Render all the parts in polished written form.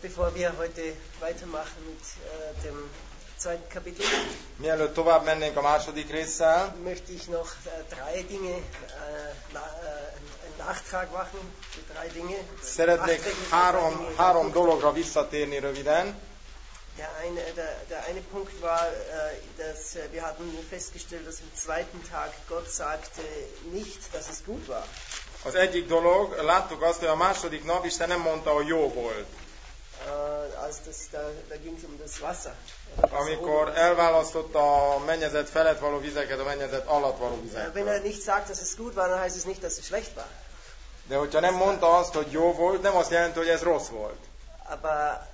Bevor wir heute weitermachen mit dem zweiten Kapitel, Mielőtt tovább mennénk a második résszel, möchte ich noch drei Dinge, einen Nachtrag machen. Drei Dinge. szeretnék három dologra visszatérni röviden. Der eine Punkt war, dass wir hatten festgestellt, dass am zweiten Tag Gott sagte nicht, dass es gut war. Az egyik dolog, láttuk azt, hogy a második nap Isten nem mondta, hogy jó volt. Da ging es um das Wasser. Amikor elválasztotta a mennyezet felett való vizeket a mennyezet alatt való Wenn vizekről. nicht sagt, dass es gut war, dann heißt es nicht, dass es schlecht war. De hogyha nem mondta azt, hogy jó volt, nem azt jelenti, hogy ez rossz volt. Aber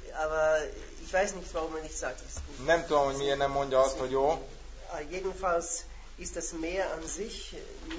ich weiß nicht, warum nicht sagt, dass es gut war. Nem tudom, hogy miért nem mondja azt, hogy jó. Jedenfalls ist das Meer an sich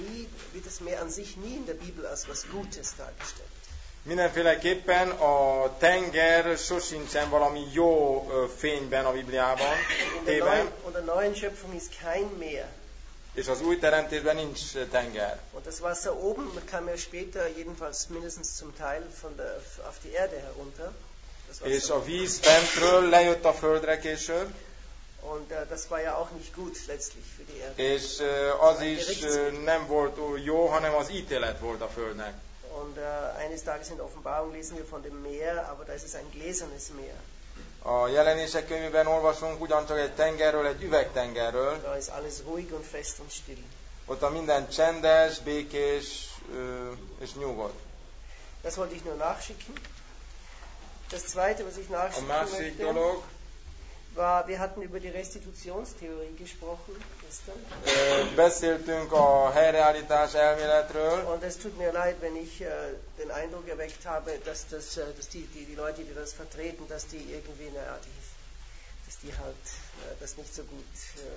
nie in der Bibel als was Gutes dargestellt. Mindenféleképpen a tenger sosincsen valami jó fényben a Bibliában téve, Und der neuen Schöpfung ist kein Meer. és az új teremtésben nincs tenger. Und das Wasser oben kam ja später, jedenfalls mindestens zum Teil, auf die Erde herunter. És a víz fentről lejött a földre később, Und das war ja auch nicht gut letztlich für die Erde. és az is nem volt jó, hanem az ítélet volt a földnek. Und eines Tages in der Offenbarung lesen wir von dem Meer, aber da ist es ein gläsernes Meer. A Jelenések könyvében olvasunk ugyancsak egy tengerről, egy üvegtengerről. Da ist alles ruhig und fest und still. Ott a minden csendes, békés és nyugodt. Das wollte ich nur nachschicken. Das zweite, was ich A nachschicken másik möchte, dolog, war, wir hatten über die Restitutionstheorie gesprochen gestern. Beszéltünk a helyreállítás elméletről, Und es tut mir leid, wenn ich den Eindruck erweckt habe, dass die Leute, die das vertreten, dass die irgendwie, dass die halt das nicht so gut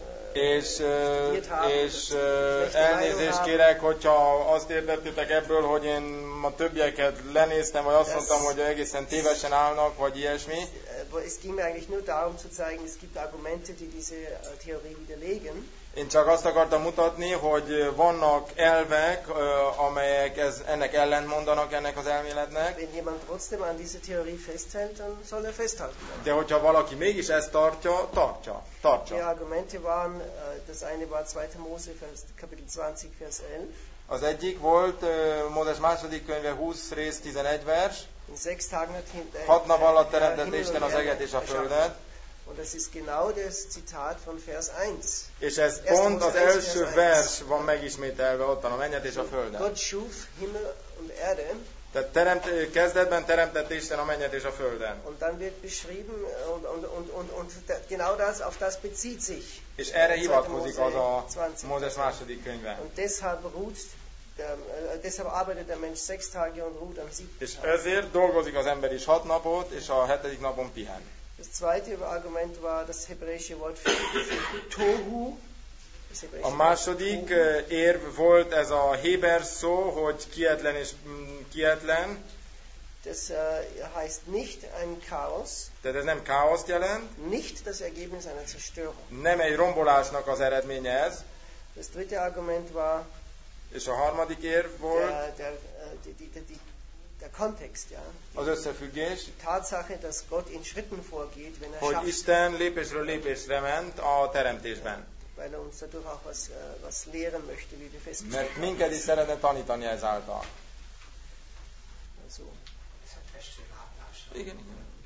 studiert haben. és elnézést kérek, hogyha azt értettétek ebből, hogy én a többieket lenéztem, vagy azt mondtam, hogy egészen tévesen állnak, vagy ilyesmi. Es ging mir eigentlich nur darum zu zeigen, es gibt Argumente, die diese Theorie widerlegen. Én csak azt akartam mutatni, hogy vannak elvek, amelyek ennek ellentmondanak ennek az elméletnek. Wenn jemand trotzdem an diese Theorie festhält, dann soll er festhalten. De hogyha valaki mégis ezt tartsa. Die Argumente waren, das eine war 2. Mose, Kapitel 20, Vers 11. Az egyik volt Mózes második könyve 20 rész 11 vers. In 6 Tagen hat 6 nap alatt teremtette Isten az eget és a földet. Und das ist genau das Zitat von Vers 1. És ez pont az első vers van megismételve ottan, a mennyet és a földet. Gott schuf Himmel und Erde. Tehát kezdetben teremtette Isten a mennyet és a földet. Und dann wird beschrieben, und genau das, auf das bezieht sich. És erre hivatkozik az a Mózes második könyve. Und deshalb arbeitet der Mensch 6 Tage und ruht am 7. És ezért dolgozik az ember is 6 napot, és a 7. napon pihen. Das zweite Argument war das hebräische Wort für Tohu. A második érv volt ez a héber szó, hogy kietlen és kietlen. Das heißt nicht ein Chaos. Tehát ez nem káoszt jelent. Nicht das Ergebnis einer Zerstörung. Nem egy rombolásnak az eredménye ez. Das dritte Argument war, és a harmadik érv volt der Kontext, ja. Az összefüggés. Die Tatsache, dass Gott in Schritten vorgeht, wenn er hogy schafft. Isten lépésről lépésre ment a teremtésben. Weil er uns dadurch auch was lehren möchte, wie wir festgestellt Mert haben. minket is szeretne tanítani ezáltal. Also. Igen.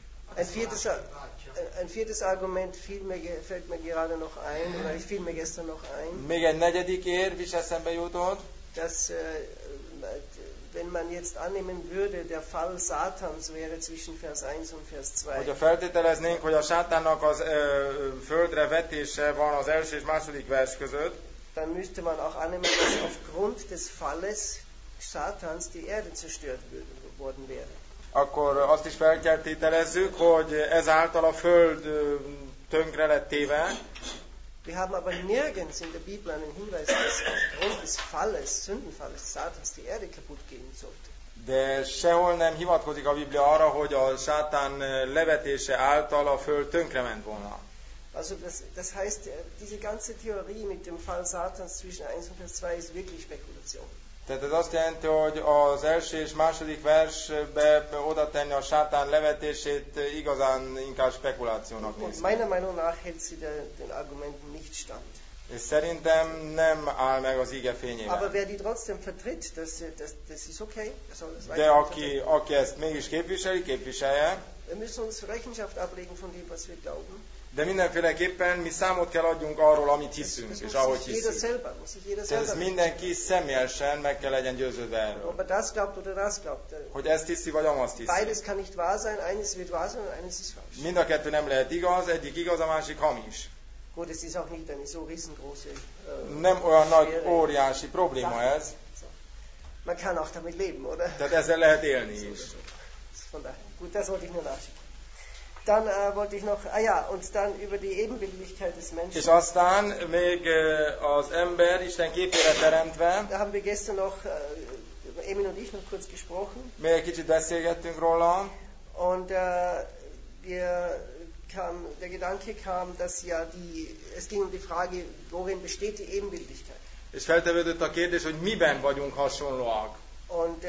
Ein viertes Argument fällt mir gerade noch ein, oder fiel mir gestern noch ein. Még egy negyedik érv is eszembe jutott. Dass wenn man jetzt annehmen würde, der Fall Satans wäre zwischen Vers 1 und Vers 2. Hogyha feltételeznénk, hogy a sátánnak az földre vetése van az első és második vers között, dann müsste man auch annehmen, dass aufgrund des Falles Satans die Erde zerstört worden wäre. Akkor azt is fel kell tételezzük, hogy ezáltal a föld tönkre lett téve. Wir haben aber nirgends in der Bibel einen Hinweis, dass aufgrund des Falles, Sündenfalles Satans die Erde kaputt gehen sollte. De sehol nem hivatkozik a Biblia arra, hogy a sátán levetése által a föld tönkrement volna. Also das heißt, diese ganze Theorie mit dem Fall Satans zwischen 1 und Vers 2 ist wirklich Spekulation. Tehát ez azt jelenti, hogy az első és második versbe oda tenni a sátán levetését igazán inkább spekulációnak néz. Meiner Meinung nach hält sie den Argumenten nicht stand. És szerintem nem áll meg az ige fényében. Aber wer die trotzdem vertritt, das ist okay. De aki ezt mégis képviseli, képviselje. Wir müssen uns Rechenschaft ablegen von dem, was wir glauben. De mindenféleképpen mi számot kell adjunk arról, amit hiszünk, és ahogy hiszünk. Tehát ez mindenki személyesen meg kell legyen győződve erről. Ob das glaubt oder das glaubt. Hogy ezt hiszi, vagy amazt hiszi. Beides kann nicht wahr sein, eines wird wahr sein, eines ist falsch. Mind a kettő nem lehet igaz, egyik igaz, a másik hamis. Gut, es ist auch nicht eine so riesengroße nem olyan nagy, óriási probléma ez. Man kann auch damit leben, oder? Tehát ezzel lehet élni is. Von daher. Gut, das wollte ich nur nachschieben. Dann wollte ich noch, und dann über die Ebenbildlichkeit des Menschen. És aztán még az ember Isten képére teremtve. Da haben wir gestern noch, Emin und ich noch kurz gesprochen. Még egy kicsit beszélgettünk róla. Und der Gedanke kam, dass es ging um die Frage, worin besteht die Ebenbildlichkeit? És feltevődött a kérdés, hogy miben vagyunk hasonlóak. Und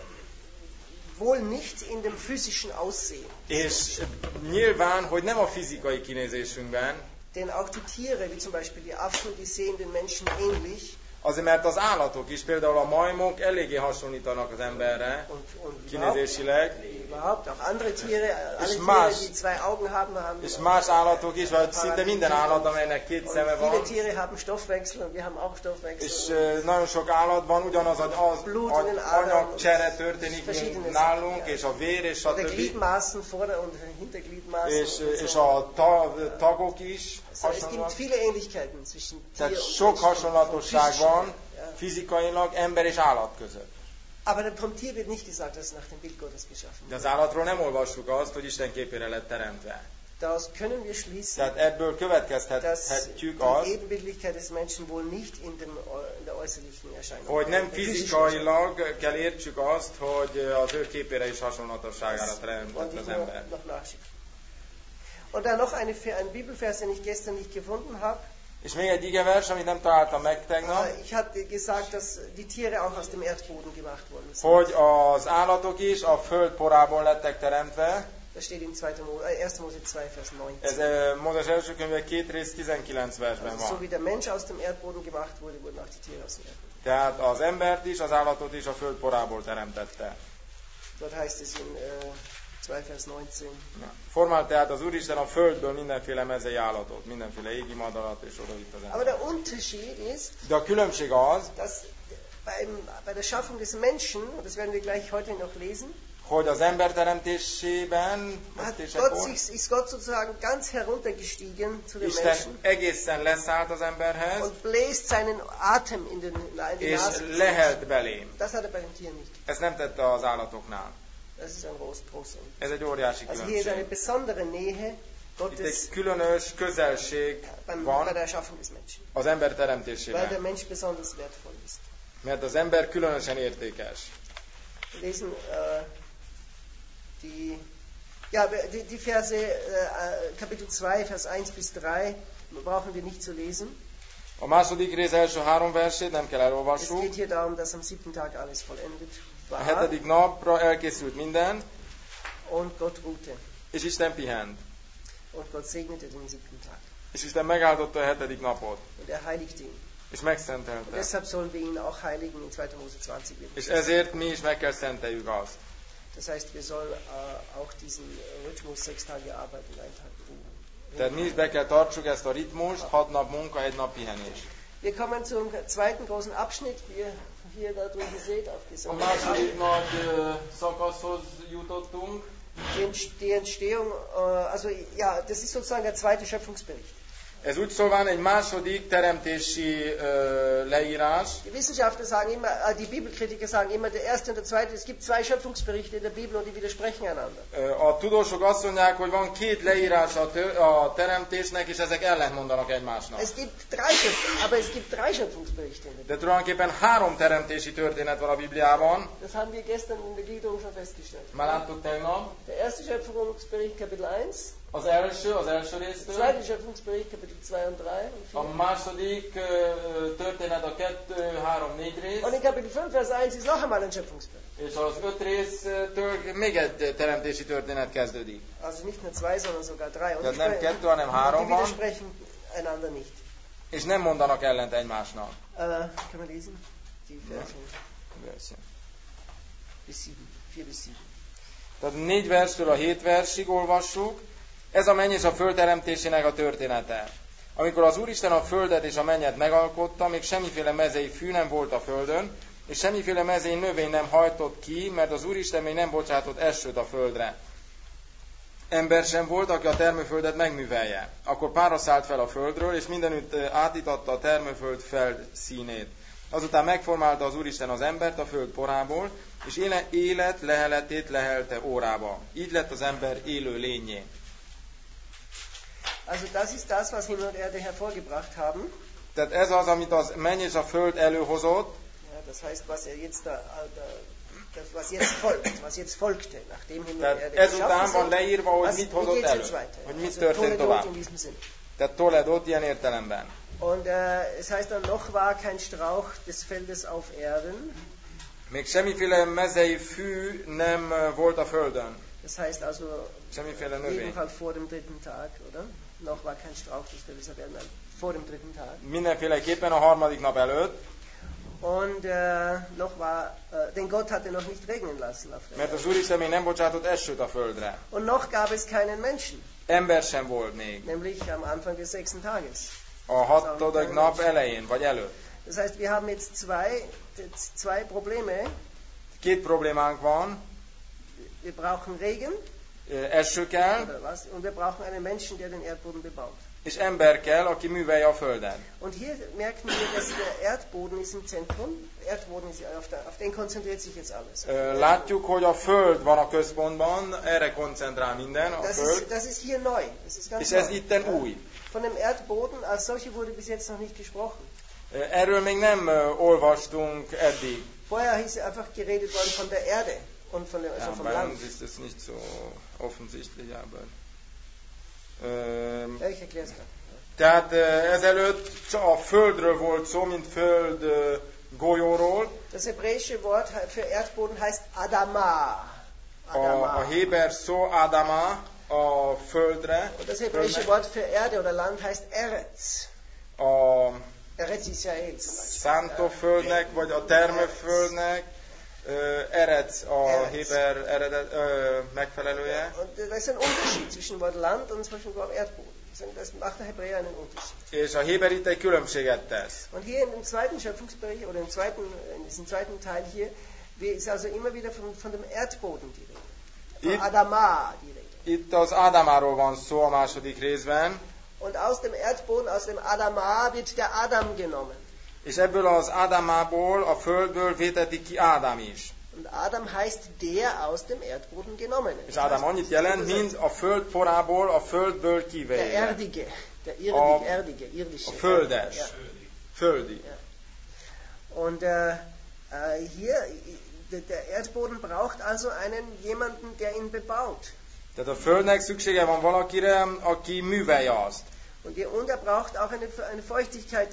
wohl nicht in dem physischen Aussehen. És nyilván, hogy nem a fizikai kinézésünkben. Denn auch die Tiere, wie zum Beispiel die Affen, die sehen den Menschen ähnlich. Azért, mert az állatok is, például a majmok eléggé hasonlítanak az emberre, kinézésileg. Überhaupt, auch andere Tiere, alle Tiere, die zwei Augen haben. És más állatok is, vagy szinte minden állat, amelynek két szeme van. Viele Tiere haben Stoffwechsel, und wir haben auch Stoffwechsel. És nagyon sok állatban ugyanaz az anyagcsere történik, mint nálunk, és a vér, és a többi. Gliedmaßen, Vorder- und Hintergliedmaßen. És a tagok is. Es gibt viele Ähnlichkeiten zwischen Tier und Mensch. Sok hasonlatosság van fizikailag ember és állat között. Aber vom Tier wird nicht gesagt, dass es nach dem Bild Gottes geschaffen De az állatról nem olvassuk azt, hogy Isten képére lett teremtve. Daraus können wir schließen, tehát ebből következtethetjük azt, die Ebenbildlichkeit des Menschen wohl nicht in der äußerlichen Erscheinung. Hogy nem fizikailag kell értsük azt, hogy az ő képére is hasonlatosságára teremtett az ember. Und dann noch ein Bibelvers, den ich gestern nicht gefunden habe. És még egy igevers, amit nem találtam meg tegnap. Ich hatte gesagt, dass die Tiere auch aus dem Erdboden gemacht worden sind. Hogy az állatok is a föld porából lettek teremtve. Das steht in 1. Mose 2, Vers 9. Ez Mózes első könyve 2 rész 19 versben van. So wie der Mensch aus dem Erdboden gemacht wurde, wurden auch die Tiere aus dem Erdboden. Tehát az embert is, az állatot is a föld porából teremtette. Dort heißt es in 2 Vers 19. Formál tehát az Úristen a földből mindenféle mezei állatot, mindenféle égi madarat, és oda vitt az ember. Aber der Unterschied ist, de a különbség az, dass bei der Schaffung des Menschen, und das werden wir gleich heute noch lesen, hogy az ember teremtésében, ist Gott sozusagen ganz heruntergestiegen zu dem Isten Menschen. Egészen leszállt az emberhez, und bläst seinen Atem in die Nase. És lehelt belém. Das hat er bei den Tieren nicht. Ezt nem tette az állatoknál. Das ist ein großer. Ez egy óriási also hier ist eine besondere Nähe Gottes. Itt egy különös közelség van bei der Schaffung des Menschen. Az ember teremtésében. Weil der Mensch besonders wertvoll ist. Mert az ember különösen értékes. Wir lesen die Verse, Kapitel 2, Vers 1 bis 3, brauchen wir nicht zu lesen. A második rész első 3 versét nem kell Es elolvassuk. geht hier darum, dass am 7. Tag alles vollendet A war. 7. napra elkészült minden, und Gott ruhte. És Isten pihent. Und Gott segnete den 7. Tag. És Isten megáldotta a 7. napot. Und er heiligte ihn. És megszentelte. Und deshalb sollen wir ihn auch heiligen in 2. Mose 20. És ezért mi is meg kell szenteljük azt. Das heißt, wir sollen auch diesen Rhythmus 6 Tage Arbeit und 1 Tag Ruhe. Tehát mi is be kell tartsuk ezt a ritmust, 6 nap munka, 1 nap pihenés. Wir kommen zum zweiten großen Abschnitt, wie ihr hier da drüben seht, auf A második nagy szakaszhoz jutottunk. Die Entstehung, also ja, das ist sozusagen der zweite Schöpfungsbericht. Ez úgy szólván egy második teremtési leírás. Die Wissenschaftler sagen immer, die Bibelkritiker sagen immer, der erste und der zweite, es gibt 2 Schöpfungsberichte in der Bibel und die widersprechen einander. A tudósok azt mondják, hogy van 2 leírás a teremtésnek, és ezek ellentmondanak egymásnak. Es gibt 3 Schöpfungsberichte in der Bibel. De tulajdonképpen 3 teremtési történet van a Bibliában. Das haben wir gestern in der Gliederung schon festgestellt. Már láttuk tegnap. Der erste Schöpfungsbericht, Kapitel 1. Az első résztől. Zweite Schöpfungsbericht, Kapitel 2 und 3 und 4. A második történet a 2, 3, 4 rész. Und in Kapitel 5, Vers 1 ist noch einmal ein Schöpfungsbericht. És az 5 résztől még egy teremtési történet kezdődik. Also nicht nur 2, sondern sogar 3. Tehát nem 2, hanem 3 die van. widersprechen einander nicht. És nem mondanak ellent egymásnak. Kann man lesen? Die Verse. Bis 7, 4 bis 7. Tehát 4 verstől a 7 versig olvassuk. Ez a menny és a föld teremtésének a története. Amikor az Úristen a földet és a mennyet megalkotta, még semmiféle mezei fű nem volt a földön, és semmiféle mezei növény nem hajtott ki, mert az Úristen még nem bocsátott esőt a földre. Ember sem volt, aki a termőföldet megművelje. Akkor pára szállt fel a földről, és mindenütt átítatta a termőföld felszínét. Azután megformálta az Úristen az embert a föld porából, és élet leheletét lehelte órába. Így lett az ember élő lényé. Also das ist das, was Himmel und Erde hervorgebracht haben. Tehát ez az, amit az menny és a föld előhozott. Ja, das heißt, was jetzt was jetzt folgte, nachdem Himmel und Erde ezután van leírva, hogy mit hozott elő, hogy mit történt tovább. Tehát Toledot ilyen értelemben. Und es heißt dann, noch war kein Strauch des Feldes auf Erden. Még semmiféle mezei fű nem volt a földön. Das heißt also, semmiféle növény. Jedenfalls vor dem 3. Tag, oder? Noch war kein Strauch des Feldes auf Erden, vor dem 3. Tag. Mindenféleképpen a harmadik nap előtt. Und noch war, denn Gott hatte noch nicht regnen lassen auf der Mert az Úristen még nem bocsátott esőt a földre. Und noch gab es keinen Menschen. Ember sem volt még. Nämlich am Anfang des 6. Tages. A 6. nap elején, vagy előtt. Das heißt, wir haben jetzt zwei Probleme. 2 problémánk van. Wir brauchen Regen. Eső kell. Und wir brauchen einen Menschen, der den Erdboden bebaut. És ember kell, aki művelje a földet. Und hier merken wir, dass der Erdboden ist im Zentrum. Erdboden ist auf den konzentriert sich jetzt alles. Látjuk, hogy a föld van a központban, erre koncentrál minden, a föld. Das ist hier neu. Das ist ganz és ez itten új. Von dem Erdboden als solche wurde bis jetzt noch nicht gesprochen. Erről még nem olvastunk eddig. Vorher ist einfach geredet worden von der Erde und von der, also vom bei Land. Uns ist das nicht so offensichtlich, aber Ich erkläre es gerade. Tehát ezelőtt a földről volt szó, mint föld golyóról. Das hebräische Wort für Erdboden heißt Adama. A héber szó Adama a földre. Und das hebräische Wort für Erde oder Land heißt Eretz. Eretz Israels. Szántóföldnek, vagy a termőföldnek. Eretz a héber eredet, megfelelője. Und da ist ein Unterschied zwischen Wort Land und zwischen Wort Erdboden. Das macht der Hebräer einen Unterschied. És a héber itt egy különbséget tesz. Und hier in dem zweiten Schöpfungsbericht, oder in diesem zweiten Teil hier, ist also immer wieder von dem Erdboden die Rede. Von Adama die Rede. Itt az Ádámáról van szó a második részben. Und aus dem Erdboden, aus dem Adama wird der Adam genommen. És ebből az Ádámából, a földből vétetik ki Ádám is. Und Adam heißt der aus dem Erdboden genommen. És Ádám annyit jelent, mint a föld porából, a földből kivéve. Der Erdige, der irdische. A földes, földi. Ja. Und hier, der Erdboden braucht also jemanden, der ihn bebaut. Tehát a földnek szüksége van valakire, aki művelje azt. Und er braucht auch eine Feuchtigkeit,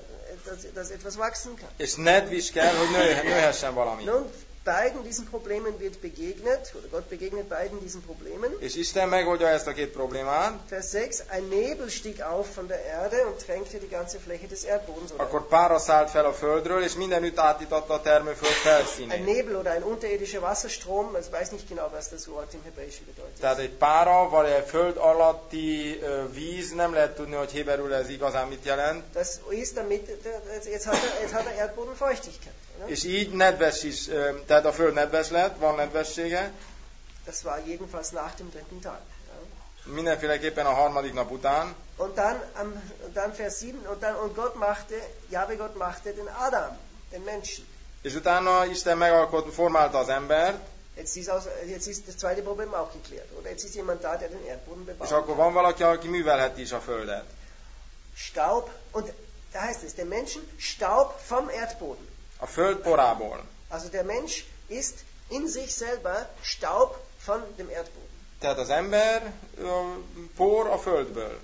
dass etwas wachsen kann. És nedv is kell, hogy nőhessen valami. Nun, beiden diesen Problemen wird begegnet, oder Gott begegnet beiden diesen Problemen. És Isten megoldja ezt a 2 problémát. Vers 6, ein Nebel stieg auf von der Erde und tränkte die ganze Fläche des Erdbodens. Akkor pára szállt fel a földről, és mindenütt átítatta a termőföld felszínét. Ein Nebel oder ein unterirdischer Wasserstrom, ich weiß nicht genau, was das Wort im Hebräischen bedeutet. Tehát egy pára, vagy egy föld alatti víz, nem lehet tudni, hogy héberül ez igazán mit jelent. Das ist damit, jetzt hat der Erdboden Feuchtigkeit. És így nedves is, tehát a föld nedves lett, van nedvessége. Das war jedenfalls nach dem 3. Tag. Mindenféleképpen a harmadik nap után. Und dann Vers 7, und Jahwe Gott machte den Adam, den Menschen. És utána Isten formálta az embert. Jetzt ist das zweite Problem auch geklärt, oder? Jetzt ist jemand da, der den Erdboden bebaut. És akkor van valaki, aki művelheti is a földet. Staub, und da heißt es, der Menschen Staub vom Erdboden. A föld porából. Also der Mensch ist in sich selber Staub von dem Erdboden. Tehát az ember por a földből.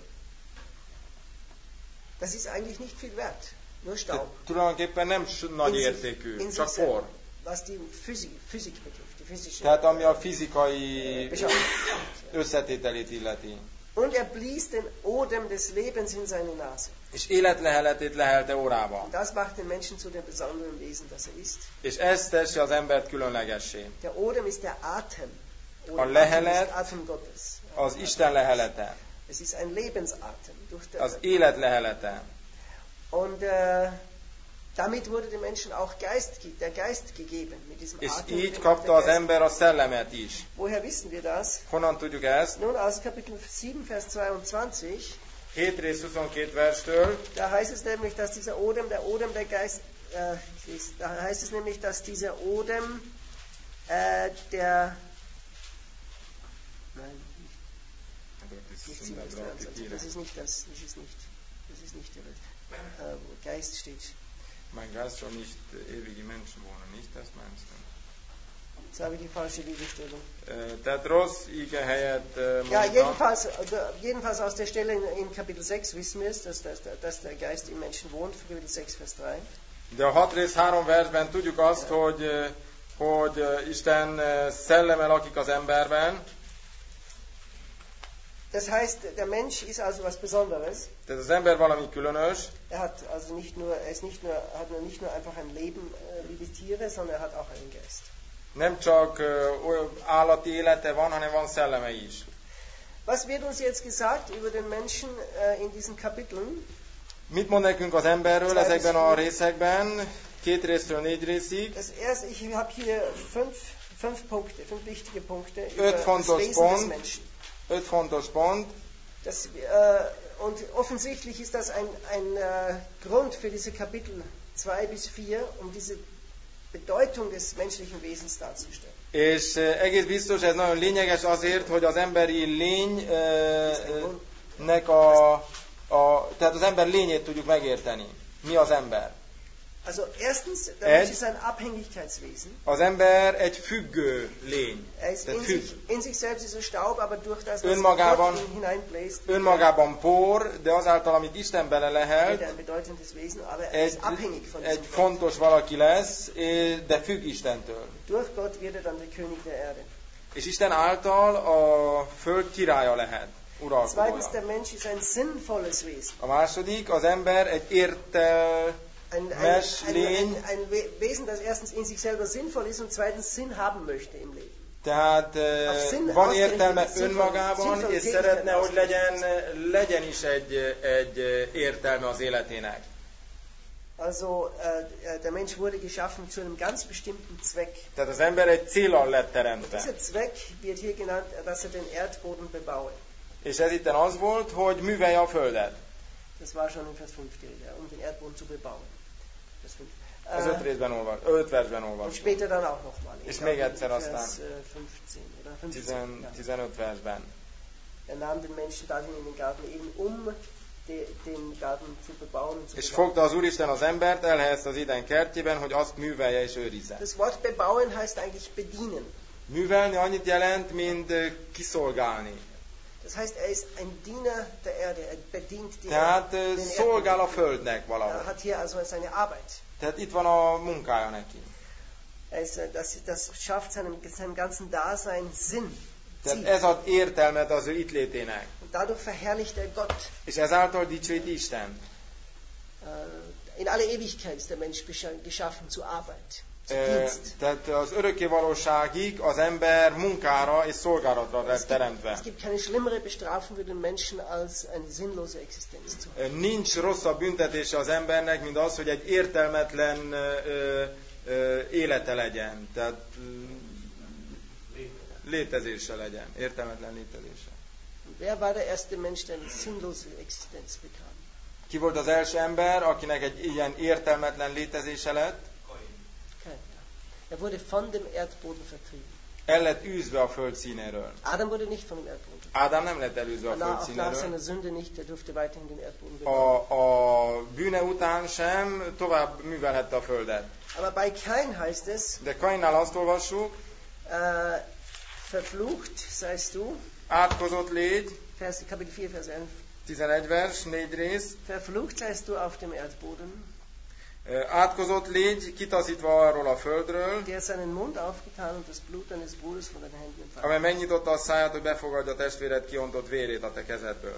Das ist eigentlich nicht viel wert, nur Staub. Tulajdonképpen nem nagy értékű, csak por. Was die Physik betrifft, die physische. Tehát ami a fizikai összetételét illeti. Und blies den Odem des Lebens in seine Nase. És életleheletét lehelte órába. Und das macht den Menschen zu dem besonderen Wesen, das ist. És ez teszi az embert különlegessé. Der Odem ist der Atem. A lehelet Atem Gottes. az Isten lehelete. Es ist ein Lebensatem. Az élet lehelete. Und damit wurde dem Menschen auch der Geist gegeben. Mit diesem És Atem, így kapta az ember a szellemet is. Woher wissen wir das? Honnan tudjuk ezt? Nun aus Kapitel 7, Vers 22. 7 rész 22 verstől. Da heißt es nämlich, dass dieser Odem, der Geist, da heißt es nämlich, dass dieser Odem der nein, das ist nicht der Geist steht. Mein Geist soll nicht ewige Menschen wohnen, nicht? Das meinst du? Jetzt habe ich die falsche Bibelstelle. Tehát rossz ige helyett Ja, jedenfalls aus der Stelle in Kapitel 6 wissen wir es, dass der Geist im Menschen wohnt, Kapitel 6, Vers 3. De a 6 rész 3 versben tudjuk azt, hogy Isten szelleme lakik az emberben. Das heißt, der Mensch ist also was Besonderes. Tehát az ember valami különös. Hat nicht nur einfach ein Leben wie die Tiere, sondern er hat auch einen Geist. Nem csak állati élete van, hanem van szelleme is. Was wird uns jetzt gesagt über den Menschen in diesen Kapiteln? Mit mond nekünk az emberről ezekben a részekben? 2 részről 4 részig. Das erste, ich habe hier fünf wichtige Punkte über 5 das fontos Wesen pont. des Menschen. 5 fontos pont. Und offensichtlich ist das ein Grund für diese Kapitel 2 bis 4, um diese Bedeutung des menschlichen Wesens darzustellen. És egész biztos, ez nagyon lényeges azért, hogy az emberi lénynek tehát az ember lényét tudjuk megérteni. Mi az ember? Also erstens, der Mensch ist ein Abhängigkeitswesen. Az ember egy függő lény. Ist in sich selbst ist er Staub, aber durch das, was önmagában, Gott hineinbläst, önmagában por, de azáltal, amit Isten belelehelt, ein bedeutendes Wesen, aber er ist abhängig von egy fontos valaki lesz, de függ Istentől. Durch Gott wird er dann der König der Erde. És Isten által a föld királya lehet, uralkodója. Zweitens, der Mensch ist ein sinnvolles Wesen. A második, az ember egy Ein Wesen, das erstens in sich selber sinnvoll ist und zweitens Sinn haben möchte im Leben. Tehát van értelme önmagában, és szeretne, hogy legyen is egy értelme az életének. Also der Mensch wurde geschaffen zu einem ganz bestimmten Zweck. Tehát az ember egy céllal lett teremtve. Dieser Zweck wird hier genannt, dass er den Erdboden bebaue. És ez itten az volt, hogy művelje a földet. Das war schon in Vers 5 die Rede, um den Erdboden zu bebauen. Az 5 versben olvasunk. Und später dann auch nochmal. És még egyszer aztán. Vers 15 versben. Er nahm den Menschen dahin in den Garten Eden, den Garten zu bebauen. És fogta az Úristen az embert, elhelyezte az Éden kertjében, hogy azt művelje és őrizze. Das Wort bebauen heißt eigentlich bedienen. Művelni annyit jelent, mint kiszolgálni. Das heißt, er ist ein Diener der Erde, er bedient die Tehát szolgál a földnek valahogy. Er hat hier also seine Arbeit. Tehát itt van a munkája neki. Das schafft seinem ganzen Dasein Sinn. Tehát ez ad értelmet az ő itt létének. Und dadurch verherrlicht er Gott. És ezáltal dicsőíti Isten. In alle Ewigkeit ist der Mensch geschaffen zur Arbeit. Tehát az örökké valóságig az ember munkára és szolgálatra lett teremtve. Es gibt keine schlimmere Bestrafung für den Menschen als eine sinnlose Existenz zu haben. Nincs rosszabb büntetése az embernek, mint az, hogy egy értelmetlen élete legyen. Tehát létezése legyen. Értelmetlen létezése. Wer war der erste Mensch, der eine sinnlose Existenz bekam? Ki volt az első ember, akinek egy ilyen értelmetlen létezése lett? Er wurde von dem Erdboden vertrieben. El lett űzve a föld színéről. Adam wurde nicht von dem Erdboden. Ádám nem lett elűzve a föld színéről. Nach seiner Sünde nicht, er durfte weiterhin den Erdboden bebauen. A bűne után sem tovább művelhette a földet. Aber bei Kain heißt es, de Kainnál azt olvassuk, Verflucht seist du. Átkozott légy, Kapitel 4, Vers 11. 11 vers, 4 rész. Verflucht seist du auf dem Erdboden. Átkozott légy, kitaszítva arról a földről, Der seinen Mund aufgetan und das Blut deines Bruders von deinen Händen empfangen. amely megnyitotta a száját, hogy befogadja a testvéred kiontott vérét a te kezedből.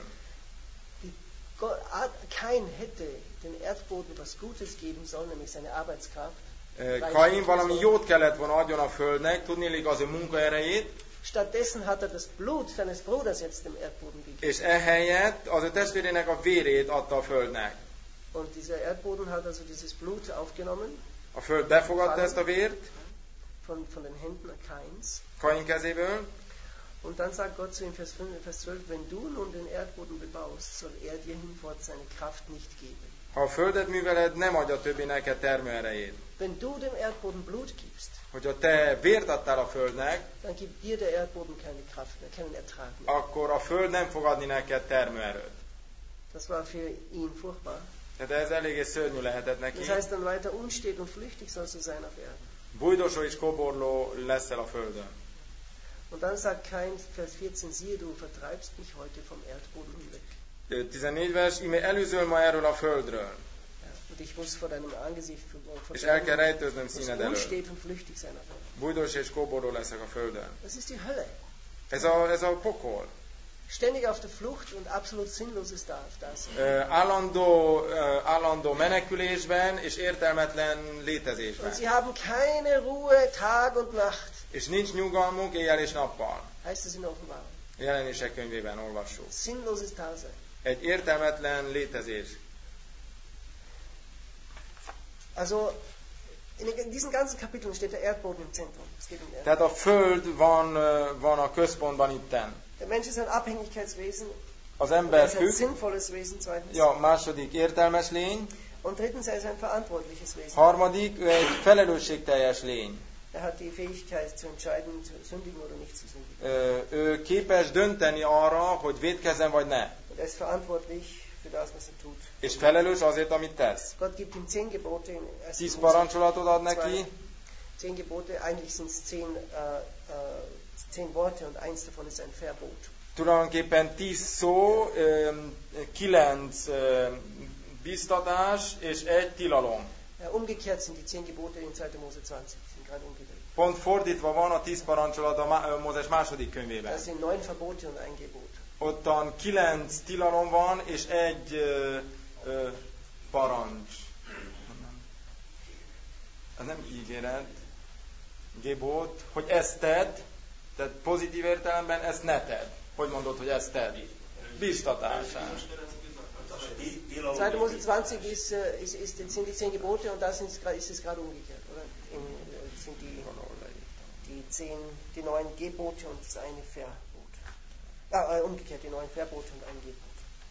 Kain hätte den Erdboden was Gutes geben sollen, nämlich seine Arbeitskraft. Kain valami jót kellett volna adjon a földnek, tudniillik az ő munkaerejét, Stattdessen hat das Blut seines Bruders jetzt dem Erdboden gegeben. és ehelyett az ő testvérének a vérét adta a földnek. Und dieser Erdboden hat also dieses Blut aufgenommen. A föld befogadta ezt a vért von den Händen Kains. Kain kezéből, und dann sagt Gott zu ihm, Vers 12, wenn du nun den Erdboden bebaust, soll er dir hinfort seine Kraft nicht geben. Ha a földet műveled, nem adja többé neked termőerejét. Wenn du dem Erdboden Blut gibst, hogyha te vért adtál a földnek, dann gibt dir der Erdboden keine Kraft mehr, keinen Ertrag mehr. akkor a föld nem fog adni neked termőerőt. Das war für ihn furchtbar. Tehát ez eléggé szörnyű lehetett neki. Das heißt dann weiter, unstet und flüchtig sollst du sein auf Erden. Bújdosó és koborló leszel a földön. Und dann sagt Kain, Vers 14, siehe, du vertreibst mich heute vom Erdboden hinweg. 14 vers, íme elűzöl ma erről a földről. Und ich muss vor deinem Angesicht és el kell rejtőznöm színed elől. unstet und flüchtig sein auf Erden. Bújdosó és koborló leszek a földön. Das ist die Hölle. Ez a pokol. Ständig auf der Flucht und absolut sinnloses Dasein. Állandó menekülésben és értelmetlen létezésben. Und sie haben keine Ruhe Tag und Nacht. És nincs nyugalmuk éjjel és nappal. Heißt es in Offenbarung. Jelenések könyvében olvassuk. Sinnloses Dasein. Egy értelmetlen létezés. Also in diesen ganzen Kapiteln steht der Erdboden im Zentrum. Es geht um Erdboden. Tehát a föld van a központban itten. Der Mensch ist ein Abhängigkeitswesen. Az ember Er ist ein függ. sinnvolles Wesen, zweitens. Ja, második értelmes lény. Und drittens, er ist ein verantwortliches Wesen. Harmadik, ő egy felelősségteljes lény. Er hat die Fähigkeit zu entscheiden, zu sündigen oder nicht zu sündigen. Ő képes dönteni arra, hogy vétkezzen vagy ne. Und er ist verantwortlich für das, was er tut. És felelős azért, amit tesz. Gott gibt ihm 10 Gebote in 1. 10 parancsolatot ad neki. 10 Gebote, eigentlich sind es 10 Worte und eins davon ist ein Verbot. Tulajdonképpen 10 szó, 9 biztatás és egy tilalom. Umgekehrt sind die 10 Gebote in 2. Mose 20. Sind gerade umgedreht. Pont fordítva van a 10 parancsolat a Mózes második könyvében. Das sind 9 Verbote und ein Gebot. Ottan 9 tilalom van és egy parancs. Ez nem ígéret, gebot, hogy ezt tedd, tehát pozitív értelemben ezt ne tedd. Hogy mondod, hogy ezt tedd? Biztatásán. 2. Mose 20 sind die 10 Gebote und da ist es gerade umgekehrt, oder? Sind die 9 Gebote und das eine Verbot. Umgekehrt, die 9 Verbote und ein Gebot.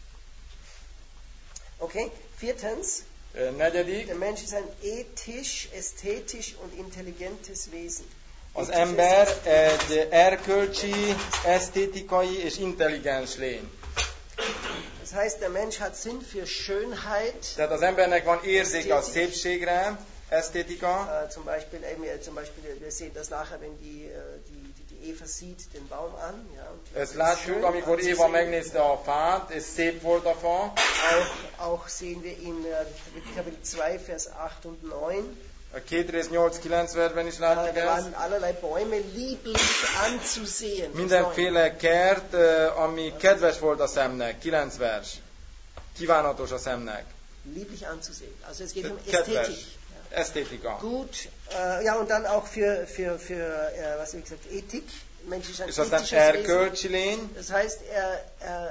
Okay, viertens. Negyedik. Der Mensch ist ein ethisch, ästhetisch und intelligentes Wesen. Az ember egy erkölcsi, esztétikai és intelligens lény. Das heißt, der Mensch hat Sinn für Schönheit. Tehát az embernek van érzéke a szépségre, esztétika. Zum Beispiel, wir sehen das nachher, wenn die Eva sieht den Baum an. Ja, ezt látjuk, amikor Éva megnézte a fát, és szép volt a fa. Auch sehen wir in Kapitel 2, Vers 8 und 9. A 2 rész 8-9 versben is látjuk ezt. waren allerlei Bäume lieblich anzusehen. Mindenféle kert, ami kedves volt a szemnek. 9 vers. Kívánatos a szemnek. Lieblich anzusehen. Also es geht um Kedves. Ästhetik. Ästhetika. Gut, ja, und dann auch für was wie gesagt, Ethik. Mensch ist ein És aztán ethisches Wesen. erkölcsi lény. Das heißt, er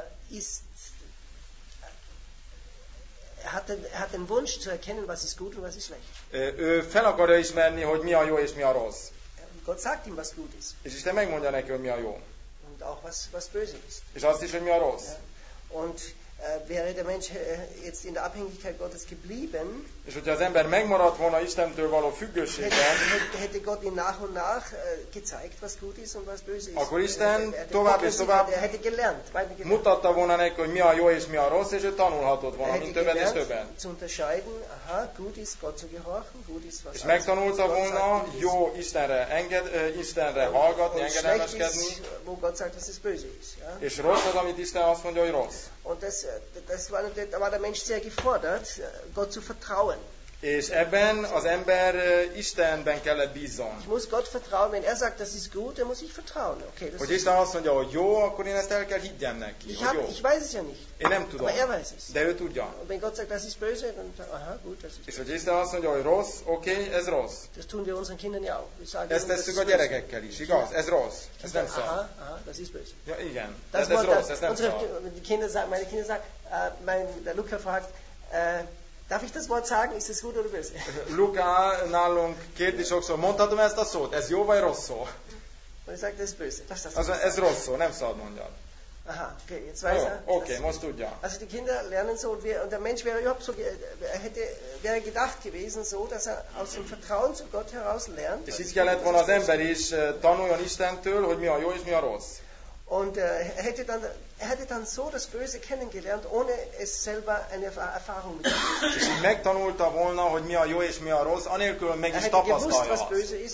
hat den Wunsch zu erkennen, was ist gut und was ist schlecht. Ő fel akarja ismerni, hogy mi a jó és mi a rossz. Gott sagt ihm, was gut ist. És Isten megmondja neki, hogy mi a jó. Und auch was böse ist. És azt is, hogy mi a rossz. Ja. Und wäre der Mensch jetzt in der Abhängigkeit Gottes geblieben, és hogyha az ember megmaradt volna Istentől való függőségben, hätte Gott ihm nach und nach gezeigt, was gut ist und was böse ist. akkor Isten tovább és tovább mutatta volna neki, hogy mi a jó és mi a rossz, és ő tanulhatott volna, mint többet és többet. Zu unterscheiden, aha, gut ist Gott zu gehorchen, gut ist was. És megtanulta volna jó Istenre hallgatni, engedelmeskedni, wo Gott sagt, dass es böse ist. Ja? És rossz az, amit Isten azt mondja, hogy rossz. Und da war der Mensch sehr gefordert, Gott zu vertrauen. És ebben az ember Istenben kellett bízzon. Ich muss Gott vertrauen, wenn er sagt, das ist gut, dann muss ich vertrauen. Okay, das hogy Isten azt mondja, hogy jó, akkor én ezt el kell higgyem neki, hogy jó. Ich weiß es ja nicht. Én nem tudom, aber er weiß es. de ő tudja. Und wenn Gott sagt, das ist böse, dann aha, gut, das ist És hogy Isten azt mondja, hogy rossz, oké, ez rossz. Das tun wir unseren Kindern ja auch. Wir sagen, ezt tesszük a gyerekekkel is, igaz? Ez rossz. Ez nem szar. Aha, das ist böse. Ja, igen. Ez rossz, ez nem szar. Meine Kinder sagen, der Luca fragt, darf ich das Wort sagen? Ist es gut oder böse? Luca nálunk kérdi sokszor, mondhatom ezt a szót? Ez jó vagy rossz szó? Und er sagt, das ist böse. Ez rossz szó, nem szabad mondjad. Aha, okay, jetzt weiß er. Okay, most tudja. Also die Kinder lernen so, und der Mensch wäre überhaupt so, wäre gedacht gewesen so, dass er aus dem Vertrauen zu Gott heraus lernt. És így kellett volna az ember is tanuljon Istentől, hogy mi a jó és mi a rossz. Und er hätte dann so das Böse kennengelernt, ohne es selber eine Erfahrung mit. És így megtanulta volna, hogy mi a jó és mi a rossz, anélkül meg is tapasztalja azt.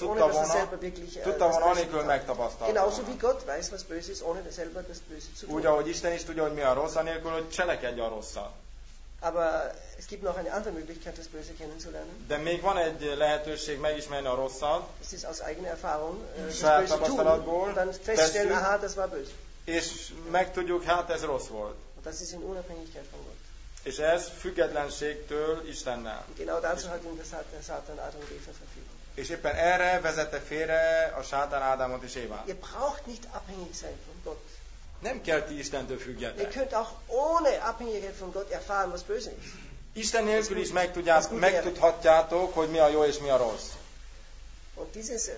Tudta volna, anélkül megtapasztalja. Genauso wie Gott weiß, was böse ist, ohne selber das Böse zu tun. Úgy, ahogy Isten is tudja, hogy mi a rossz, anélkül, hogy cselekedje a rosszat. Aber es gibt noch eine andere Möglichkeit, das Böse kennenzulernen. De még van egy lehetőség megismerni a rosszat. Das ist aus eigener Erfahrung, saját tapasztalatból. Und dann feststellen, aha, das war böse. És megtudjuk, hát ez rossz volt. Und das ist in Unabhängigkeit von Gott. És ez függetlenségtől Istennel. Und genau dazu hat ihn der Satan Adam und Eva verführt. És éppen erre vezette félre a sátán Ádámot és Évát. Ihr braucht nicht abhängig sein von Gott. Nem kell ti Istentől függjetek. Ihr könnt auch ohne Abhängigkeit von Gott erfahren, was böse ist. Isten nélkül is megtudhatjátok, hogy mi a jó és mi a rossz. Und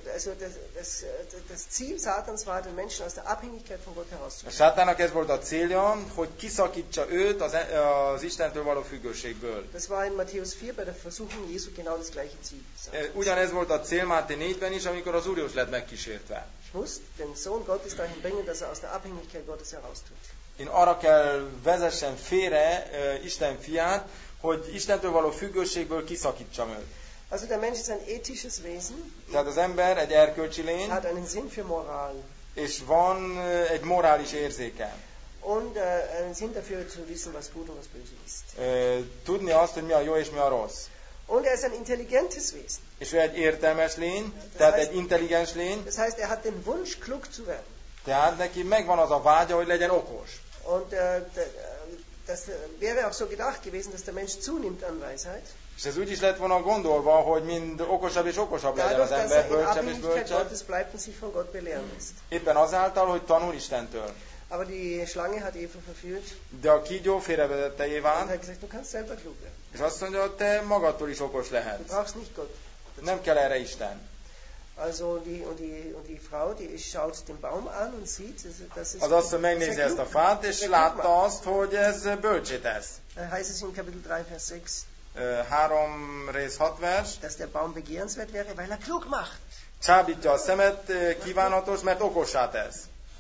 das Ziel Satans war, den Menschen aus der Abhängigkeit von Gott herauszuführen. A sátának ez volt a célja, hogy kiszakítsa őt az Istentől való függőségből. Das war in Matthäus 4 bei der Versuchung Jesu genau das gleiche Ziel. Ugyanez volt a cél Máté 4-ben is, amikor az Úr Jézus lett megkísértve. Ich muss den Sohn Gottes dahin bringen, dass aus der Abhängigkeit Gottes heraustut. Én arra kell vezessen félre Isten fiát, hogy Istentől való függőségből kiszakítsam őt. Also der Mensch ist ein ethisches Wesen. Tehát az ember egy erkölcsi lény. Hat einen Sinn für Moral. És van egy morális érzéke. Und einen Sinn dafür zu wissen, was gut und was böse ist. Tudni azt, hogy mi a jó és mi a rossz. Und er ist ein intelligentes Wesen. És ő egy értelmes lény, tehát egy intelligens lény. Das heißt, er hat den Wunsch, klug zu werden. Tehát neki megvan az a vágya, hogy legyen okos. Und das wäre auch so gedacht gewesen, dass der Mensch zunimmt an Weisheit. És ez úgy is lett volna gondolva, hogy mind okosabb és okosabb legyen az ember, bölcsebb és bölcsebb. Éppen azáltal, hogy tanul Istentől. Aber die Schlange hat Eva verführt. De a kígyó félrevezette Évát. Und hat gesagt, du kannst selber klug werden. És azt mondja, te magadtól is okos lehetsz. Du brauchst nicht Gott. Nem kell erre Isten. Also die Frau, die schaut den Baum an und sieht, dass es az asszony megnézi ezt a fát, és látta azt, hogy ez bölcsé tesz. Heißt es in Kapitel 3, Vers 6. 3 rész 6 vers. Dass der Baum begehrenswert wäre, weil er klug macht. Csábítja a szemet, kívánatos, mert okossá tesz.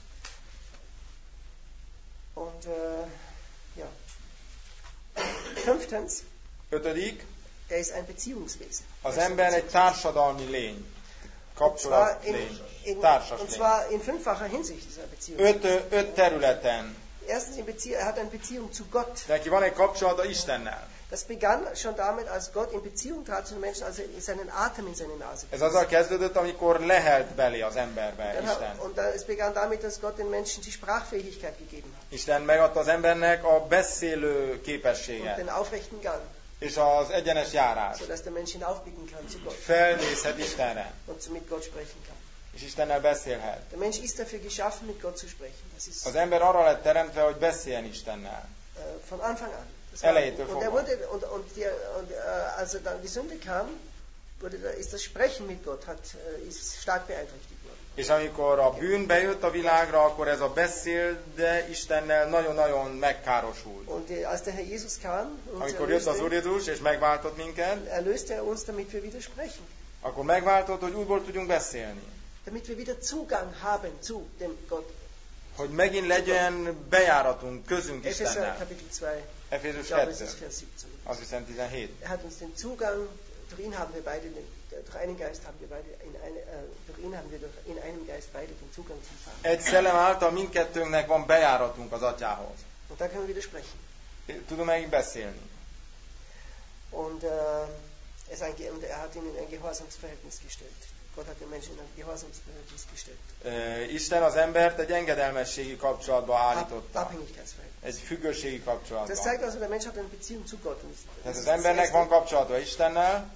Und ja. Fünftens. 5. Er ist ein Beziehungswesen. Az ember egy társadalmi lény. Kapcsolatlény. Und zwar in fünffacher Hinsicht ist er Beziehungswesen. 5 területen. Erstens, er hat eine Beziehung zu Gott. Neki van egy kapcsolata Istennel. Das begann schon damit, als Gott in Beziehung trat zu den Menschen, als er seinen Atem in seine Nase Ez azzal kezdődött, amikor lehelt belé az emberbe Isten. Und es begann damit, dass Gott den Menschen die Sprachfähigkeit gegeben hat. Isten megadta az embernek a beszélő képességet. Und den aufrechten Gang. És az egyenes járás. So dass der Mensch hinaufblicken kann zu Gott. Felnézhet Istenre. Und mit Gott sprechen kann. És Istennel beszélhet. Der Mensch ist dafür geschaffen, mit Gott zu sprechen. Das ist az ember arra lett teremtve, hogy beszéljen Istennel. Von Anfang an. Elejétől fogva. Als dann die Sünde kam, ist das Sprechen mit Gott ist stark beeinträchtigt worden. És amikor a bűn bejött a világra, akkor ez a beszéd Istennel nagyon-nagyon megkárosult. Und als der Herr Jesus kam, amikor jött az Úr Jézus és megváltott minket, erlöste uns, damit wir wieder sprechen. Akkor megváltott, hogy újból tudjunk beszélni. Damit wir wieder Zugang haben zu dem Gott. Hogy megint legyen bejáratunk, közünk Istennel. Kapitel 2. Efézus 2. Azt hiszem 17. Hat uns den Zugang, durch ihn haben wir beide, durch einen Geist haben wir beide, durch ihn haben wir in einem Geist beide den Zugang zum Vater. Egy szellem által mindkettőnknek van bejáratunk az Atyához. Und da können wir wieder sprechen. Tudunk megint beszélni. Und er hat ihn in ein Gehorsamsverhältnis gestellt. Gott hat den Menschen in ein Gehorsamsverhältnis gestellt. Isten az embert egy engedelmességi kapcsolatba állította. Abhängigkeitsverhältnis. Egy függőségi kapcsolatba. Das zeigt also, der Mensch hat eine Beziehung zu Gott. Tehát az embernek van kapcsolata Istennel.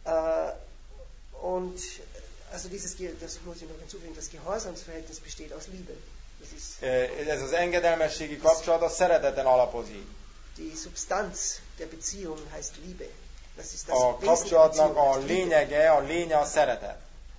Und also das muss ich noch hinzufügen, das Gehorsamsverhältnis besteht aus Liebe. Ez az engedelmességi kapcsolat a szereteten alapozik. Die Substanz der Beziehung heißt Liebe. Das ist das a kapcsolatnak a lényege, a lénye a szeretet.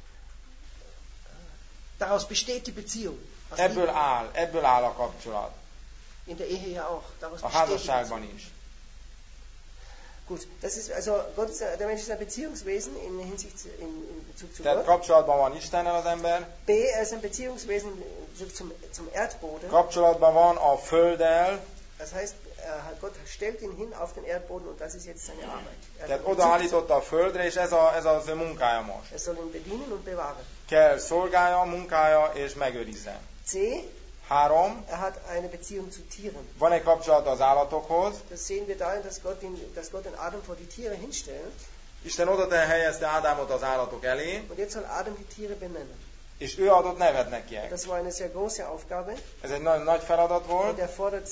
Daraus besteht die Beziehung. Ebből áll a kapcsolat. In der Ehe ja auch. Daraus a házasságban is. Gut, das ist also Gott ist, der Mensch ist ein Beziehungswesen in Hinsicht in Bezug zu Tehát Gott. kapcsolatban van Istennel az ember. B, ist ein Beziehungswesen in Bezug zum Erdboden. Kapcsolatban van a földdel. Das heißt, Gott stellt ihn hin auf den Erdboden und das ist jetzt seine Arbeit. Tehát odaállította a földre, és ez az ő munkája most. Er soll ihn bedienen und bewahren. Kell szolgálja, munkája és megőrizze. C. 3. Er hat eine Beziehung zu Tieren. Van egy kapcsolat az állatokhoz. Das sehen wir darin, dass Gott den Adam vor die Tiere hinstellt. Isten oda helyezte Ádámot az állatok elé. Und jetzt soll Adam die Tiere benennen. És ő adott nevet nekiek. Das war eine sehr große Aufgabe. Ez egy nagyon nagy feladat volt. Und erfordert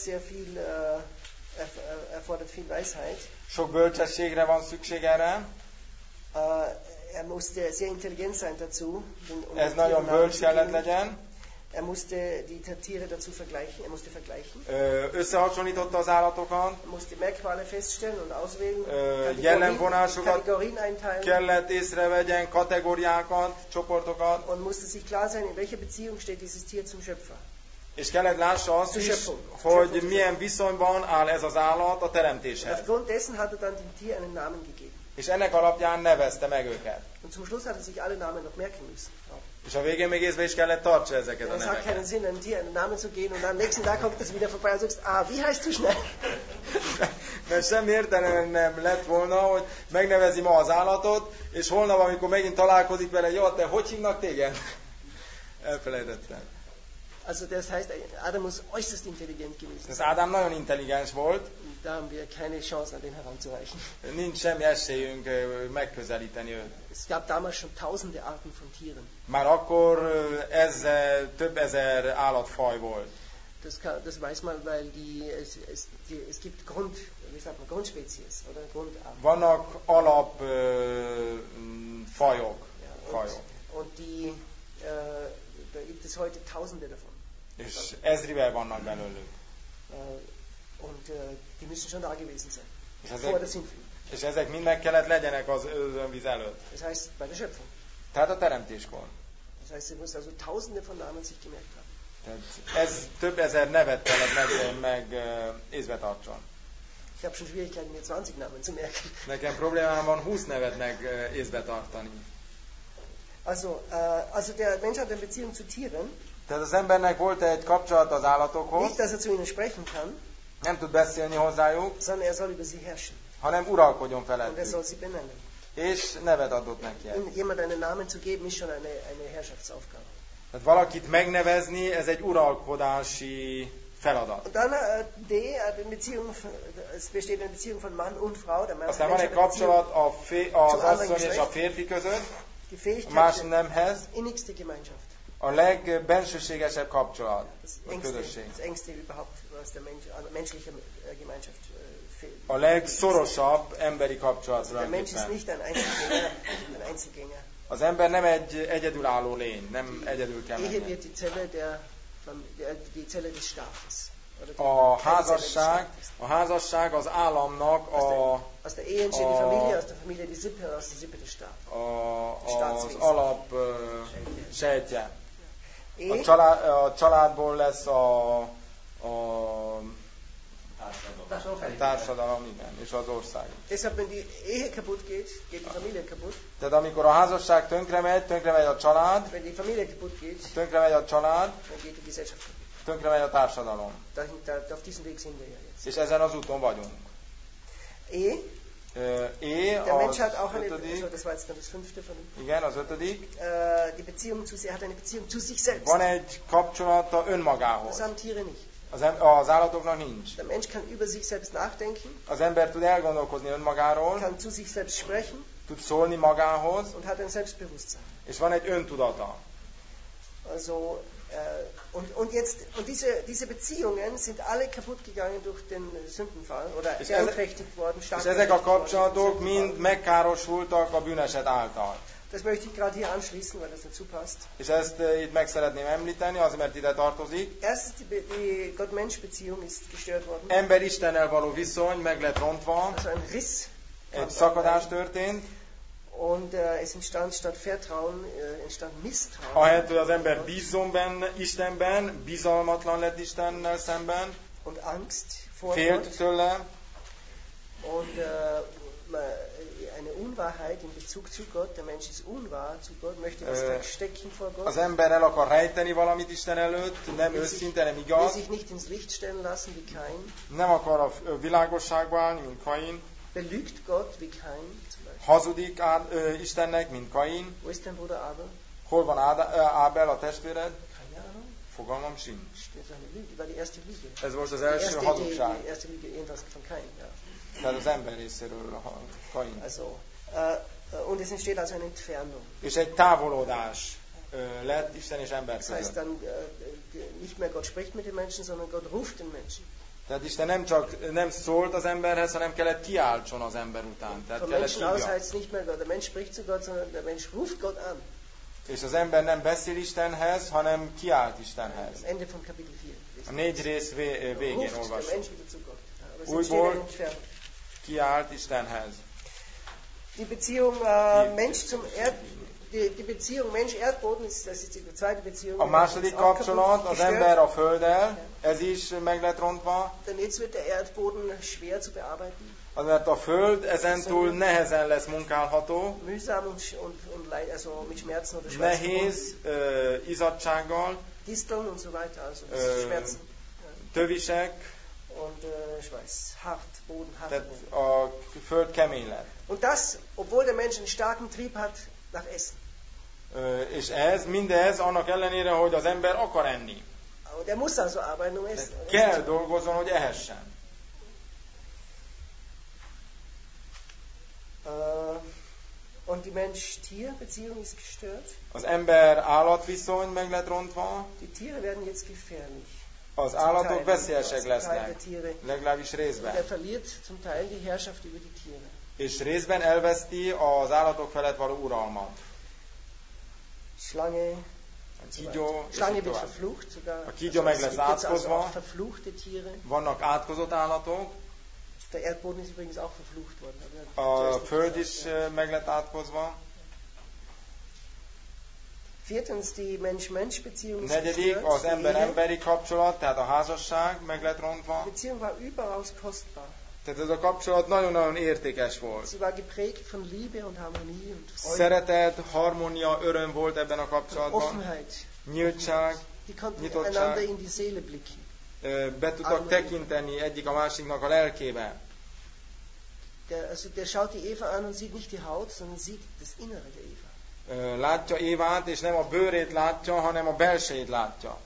viel Weisheit. Sok bölcsességre van szükség erre. Er musste sehr intelligent sein dazu. Ez nagyon bölcs kellett legyen. Er musste die Tiere dazu vergleichen. Er musste vergleichen. Összehasonlította az állatokat. Er musste Merkmale feststellen und auswählen. Jellemvonásokat Kategorien einteilen. Kellett észrevegyen, kategóriákat, csoportokat. Und musste sich klar sein, in welcher Beziehung steht dieses Tier zum Schöpfer. És kellett lássa azt is, hogy milyen viszonyban áll ez az állat a teremtéshez. Aufgrund dessen hat er dann dem Tier einen Namen gegeben. És ennek alapján nevezte meg őket. Und zum Schluss hat er sich alle Namen noch merken müssen. És a végén még észbe is kellett tartsa ezeket a neveket. Es hat keinen Sinn, einem Tier einen Namen zu geben und am nächsten Tag kommt es wieder vorbei und sagst, wie heißt du schnell? Mert semmi értelem nem lett volna, hogy megnevezi ma az állatot, és holnap, amikor megint találkozik vele, jó, te hogy hívnak téged? Elfelejtettem. Also das heißt, Adam muss äußerst intelligent gewesen sein. Ez Ádám nagyon intelligens volt. Da haben wir keine Chance, an den heranzureichen. Nincs semmi esélyünk megközelíteni őt. Es gab damals schon tausende Arten von Tieren. Már akkor több ezer állatfaj volt. Das weiß man, weil es gibt Grundspezies oder Grundarten. Vannak fajok. Und da gibt es heute tausende davon. És ezrivel vannak belőlük. Und die müssen schon da gewesen sein. Vor der Sintflut. És ezek mind meg kellett legyenek az özönvíz előtt. Das heißt, bei der Schöpfung. Tehát a teremtéskor. Das heißt, sie muss also tausende von Namen sich gemerkt haben. Tehát ez több ezer nevet kellett meg észbe tartson. Ich habe schon Schwierigkeiten, mir 20 Namen zu merken. Nekem problémám van 20 nevet meg észbe tartani. Also der Mensch hat eine Beziehung zu Tieren. Tehát az embernek volt egy kapcsolat az állatokhoz. Nicht, dass er zu ihnen sprechen kann. Nem tud beszélni hozzájuk. Sondern er soll über sie herrschen. Hanem uralkodjon Und er felettük. soll sie benennen. És nevet adott neki. Jemand einen Namen zu geben, ist schon eine Herrschaftsaufgabe. Tehát valakit megnevezni, ez egy uralkodási feladat. Und dann es besteht eine Beziehung von Mann und Frau. Aztán van egy kapcsolat az asszony és a férfi között, a más nemhez. Innigste Gemeinschaft. A legbensőségesebb kapcsolat, a közösség. Das engste überhaupt, was der menschliche Gemeinschaft fehlt. A legszorosabb emberi kapcsolat. Der Mensch ist nicht ein Einzelgänger. Az ember nem egy egyedülálló lény, nem egyedül kell menni. Ehe wird die Zelle des Staates. A házasság az államnak aus der Ehe entsteht die Familie, aus der Familie die Sippe, aus der Sippe der Staat. Az alap sejtje. A családból lesz a társadalom, igen, és az ország. Deshalb, wenn die Ehe kaputt geht, geht die Familie kaputt. Tehát amikor a házasság tönkre megy a család, Wenn die Familie kaputt geht, tönkre megy a család, dann geht die Gesellschaft kaputt. tönkre megy a társadalom. Auf diesem Weg sind wir ja jetzt. És ezen az úton vagyunk. Ehe. Der Mensch hat auch eine, also das war jetzt dann das 5. von ihm. Igen, az 5. Die Beziehung zu sich, hat eine Beziehung zu sich selbst. Van egy kapcsolata önmagához. Das haben Tiere nicht. Az állatoknak nincs. Der Mensch kann über sich selbst nachdenken. Az ember tud elgondolkozni önmagáról. Kann zu sich selbst sprechen. Tud szólni magához. Und hat ein Selbstbewusstsein. És van egy öntudata. Also und diese Beziehungen sind alle kaputt gegangen durch den Sündenfall oder beeinträchtigt worden, stark. És ezek a kapcsolatok mind megkárosultak a bűneset által. Das möchte ich gerade hier anschließen, weil das dazu passt. És ezt itt meg szeretném említeni, azért mert ide tartozik. Erstens die Gott-Mensch-Beziehung ist gestört worden. Ember-Istennel való viszony meg lett rontva. Also ein Riss. Egy szakadás történt. Und es entstand statt Vertrauen, entstand Misstrauen. Ahelyett, hogy az ember bízzon Istenben, bizalmatlan lett Istennel szemben. Und Angst vor Félt tőle. Und eine Unwahrheit in Bezug zu Gott. Der Mensch ist unwahr zu Gott, möchte was verstecken vor Gott. Az ember el akar rejteni valamit Isten előtt, nem őszinte, nem igaz. Will sich nicht ins Licht stellen lassen wie Kain. Nem akar a világosságba állni, mint Kain. Belügt Gott wie Kain. Hazudik Istennek, mint Kain. Wo ist dein Bruder Abel? Hol van Ábel, a testvéred? Keine Ahnung. Fogalmam sincs. Das war eine Lüge, war die erste Lüge. Ez most az első hazugság. Die erste Lüge jedenfalls von Kain, ja. Tehát az ember részéről a Kain. Also, und es entsteht also eine Entfernung. És egy távolodás lett Isten és ember között. Das heißt dann, nicht mehr Gott spricht mit den Menschen, sondern Gott ruft den Menschen. Tehát Isten nem szólt az emberhez, hanem kellett kiáltson az ember után. Tehát kellett hívja. Der Mensch spricht zu Gott, sondern der Mensch ruft Gott an. És az ember nem beszél Istenhez, hanem kiált Istenhez. Ende von Kapitel 4. A 4 rész végén olvasjuk. Újból kiált Istenhez. Die Beziehung Mensch zum Die Beziehung Mensch-Erdboden, das ist die zweite Beziehung. A második kapcsolat, az ember a földdel, ez is meg lett rontva. Denn jetzt wird der Erdboden schwer zu bearbeiten. Mert a föld ezentúl nehezen lesz munkálható. Mühsam und leid, also mit Schmerzen oder Schmerzen. Nehéz, izzadsággal. Disteln und so weiter, also Schmerzen. Tövisek. Und Schweiß, hart, Boden, hart. Tehát a föld kemény lett. Und das, obwohl der Mensch einen starken Trieb hat nach Essen. És mindez annak ellenére, hogy az ember akar enni. Der muss also arbeiten, um essen. Kell dolgozzon, hogy ehessen. Und die Mensch-Tier-Beziehung ist gestört. Az ember-állatviszony meg lett rontva. Die Tiere werden jetzt gefährlich. Az állatok veszélyesek lesznek, legalábbis részben. Der verliert zum Teil die Herrschaft über die Tiere. És részben elveszti az állatok felett való uralmat. Schlange, Schlange wird verflucht sogar. A kígyó meg lesz átkozva. Verfluchte Tiere. Vannak átkozott állatok. Der Erdboden ist übrigens auch verflucht worden. A föld is meg lett átkozva. Viertens, die Mensch-Mensch-Beziehung ist negyedik, az ember-emberi kapcsolat, tehát a házasság meg lett rontva. Die Beziehung war überaus kostbar. Tehát ez a kapcsolat nagyon-nagyon értékes volt. Sie war geprägt von Liebe und Harmonie und Freude. Szeretet, harmónia, öröm volt ebben a kapcsolatban. Offenheit. Nyíltság, nyitottság. In die Seele blicken. Be tudtak tekinteni egyik a másiknak a lelkébe. Der schaut die Eva an und sieht nicht die Haut, sondern sieht das Innere der Eva. Látja Évát, és nem a bőrét látja, hanem a belsejét látja.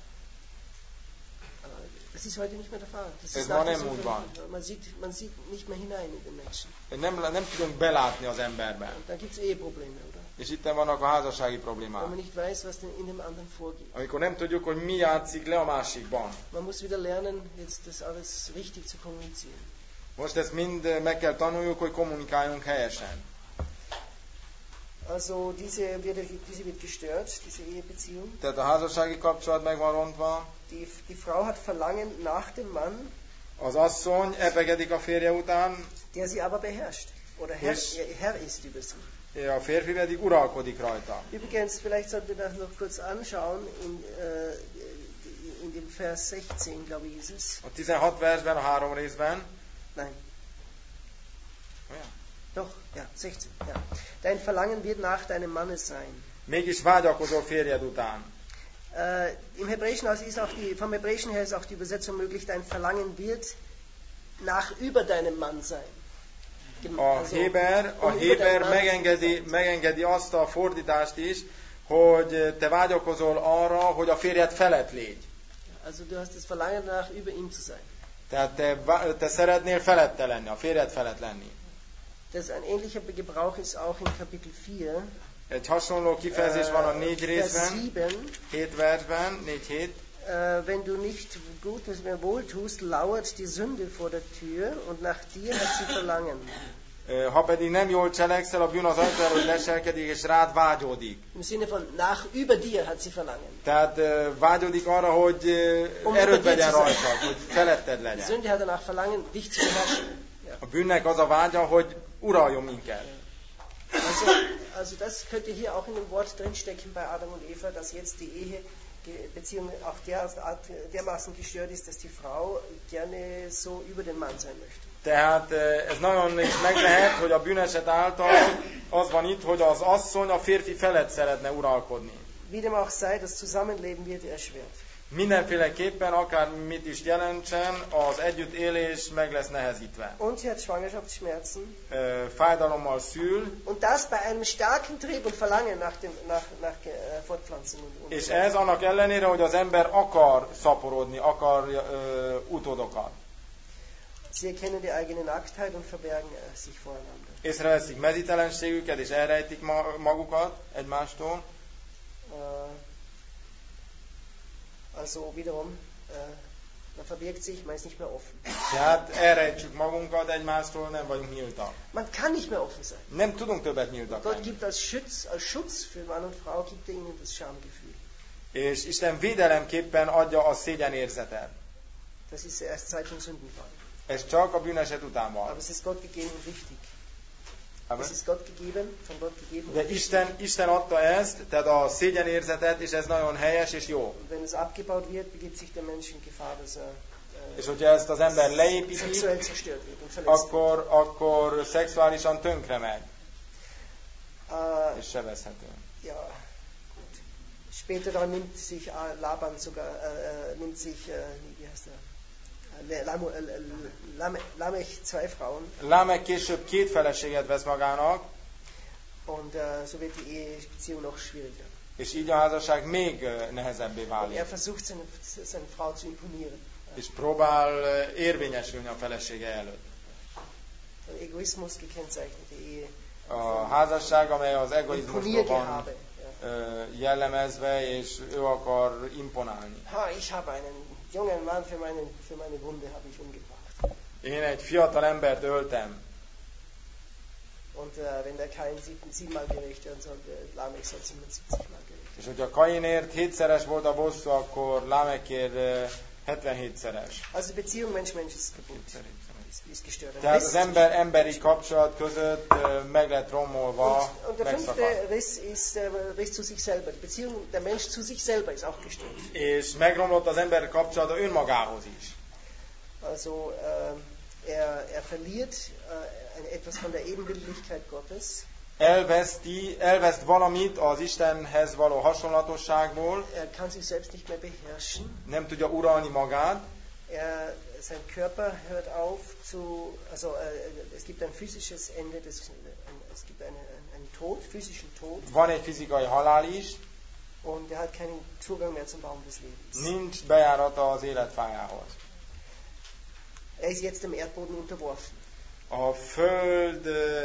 Das ist heute nicht mehr der Fall. Ez ma nem úgy van. Man sieht nicht mehr hinein in den Menschen. Nem tudunk belátni az emberben. Da gibt's Eheprobleme, oder? És itt vannak a házassági problémák. Wenn man nicht weiß, was in dem anderen vorgeht. Amikor nem tudjuk, hogy mi játszik le a másikban. Man muss wieder lernen, jetzt das alles richtig zu kommunizieren. Most ezt mind meg kell tanuljuk, hogy kommunikáljunk helyesen. Also diese wird gestört, diese Ehebeziehung. Tehát a házassági kapcsolat meg van rontva. Die Frau hat Verlangen nach dem Mann. Az asszony epegedik a férje után. Der sie aber beherrscht. Oder Herr ist über sie. a férfi pedig uralkodik rajta. Übrigens, vielleicht sollten wir das noch kurz anschauen, in dem Vers 16, glaube ich, ist es. A 16 versben, a 3 részben. Nein. Ja. Doch, ja, 16. Ja. Dein Verlangen wird nach deinem Manne sein. Mégis vágyakozol férjed után. Im Hebräischen ist auch vom Hebräischen her ist auch die Übersetzung möglich, dein Verlangen wird nach über deinem Mann sein. A Héber megengedi azt a fordítást is, hogy te vágyakozol arra, hogy a férjed felett légy. Also du hast das Verlangen danach, über ihm zu sein. Tehát te szeretnél felette lenni, a férjed felett lenni. Das ein ähnlicher Gebrauch ist auch in Kapitel 4. Egy hasonló kifejezés van a 4 részben, 7 versben, 4-7. Wenn du nicht Gutes mehr wohltust, lauert die Sünde vor der Tür und nach dir hat sie Verlangen. Ha pedig nem jól cselekszel, a bűn az ajtó előtt leselkedik, és rád vágyódik. Im Sinne von nach über dir hat sie Verlangen. Tehát vágyódik arra, hogy erőt vegyen rajtad, hogy feletted legyen. Die Sünde hat danach Verlangen, dich zu beherrschen. A bűnnek az a vágya, hogy uraljon minket. Also das könnte hier auch in dem Wort drinstecken bei Adam und Eva, dass jetzt die Ehebeziehung auch dermaßen gestört ist, dass die Frau gerne so über den Mann sein möchte. Tehát ez nagyon is meg lehet, hogy a bűneset által az van itt, hogy az asszony a férfi felett szeretne uralkodni. Wie dem auch sei, das Zusammenleben wird erschwert. Mindenféleképpen, akár mit is jelentsen, az együttélés meg lesz nehezítve. Und sie hat Schwangerschaftsschmerzen. Fájdalommal szül. Und das bei einem starken Trieb und Verlangen nach Fortpflanzung. És ez annak ellenére, hogy az ember akar szaporodni, akar utódokat. Sie erkennen die eigene Nacktheit und verbergen sich voreinander. Észreveszik mezítelenségüket, és elrejtik magukat egymástól. Also wiederum, man verbirgt sich, man ist nicht mehr offen. Tehát elrejtjük magunkat egymástól, nem vagyunk nyíltak. Man kann nicht mehr offen sein. Nem tudunk többet nyíltak Gott lenni. gibt als Schutz für Mann und Frau, gibt er ihnen das Schamgefühl. És Isten védelemképpen adja a szégyenérzetet. Das ist erst seit dem Sündenfall. Ez csak a bűneset után van. Aber es ist Gott gegeben und richtig. Es ist Gott gegeben, von Gott gegeben. De Isten adta ezt, tehát a szégyenérzetet, és ez nagyon helyes és jó. Und wenn es abgebaut wird, begibt sich der Mensch in Gefahr, dass és hogyha ezt az ember leépíti, sexuell zerstört wird und verletzt akkor szexuálisan tönkre megy. És sebezhető. Ja, gut. Später dann nimmt sich Laban sogar, wie heißt er? Lamech 2 Frauen. Lamech később 2 feleséget vesz magának. Und so wird die Ehebeziehung noch schwieriger. És így a házasság még nehezebbé válik. Er versucht seine Frau zu imponieren. És próbál érvényesülni a felesége előtt. Der Egoismus gekennzeichnete Ehe. A házasság, amely az egoizmusban van jellemezve, és ő akar imponálni. Ich habe einen jungen Mann für meine Wunde habe ich umgebracht. Én egy fiatal embert öltem. Und wenn der Kain 7-mal gerecht werden soll, Lamech soll 77-mal gerecht. És hogyha Kainért 7-szeres volt a bosszú, akkor Lamechért 77-szeres. Also die Beziehung Mensch-Mensch ist kaputt. Ist gestört. Tehát az emberi kapcsolat között meg lett romolva, und der fünfte Riss ist der Riss zu sich selber. Die Beziehung der Mensch zu sich selber ist auch gestört. És megromlott az ember kapcsolata önmagához is. Also er verliert etwas von der Ebenbildlichkeit Gottes. Elveszt valamit az Istenhez való hasonlatosságból. Er kann sich selbst nicht mehr beherrschen. Nem tudja uralni magát. Sein Körper hört auf es gibt ein physisches Ende, es gibt einen Tod, physischen Tod. Van egy fizikai halál is. Und er hat keinen Zugang mehr zum Baum des Lebens. Nincs bejárata az életfájához. Er ist jetzt dem Erdboden unterworfen. A föld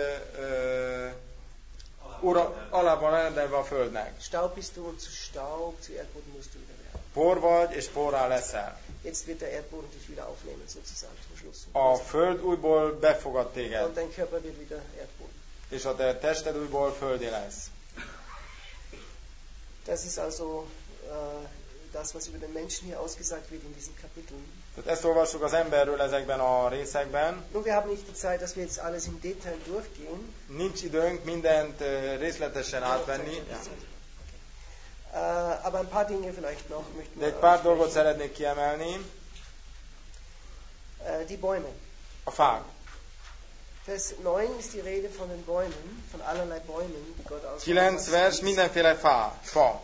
alában rendelve a földnek. Staub bist du und zu Staub, zu Erdboden musst du wieder werden. Por vagy, és porrá leszel. Jetzt wird der Erdboden dich wieder aufnehmen, sozusagen, zum Schluss. A föld újból befogad téged. Und dein Körper wird wieder Erdboden. És a te tested újból földé lesz. Das ist also das, was über den Menschen hier ausgesagt wird in diesen Kapiteln. Tehát ezt olvassuk az emberről ezekben a részekben. Nun, wir haben nicht die Zeit, dass wir jetzt alles im Detail durchgehen. Nincs időnk mindent részletesen átvenni. Aber ein paar Dinge vielleicht noch möchten De egy wir pár dolgot szeretnék kiemelni. Die Bäume. A fák. Vers 9 ist die Rede von den Bäumen, von allerlei Bäumen, die Gott ausgewählt 9 vers, mindenféle fa.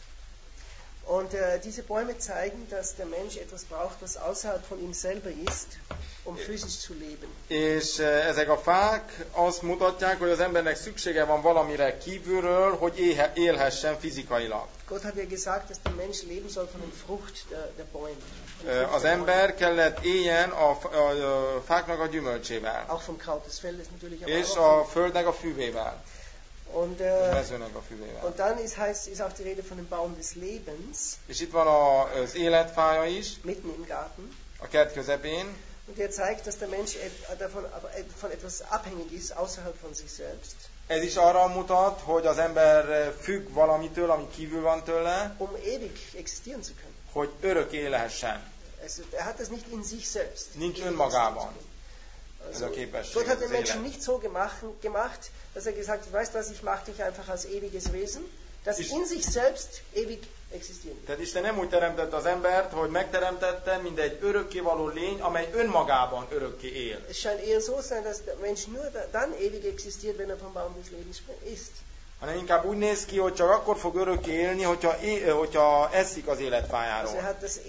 Und diese Bäume zeigen, dass der Mensch etwas braucht, was außerhalb von ihm selber ist, um physisch zu leben. És ezek a fák azt mutatják, hogy az embernek szüksége van valamire kívülről, hogy élhessen fizikailag. Gott hat ja gesagt, dass der Mensch leben soll von der Frucht der Bäume. Az ember kellett éljen a fáknak a gyümölcsével. Auch vom Kraut des Feldes natürlich. És a földnek a füvével. Und, mezőnek a füvével. Und dann ist auch die Rede von dem Baum des Lebens. És itt van az életfája is. Mitten im Garten. A kert közepén. Und der zeigt, dass der Mensch von etwas abhängig ist, außerhalb von sich selbst. Ez is arra mutat, hogy az ember függ valamitől, ami kívül van tőle. Um ewig existieren zu können. Hogy örökké lehessen. Er hat das nicht in sich selbst. Nincs önmagában. Ez a képesség. Gott hat den Menschen nicht so gemacht, dass er gesagt hat, weißt du was, ich mache dich einfach als ewiges Wesen, das in sich selbst ewig existieren. Tehát Isten nem úgy teremtette az embert, hogy megteremtette, mint egy örökkévaló lény, amely önmagában örökké él. Es scheint eher so sein, dass der Mensch nur dann ewig existiert, wenn er vom Baum des Lebens isst. Hanem inkább úgy néz ki, hogy csak akkor fog örökké élni, hogyha eszik az életfájáról. Also er hat das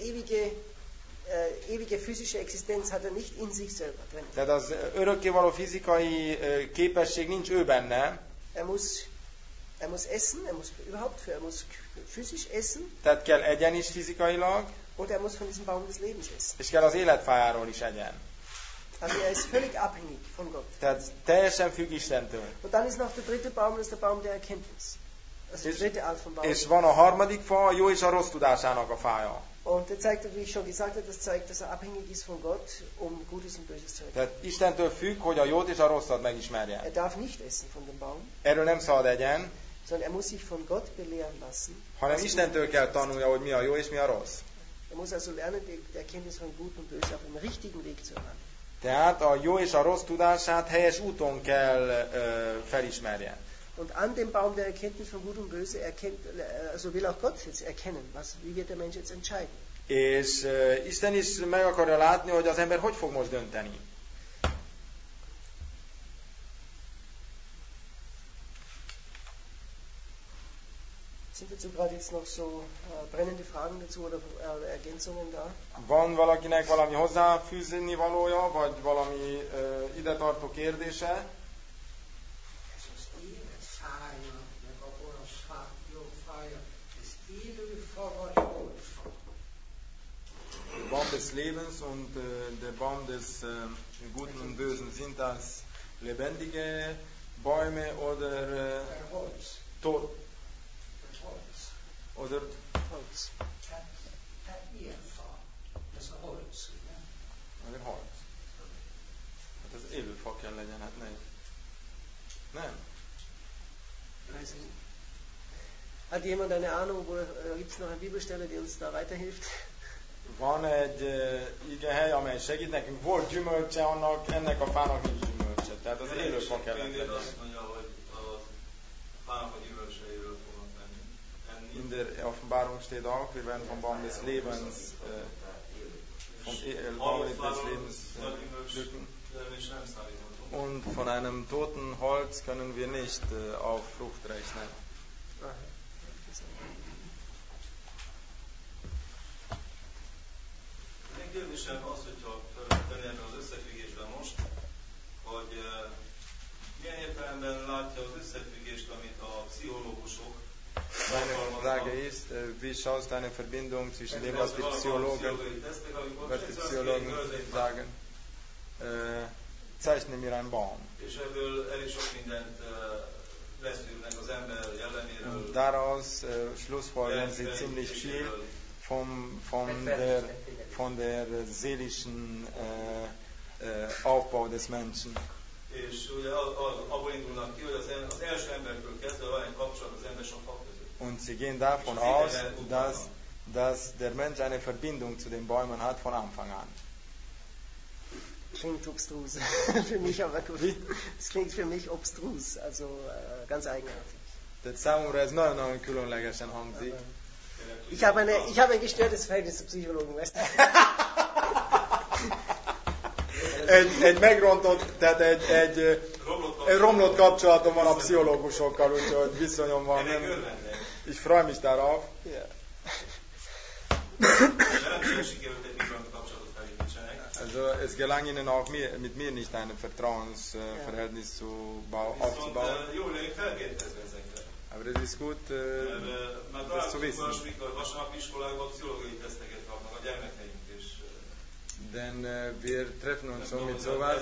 ewige physische Existenz hat er nicht in sich selber drin. Tehát az örökkévaló fizikai képesség nincs ő benne. Er muss essen, er muss physisch essen. Tehát kell egyen is fizikailag. Und er muss von diesem Baum des Lebens essen. És kell az életfájáról is egyen. Also er ist völlig abhängig von Gott. Tehát teljesen függ Istentől. Und dann ist noch der dritte Baum, das ist der Baum der Erkenntnis. Das ist die dritte Art von Baum. És van a harmadik fa, a jó és a rossz tudásának a fája. Und er zeigt, wie ich schon gesagt habe, das zeigt, dass er abhängig ist von Gott, um Gutes und Böses zu erkennen. Tehát Istentől függ, hogy a jót és a rosszat megismerje. Er darf nicht essen von dem Baum. Erről nem szabad egyen. Sondern er muss sich von Gott belehren lassen. Hanem Istentől kell tanulja, hogy mi a jó és mi a rossz. Er muss also lernen, die Erkenntnis von Gut und Böse auf dem richtigen Weg zu erlangen. Tehát a jó és a rossz tudását helyes úton kell felismerje. Und an dem Baum der Erkenntnis von Gut und Böse also will auch Gott jetzt erkennen, wie wird der Mensch jetzt entscheiden. És Isten is meg akarja látni, hogy az ember hogy fog most dönteni. Sind dazu gerade jetzt noch so brennende Fragen dazu oder Ergänzungen da? Van valakinek valami hozzáfűzni valója, vagy valami ide tartó kérdése? Der Baum des Lebens und der Baum des Guten und Bösen, sind das lebendige Bäume oder tot? Oder Holz. Ez a holz, ugye? Vagy holz. Hát az élő fa kell legyen, hát nem. Hat jemand eine Ahnung, gibt es noch eine Bibelstelle, die uns da weiterhilft? Van egy igehely, amely segít nekünk. Volt gyümölcse ennek a fának nincs gyümölcse. Tehát az élő fa kellett legyen. Azt mondja, hogy a fának a gyümölcseiről fognak menni. In der Offenbarung steht auch, wir werden vom Baum des Lebens pflücken. Und von einem toten Holz können wir nicht auf Frucht rechnen. Kérdésem az, hogyha tenni ebben az összefüggésben most, hogy milyen értelemben látja az összefüggést, amit a pszichológusok Meine Frage ist, wie schaust du eine Verbindung zwischen dem, was die Psychologen sagen? Zeichne mir einen Baum. És ebből elég sok mindent leszűrnek az ember jelleméről. Daraus schlussfolgern sie ziemlich viel von der seelischen Aufbau des Menschen. És ugye abból indulnak ki, hogy az első embertől kezdve van egy kapcsolat az ember és a fa között. Und sie gehen davon aus, dass dass der Mensch eine Verbindung zu den Bäumen hat von Anfang an. Klingt obstrus. Für mich aber gut. Es klingt für mich obstrus, also ganz eigenartig. Tehát számomra ez nagyon-nagyon különlegesen hangzik. Ich habe ein gestörtes Verhältnis zu Psychologen, weißt du? Egy megrontott, tehát egy romlott kapcsolatom van a pszichológusokkal, úgyhogy viszonyom van. Ich freue mich darauf. Ja. Also es gelang ihnen auch mit mir nicht ein Vertrauensverhältnis aufzubauen. Aber es ist gut, das zu wissen. Denn wir treffen uns so mit sowas,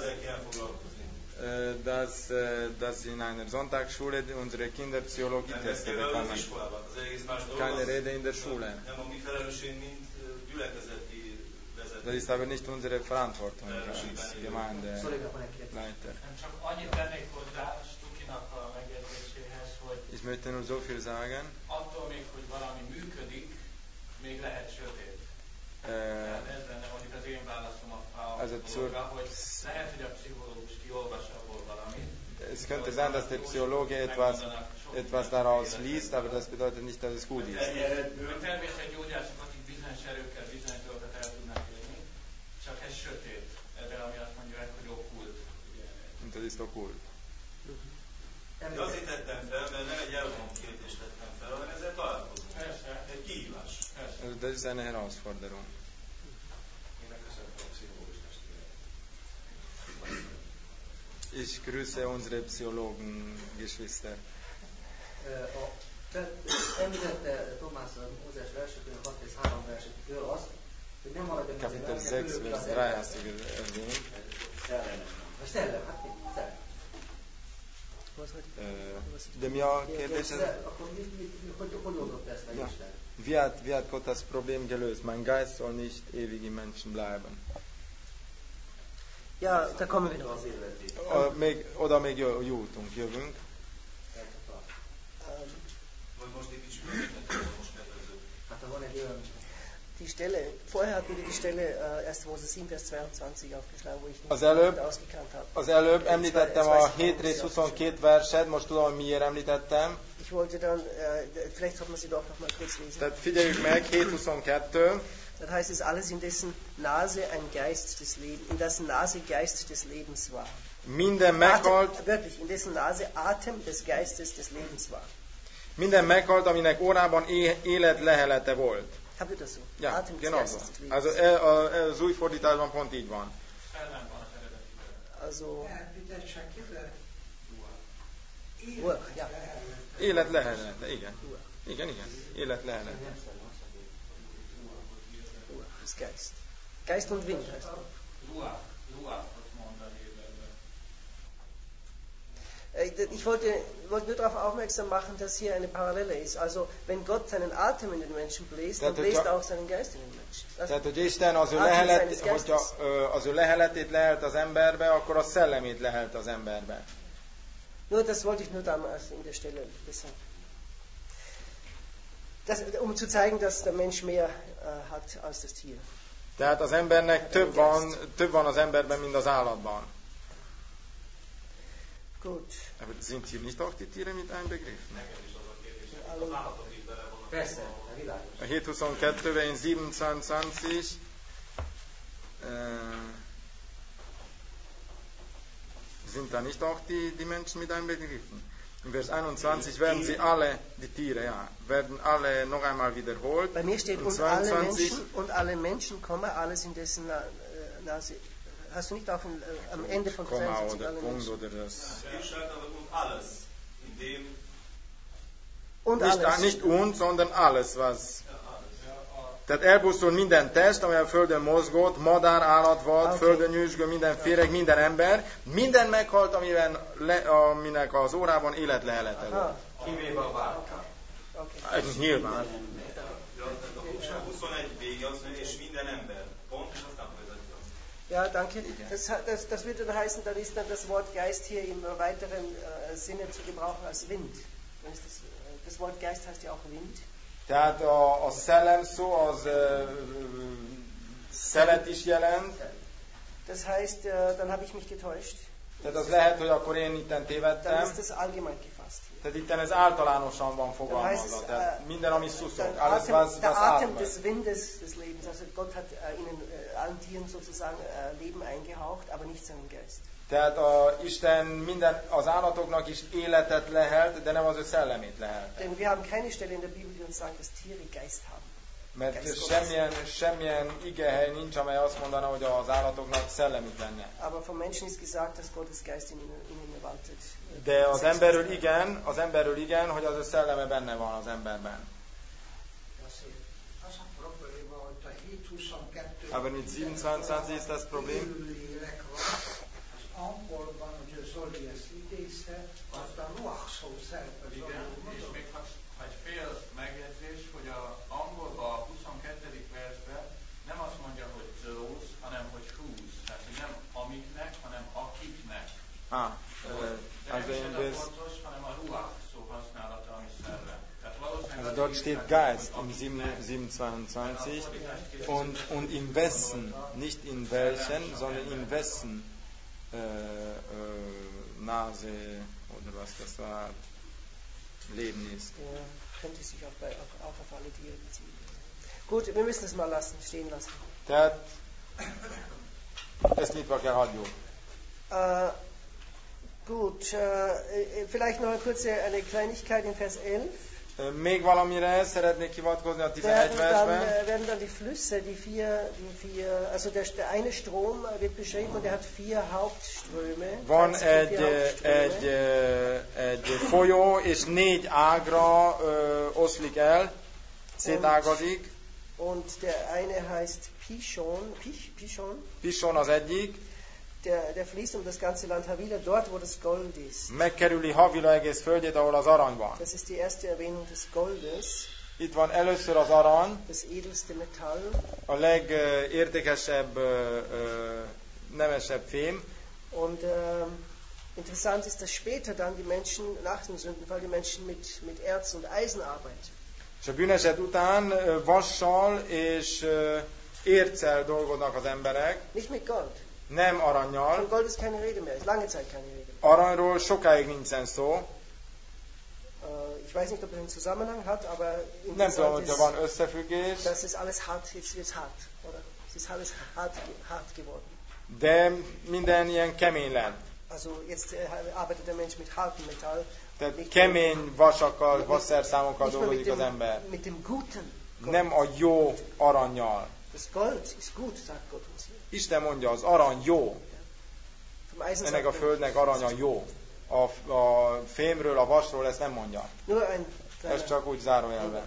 dass in einer Sonntagsschule unsere Kinder Psychologie-Teste bekommen. Keine Rede in der Schule. Das ist aber nicht unsere Verantwortung als Gemeindeleiter. Ich möchte nur so viel sagen. Attól még, hogy valami működik, még lehet sötét. Ez lenne mondjuk az én válaszom a dologra, hogy lehet, hogy a pszichológus kiolvas abból valamit. Es könnte sein, dass der Psychologe etwas daraus liest, aber das bedeutet nicht, dass es gut ist. Természetgyógyászok, akik bizonyos erőkkel bizonyos dolgokat el tudnak élni, csak ez sötét. Erre, ami azt mondják, hogy okkult. Und das ist okkult. De azért tettem fel, mert nem egy elvont kérdést tettem fel, hanem ezzel találkozunk. Persze. Egy kihívás. Also das ist eine Herausforderung. Én megköszönöm a pszichológus testvéreket. Ich grüße unsere Psychologen-Geschwister. Említette Tomás a Mózes versekön, a 6 és 3 versekről azt, hogy nem maradjon Kapitel 6, vers 3 hast du erwähnt. Szellem, hát mi? Szellem. De mi a kérdés? Akkor hogy oldott ezt meg Isten? Wie hat Gott das Problem gelöst? Mein Geist soll nicht ewig im Menschen bleiben. Ja, da kommen wir noch. Oda még jövünk. Die Stelle, vorher hatten wir die Stelle 1. Mose 7, Vers 22 aufgeschlagen, wo ich nicht ausgekannt habe. Az előbb említettem a 7 rész 22 verset, most tudom, hogy miért említettem. Ich wollte dann, vielleicht sollten wir sie doch noch mal kurz lesen. Tehát figyeljük meg, 7:22. Das heißt, es alles in dessen Nase ein Geist des Lebens, in dessen Nase Geist des Lebens war. Minden meghalt. Wörtlich, in dessen Nase Atem des Geistes des Lebens war. Minden meghalt, aminek órában élet lehelete volt. Habt ihr das so? Ja, Atem des genau so. Geistes des Lebens. Also az új fordításban pont így van. Also, ja. Élet lehelete, igen. Igen. Élet lehelete. Das Geist. Geist und Wind heißt Ich wollte nur darauf aufmerksam machen, dass hier eine Parallele ist. Also, wenn Gott seinen Atem in den Menschen bläst, dann bläst er auch seinen Geist in den Menschen. Tehát, hogy Isten az ő leheletét lehelt az emberbe, akkor a szellemét lehelt az emberbe. Nur das wollte ich nur damals in der Stelle sagen. Um zu zeigen, dass der Mensch mehr hat als das Tier. Tehát az embernek több van az emberben, mint az állatban. Gut. Aber sind hier nicht auch die Tiere mit einbegriffen? Persze, világos. A 7:22, in 7:22 sind da nicht auch die Menschen mit einbegriffen? In Vers 21 werden sie alle, die Tiere, werden alle noch einmal wiederholt. Bei mir steht, und alle Menschen, alles in dessen Nase. Hast du nicht auch am Ende von Vers 22 oder Punkt oder das? Und alles. Nicht und, sondern alles, was... Tehát elpusztul minden test, amely a földön mozgott, madár, állat, vad, földön nyüzsgő, minden féreg, minden ember. Minden meghalt, aminek az órában életlehelete volt. Kivéve a bárka. Ez nyilván. 21 végig azt mondja, és minden ember. Pont, és aztán vezető. Ja, danke. Das würde dann heißen, dann ist dann das Wort Geist hier im weiteren Sinne zu gebrauchen als Wind. Das Wort Geist heißt ja auch Wind. Tehát a szellem szó az szelet is jelent. Das heißt, dann habe ich mich getäuscht. Tehát az lehet, hogy akkor én itten tévedtem. Dann ist das allgemein gefasst. Tehát itten ez általánosan van fogalmazva. Tehát minden, ami szuszog, alles was der Atem atmet. des Windes des Lebens. Also Gott hat ihnen allen Tieren sozusagen Leben eingehaucht, aber nicht seinen Geist. Tehát Isten minden az állatoknak is életet lehelt, de nem az ő szellemét lehelt. Denn wir haben keine Stelle in der Bibel, die uns sagt, dass Tiere Geist haben. Mert semmilyen igehely nincs, amely azt mondaná, hogy az állatoknak szellemük lenne. Aber vom Menschen ist gesagt, dass Gottes Geist in ihnen waltet. De az emberről igen, hogy az ő szelleme benne van az emberben. Aber mit 27 ist das Problem. Angolban, hogy Zoli ezt idézte, azt a ruach szó szerepel. Igen, és még egy fél megjegyzés, hogy az angolban a 22. versben nem azt mondja, hogy those, hanem hogy whose. Tehát nem amiknek, hanem akiknek. Also in das fontos, hanem a ruach szó használata, ami szellem. Also dort steht Geist im 7:22 und in wessen, nicht in welchen, sondern in wessen Nase oder was das war, Leben ist. Ja, könnte sich auch auf alle Tiere beziehen. Gut, wir müssen es mal stehen lassen. Tehát ezt nyitva kell hagyjuk. Gut, vielleicht noch eine Kleinigkeit in Vers 11. Még valamire szeretnék hivatkozni a 11 versben. Werden dann die Flüsse, die vier, also der eine Strom wird beschrieben und der hat 4 Hauptströme. Van egy folyó, és 4 ágra oszlik el, szétágazik. Und der eine heißt Pishon. Pishon az egyik. Der fließt um das ganze Land Havila, dort wo das Gold ist. Megkerüli Havila egész földjét, ahol az arany van. Das ist die erste Erwähnung des Goldes. Itt van először az arany, das edelste Metall. A legértékesebb, nemesebb fém. Und interessant ist, dass später dann die Menschen, nach dem Sündenfall, die Menschen mit Erz und Eisen arbeiten. És a bűneset után vassal és érccel dolgoznak az emberek. Nicht mit Gold. Nem arannyal. Von Gold ist keine Rede mehr, ist lange Zeit keine Rede mehr. Aranyról sokáig nincsen szó. Ich weiß nicht, ob es einen Zusammenhang hat, aber nem tudom, hogyha van összefüggés. Das ist alles hart, jetzt wird's hart, oder? Es ist alles hart geworden. De minden ilyen kemény lett. Also jetzt arbeitet der Mensch mit hartem Metall. Tehát kemény vasakkal, vasszerszámokkal dolgozik az ember. Mit dem guten Gold. Nem a jó arannyal. Das Gold ist gut, sagt Gott uns. Isten mondja, az arany jó. Ennek a földnek aranya jó. A fémről, a vasról ezt nem mondja. Ez csak úgy zárójelben.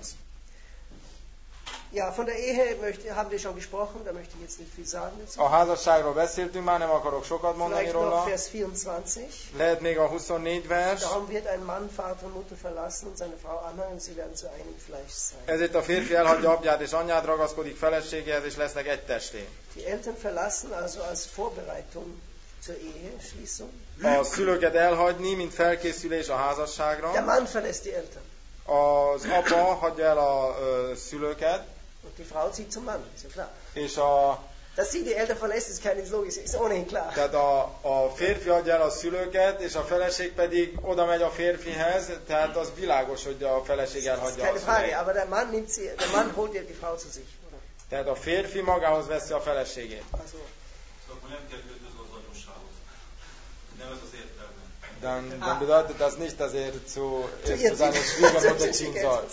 Ja, von der Ehe haben wir schon gesprochen, da möchte ich jetzt nicht viel sagen dazu. A házasságról beszéltünk már, nem akarok sokat mondani róla. Vers 24. Lehet még a 24 vers. Darum wird ein Mann Vater und Mutter verlassen und seine Frau anhängen, und sie werden zu einem Fleisch sein. Ezért a férfi elhagyja apját és anyját, ragaszkodik feleségéhez, és lesznek egy testé. Die Eltern verlassen also als Vorbereitung zur Eheschließung. A szülőket elhagyni, mint felkészülés a házasságra. Der Mann verlässt die Eltern. Az apa hagyja el a szülőket. Und die Frau zieht zum Mann, ist ja klar. És dass sie die Eltern verlässt, ist keine logisch, ist ohnehin klar. Tehát a férfi adja el a szülőket, és a feleség pedig oda megy a férfihez, tehát az világos, hogy a feleség elhagyja a szülőket. Keine Frage, aber der Mann holt die Frau zu sich. Tehát a férfi magához veszi a feleségét. Also. Akkor nem kell kötöző az anyósához. Nem ez az értelme. Dann bedeutet das nicht, dass zu seiner Schwiegermutter ziehen soll.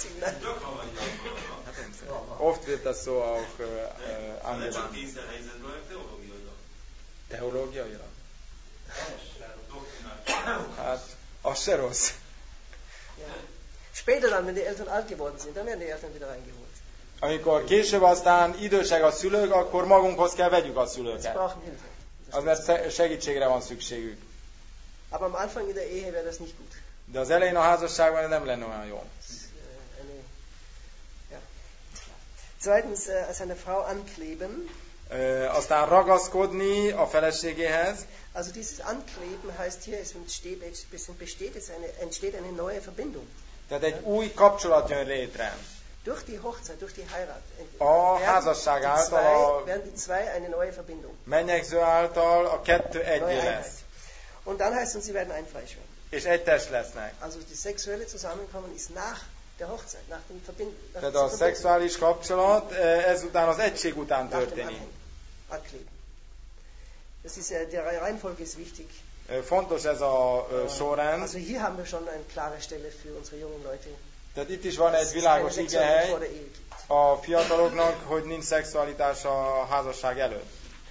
Oft wird das so auch angewandt. Teológiailag? Hát, az se rossz. Später dann, wenn die Eltern alt geworden sind, dann werden die Eltern wieder reingeholt. Amikor később aztán idősek a szülők, akkor magunkhoz kell vegyük a szülőket. Az mert segítségre van szükségük. Aber am Anfang in der Ehe wäre das nicht gut. De az elején a házasságban nem lenne olyan jó. Zweitens, seine Frau ankleben. Aztán ragaszkodni a feleségéhez. Also dieses Ankleben heißt hier, es entsteht eine neue Verbindung. Tehát egy új kapcsolat jön létre. Durch die Hochzeit, durch die Heirat, A házasság által, werden die zwei eine neue Verbindung. Mennyegző által a kettő Neue egyé Einheit. lesz. Und dann heißt es, sie werden ein Fleisch werden. És egy test lesznek. Also das sexuelle Zusammenkommen ist nach der Hochzeit, nach dem Verbinden. Tehát a szexuális kapcsolat ezután az egység után nach dem történik. Ankleben. Das ist, der Reihenfolge ist wichtig. Fontos ez a sorrend. Also hier haben wir schon eine klare Stelle für unsere jungen Leute. Tehát itt is van egy Dass es keine világos Sexualität igehely vor der Ehe gibt. a fiataloknak, hogy nincs szexualitás a házasság előtt.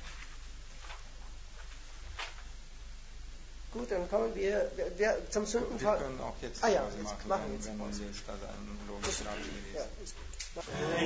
Gut, dann kommen wir zum Sündenfall. Ah ja, jetzt machen wir jetzt Pause. Ja, ist gut.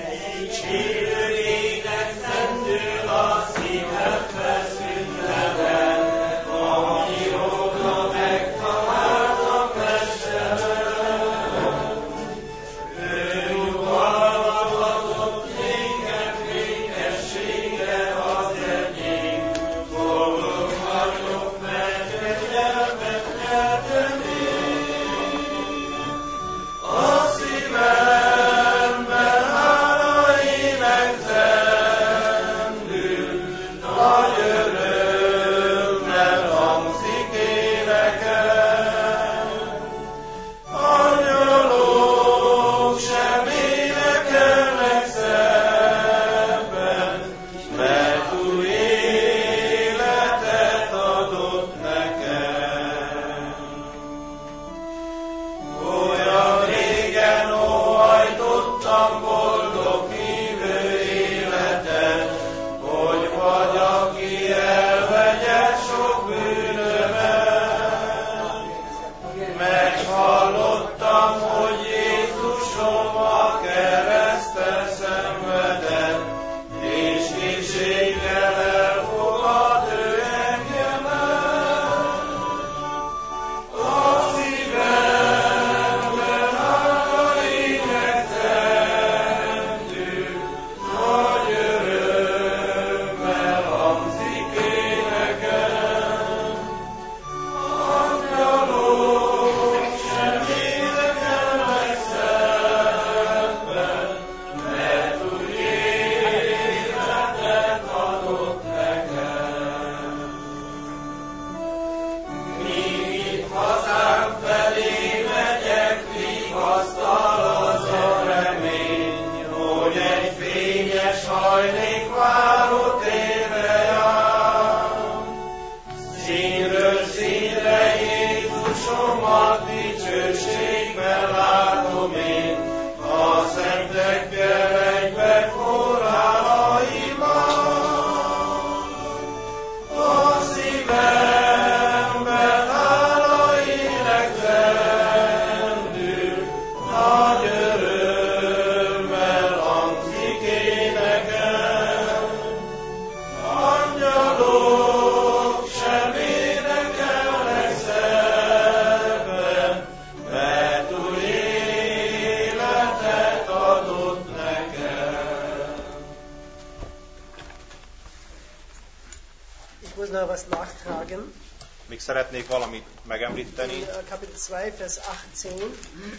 Még szeretnék valamit megemlíteni. Kapitel 2, Vers 18.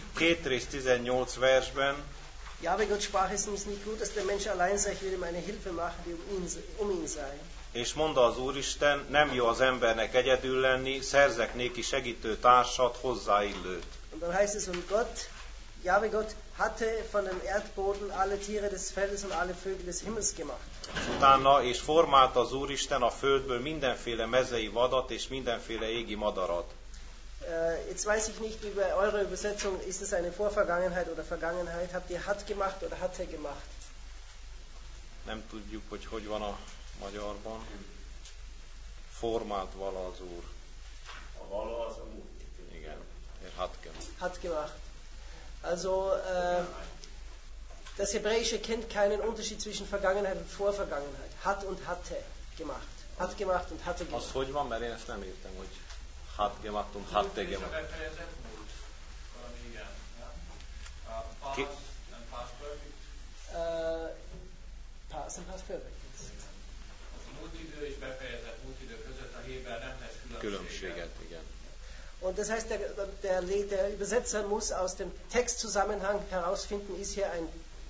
2 rész 18 versben. Jahwe Gott sprach, es ist nicht gut, dass der Mensch allein sei, ich will ihm eine Hilfe machen, die um ihn sei. És mondta az Úristen, nem jó az embernek egyedül lenni, szerzek néki segítő társat, hozzáillőt. Und dann heißt es, und Gott, Jahwe Gott hatte von dem Erdboden alle Tiere des Feldes und alle Vögel des Himmels gemacht. Utána, és formálta az Úristen a földből mindenféle mezei vadat és mindenféle égi madarat. Jetzt weiß ich nicht, über eure Übersetzung, ist es eine Vorvergangenheit oder Vergangenheit? Habt ihr hat gemacht oder hatte gemacht? Nem tudjuk, hogy van a magyarban. Formált vala az Úr. A vala az a Úr. Igen, hat gemacht. Hat gemacht. Also, das Hebräische kennt keinen Unterschied zwischen Vergangenheit und Vorvergangenheit. Hat und hatte gemacht. Hat gemacht und hatte gemacht. Az hogy van? Mert én ezt nem értem, hogy hat gemacht und hatte gemacht. Past and past perfect. Múltidő és befejezett múltidő között a Héber nem tesz különbséget, igen. Und das heißt, der Übersetzer muss aus dem Textzusammenhang herausfinden, ist hier ein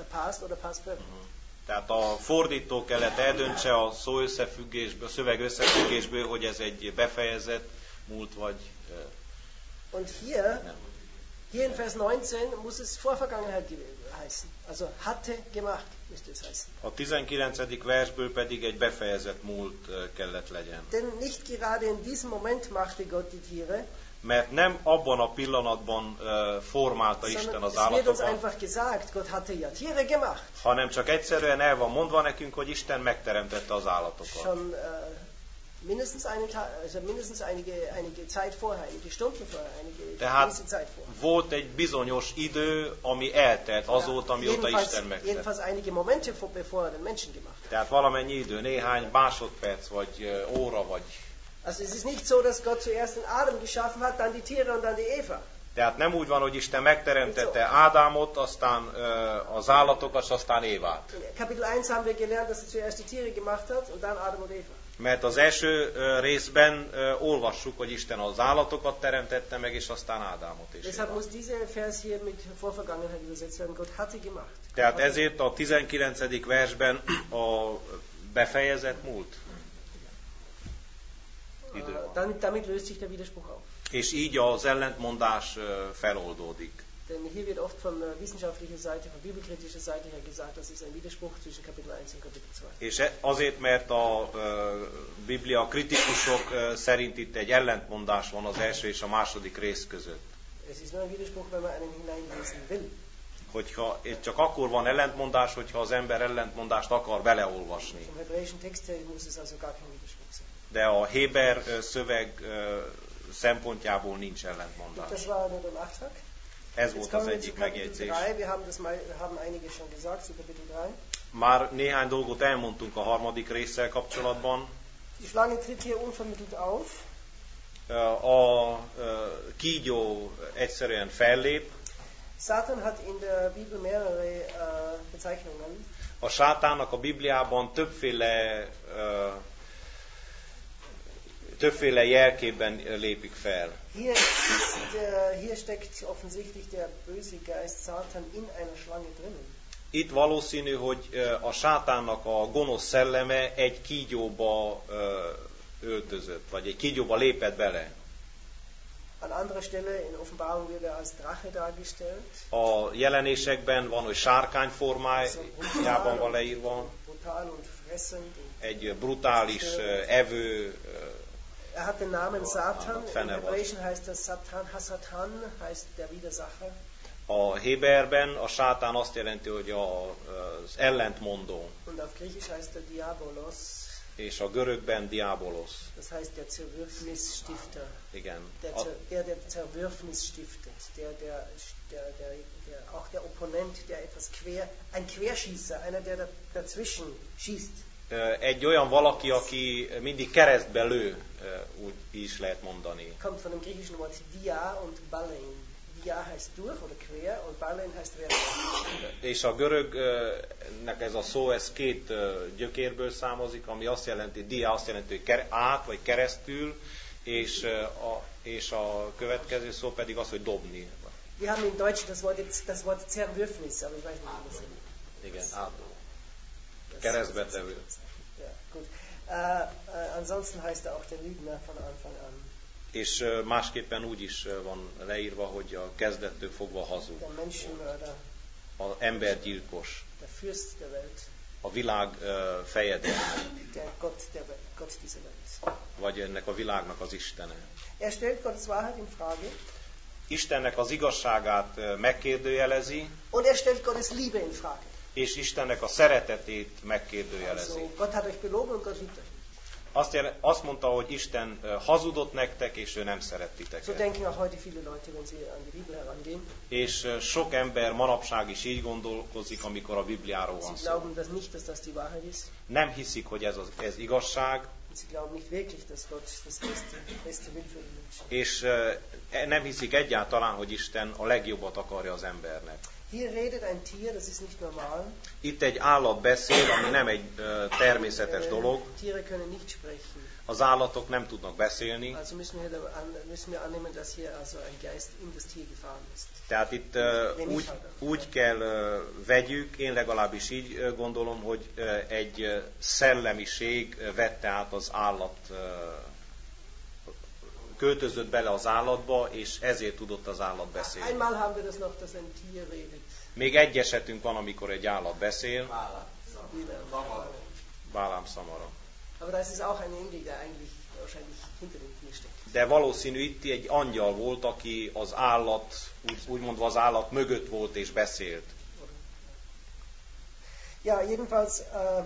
past oder past perfect. Tehát a fordító kellett eldöntse a szó összefüggésből, a szöveg összefüggésből, hogy ez egy befejezett múlt vagy Und hier nem. in Vers 19 muss es Vorvergangenheit heißen. Also hatte gemacht, müsste es heißen. A 19. versből pedig egy befejezett múlt kellett legyen. Denn nicht gerade in diesem Moment machte Gott die Tiere, Mert nem abban a pillanatban formálta Isten sondern az es wird uns állatokat, einfach gesagt, Gott hatte ja Tiere gemacht. hanem csak egyszerűen el van mondva nekünk, hogy Isten megteremtette az állatokat. Schon mindestens einige Zeit vorher, einige Stunden vorher, einige Tehát gewisse Zeit vorher. volt egy bizonyos idő, ami eltelt azóta, mióta Isten megtette. Jedenfalls einige Momente bevor er den Menschen gemacht hat. Tehát valamennyi idő, néhány másodperc, vagy óra, vagy... Also es ist nicht so, dass Gott zuerst den Adam geschaffen hat, dann die Tiere und dann die Eva. Tehát nem úgy van, hogy Isten megteremtette Ádámot, aztán az állatokat, és aztán Évát. In Kapitel 1 haben wir gelernt, dass er zuerst die Tiere gemacht hat und dann Adam und Eva. Mert az első részben olvassuk, hogy Isten az állatokat teremtette meg, és aztán Ádámot és Deshalb Évát. muss dieser Vers hier mit Vorvergangenheit übersetzt werden. Gott hatte gemacht. Tehát ezért a 19. versben a befejezett múlt idő van. Damit löst sich der Widerspruch auf. És így az ellentmondás feloldódik. Denn hier wird oft von wissenschaftlicher Seite, von bibelkritischer Seite her gesagt, das ist ein Widerspruch zwischen Kapitel 1 und Kapitel 2. És azért, mert a Biblia kritikusok szerint itt egy ellentmondás van az első és a második rész között. Es ist nur ein Widerspruch, wenn man einen hineinlesen will. Hogyha, csak akkor van ellentmondás, hogyha az ember ellentmondást akar beleolvasni. Vom hebräischen Text her muss es also gar kein Widerspruch sein. De a héber szöveg szempontjából nincs ellentmondás. Das war nur der Nachtrag. Ez Jetzt volt az kommen wir zu egyik Kapitel megjegyzés. 3. Wir haben einiges schon gesagt zu Kapitel 3. Már néhány dolgot elmondtunk a harmadik résszel kapcsolatban. Die Schlange tritt hier unvermittelt auf. A kígyó egyszerűen fellép. Satan hat in der Bibel mehrere Bezeichnungen. A sátánnak a Bibliában többféle jelkében lépik fel. Hier steckt offensichtlich der böse Geist Satan in einer Schlange drinnen. Itt valószínű, hogy a sátánnak a gonosz szelleme egy kígyóba öltözött, vagy egy kígyóba lépett bele. An anderer Stelle in Offenbarung wird er als Drache dargestellt. A jelenésekben van, hogy sárkány formájában van leírva. Brutal und fressend. Egy brutális evő. Er hat den Namen Satan. Im Fenne Hebräischen heißt das Satan. Hasatan heißt der Widersacher. A Héberben a sátán azt jelenti, hogy az ellentmondó. Und auf Griechisch heißt er Diabolos. És a görögben diabolos. Das heißt der Zerwürfnisstifter. Igen. Der Zerwürfnis stiftet. Auch der Opponent, der etwas ein Querschießer, einer, der dazwischen schießt. Egy olyan valaki, aki mindig keresztbe lő, úgy is lehet mondani. Kommt von dem griechischen Wort dia und balein. Dia heißt durch oder quer und balein heißt wärts. És a görögnek ez a szó, ez két gyökérből származik, ami azt jelenti, dia azt jelenti, hogy át vagy keresztül, és a következő szó pedig az, hogy dobni. Wir haben in Deutsch das Wort Zerwürfnis, aber ich weiß nicht, wie das ist. Igen, átdó. Keresztbe tevő. Ja, gut. Ansonsten heißt er auch der Lügner von Anfang an. És másképpen úgy is van leírva, hogy a kezdettől fogva hazug. Der Menschenmörder. Az embergyilkos. Der Fürst der Welt. A világ fejedelme. Der Gott dieser Welt. Vagy ennek a világnak az istene. Er stellt Gottes Wahrheit in Frage. Istennek az igazságát megkérdőjelezi. Und er stellt Gottes Liebe in Frage. És Istennek a szeretetét megkérdőjelezi. Also, Gott hat euch belogen und Gott liebt euch. Azt mondta, hogy Isten hazudott nektek, és ő nem szeret titeket. So denken auch heute viele Leute, wenn sie an die Bibel herangehen. És sok ember manapság is így gondolkozik, amikor a Bibliáról van Sie szó. glauben das nicht, dass das die Wahrheit ist. Nem hiszik, hogy ez igazság. Sie glauben nicht wirklich, dass Gott das Beste will für die Menschen. És nem hiszik egyáltalán, hogy Isten a legjobbat akarja az embernek. Hier redet ein Tier, das ist nicht normal. Itt egy állat beszél, ami nem egy természetes dolog. Tiere können nicht sprechen. Az állatok nem tudnak beszélni. Also müssen wir annehmen, dass hier also ein Geist in das Tier gefahren ist. Tehát itt úgy kell vegyük, én legalábbis így gondolom, hogy egy szellemiség vette át az állat, költözött bele az állatba, és ezért tudott az állat beszélni. Einmal haben wir das noch, dass ein Tier redet. Még egy esetünk van, amikor egy állat beszél. Bálám szamara. Aber das ist auch ein Engel, der eigentlich wahrscheinlich hinter dem Tier steckt. De valószínű itt egy angyal volt, aki az állat, úgymondva az állat mögött volt és beszélt. Ja, jedenfalls,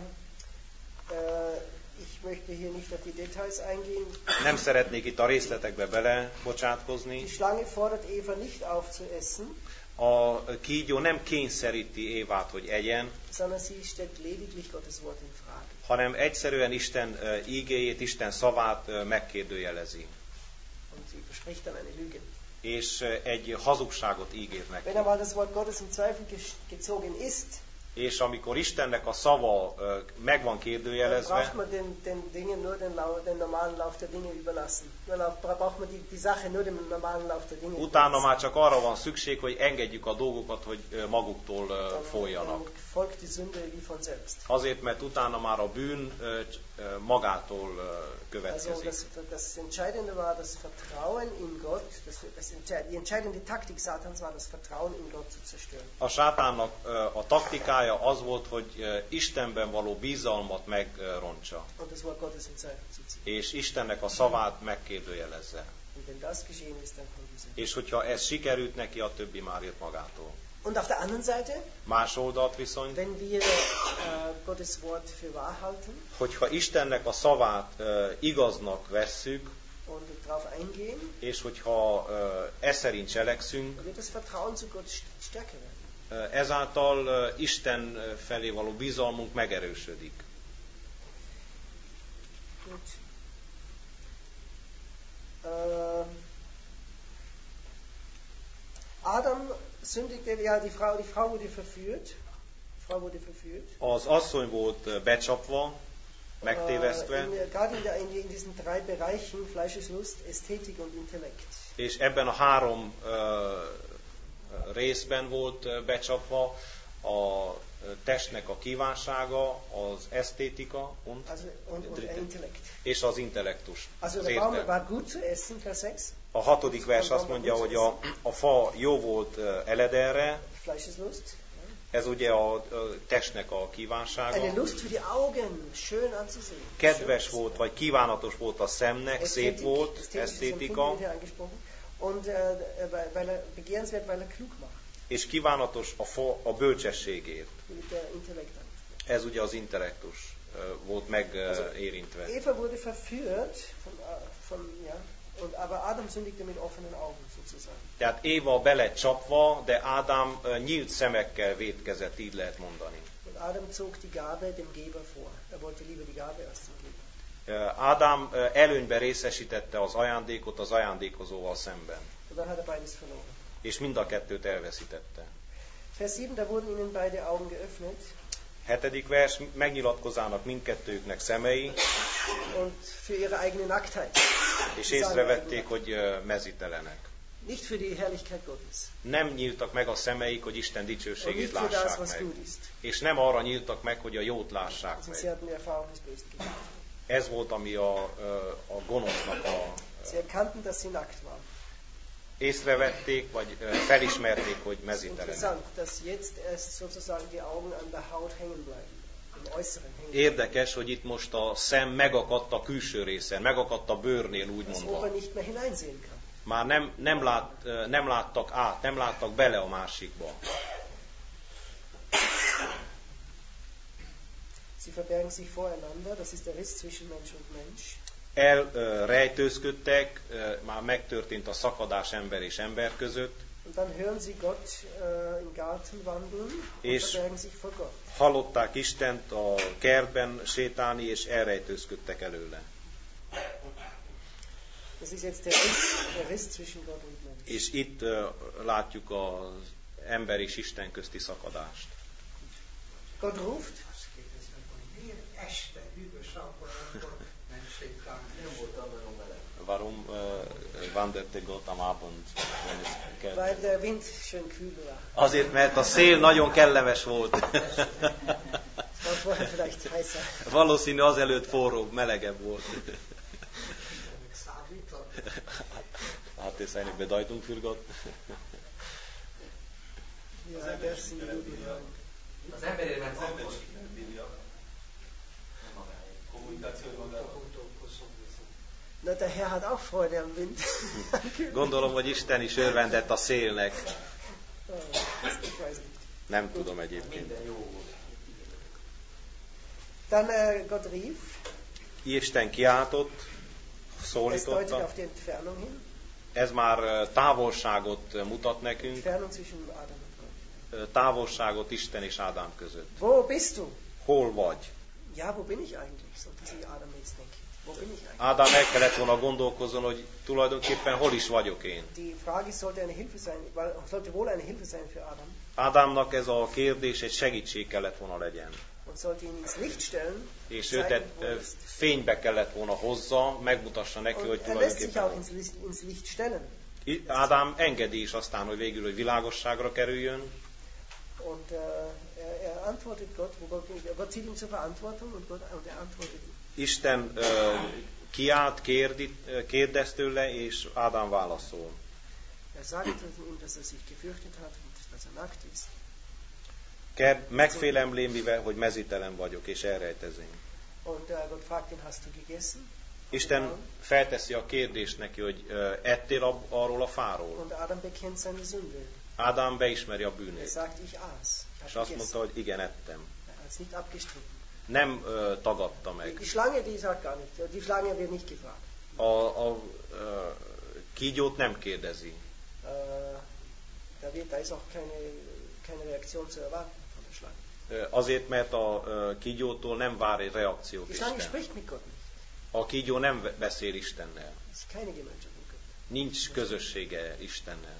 ich möchte hier nicht auf die Details eingehen. Nem szeretnék itt a részletekbe belebocsátkozni. Die Schlange fordert Eva nicht auf zu essen. A kígyó nem kényszeríti Évát, hogy egyen, sondern sie stellt lediglich Gottes Wort in Frage. hanem egyszerűen Isten ígéjét, Isten szavát megkérdőjelezi. Und sie verspricht dann eine Lüge. És egy hazugságot ígér neki. Wenn einmal das Wort Gottes in Zweifel gezogen ist, és amikor Istennek a szava meg van kérdőjelezve, braucht man den Dingen nur den normalen Lauf der Dinge überlassen. Braucht man die Sache nur dem normalen Lauf der Dinge. Utána már csak arra van szükség, hogy engedjük a dolgokat, hogy maguktól folyjanak. Folgt die Sünde wie von selbst. Azért, mert utána már a bűn magától következik. Also das Entscheidende war das Vertrauen in Gott. Die entscheidende Taktik Satans war das Vertrauen in Gott zu zerstören. A sátánnak a taktikája az volt, hogy Istenben való bizalmat megrontsa. Und das Wort Gottes in Zweifel zu ziehen. És Istennek a szavát megkérdőjelezze. Und wenn das geschehen ist, dann kommt die Sünde. És hogyha ez sikerült neki, a többi már jött magától. Und auf der anderen Seite, más oldalt viszont, wenn wir Gottes Wort für wahr halten, hogyha Istennek a szavát igaznak vesszük, und darauf eingehen, és hogyha e szerint cselekszünk, wird das Vertrauen zu Gott stärker werden. Ezáltal Isten felé való bizalmunk megerősödik. Gut. Adam sündigte, ja, die Frau wurde verführt. Az asszony volt becsapva, megtévesztve. Gerade in diesen drei Bereichen, Fleischeslust, Ästhetik und Intellekt. És ebben a három részben volt becsapva a testnek a kívánsága, az esztétika és az intellektus. Also der Baum war gut zu essen, Vers 6. A 6. vers azt mondja, hogy a fa jó volt eledelre. Fleischeslust. Ez ugye a testnek a kívánsága. Eine Lust für die Augen, schön anzusehen. Kedves volt, vagy kívánatos volt a szemnek, szép volt, esztétika. Und weil er begehrenswert, weil er klug macht. És kívánatos a fa a bölcsességért. Der Intellekt. Ez ugye az intellektus volt megérintve. Eva wurde verführt aber Adam sündigte mit offenen Augen sozusagen. Tehát Éva bele csapva, de Ádám nyílt szemekkel vétkezett, így lehet mondani. Und Adam zog die Gabe dem Geber vor. Er wollte lieber die Gabe als den Geber. Ádám előnyben részesítette az ajándékot az ajándékozóval szemben. Und dann hat er beides verloren. És mind a kettőt elveszítette. Vers 7, da wurden ihnen beide Augen geöffnet. 7. vers, megnyilatkozának mindkettőknek szemei. Und für ihre eigene Nacktheit. És észrevették, hogy mezitelenek. Nicht für die Herrlichkeit Gottes. Nem nyíltak meg a szemeik, hogy Isten dicsőségét lássák meg. És nem arra nyíltak meg, hogy a jót lássák meg. Ez volt, ami a gonosznak a... Sie erkannten, dass sie nackt waren. Észrevették, vagy felismerték, hogy mezitelenek. Érdekes, hogy itt most a szem megakadt a külső részen, megakadt a bőrnél, úgymondva. Már nem láttak át, nem láttak bele a másikba. Sie verbergen sich voreinander, das ist der Riss zwischen Mensch und Mensch. Elrejtőzködtek, már megtörtént a szakadás ember és ember között. Und dann hören sie Gott im Garten wandeln und verbergen sich vor Gott. Hallották Istent a kertben sétálni, és elrejtőzködtek előle. Das ist jetzt der Riss zwischen Gott und Mensch. És itt látjuk ember és Isten közti szakadást. Gott ruft. Azt kérdezem, hogy miért este hűvös akkor nem sétál? Nem voltam nagyon meleg. Warum wanderte Gott am Abend, wenn es kalt? Weil der Wind schön kühl war. Azért, mert a szél nagyon kellemes volt. Es war vorher vielleicht heißer. Valószínű azelőtt forróbb, melegebb volt. Hat es eine Bedeutung für Gott? Ja, der ist ein Jude. Az emberében Az emberiség nem bírja. Kommunikációban van. Na, der Herr hat auch Freude am Wind. Gondolom, hogy Isten is örvendett a szélnek. Oh, ich weiß nicht. Nem tudom egyébként. minden jó volt. Dann Gott rief. Isten kiáltott, Es deutet szólította. auf die Entfernung hin. Ez már távolságot mutat nekünk, Entfernung zwischen Adam und Gott. távolságot Isten és Ádám között. Wo bist du? Hol vagy? Ja, wo bin ich eigentlich? Sollte sich Adam jetzt denken. Wo bin ich eigentlich? Ádám el kellett volna gondolkozzon, hogy tulajdonképpen hol is vagyok én. Die Frage sollte eine Hilfe sein, sollte wohl eine Hilfe sein für Adam Ádámnak ez a kérdés egy segítség kellett volna legyen. und sollte ihn ins Licht stellen. És zeigen, őt wo er ist. fénybe kellett volna hozza, megmutassa neki, hogy Und er lässt sich auch tulajdonképpen ins Licht stellen. Ádám engedi is aztán, hogy végül hogy világosságra kerüljön, Und er antwortet Gott, Gott zieht ihn zur Verantwortung und er antwortet ihm. Isten kiált, kérdez tőle, és Ádám válaszol. Er sagt ihm, dass er sich gefürchtet hat und dass er nackt ist. Megfélemlém, mivel, hogy mezítelen vagyok, és elrejtezem. Und Gott fragt ihn, hast du gegessen? Isten felteszi a kérdést neki, hogy ettél arról a fáról. Und Adam bekennt seine Sünde. Ádám beismeri a Er bűnét. sagt, ich aß. Ich És habe azt mondta, gegessen. hogy igen, ettem. Er hat es nicht abgestritten. Nem tagadta meg. Die Schlange, die sagt gar nicht. Die Schlange wird nicht gefragt. A kígyót nem kérdezi. Da ist auch keine Reaktion zu erwarten von der Schlange. Azért, mert a kígyótól nem vár egy reakciót Die Schlange Isten. spricht mit Gott nicht. A kígyó nem beszél Istennel. Es ist keine Gemeinschaft mit Gott. Nincs közössége Istennel.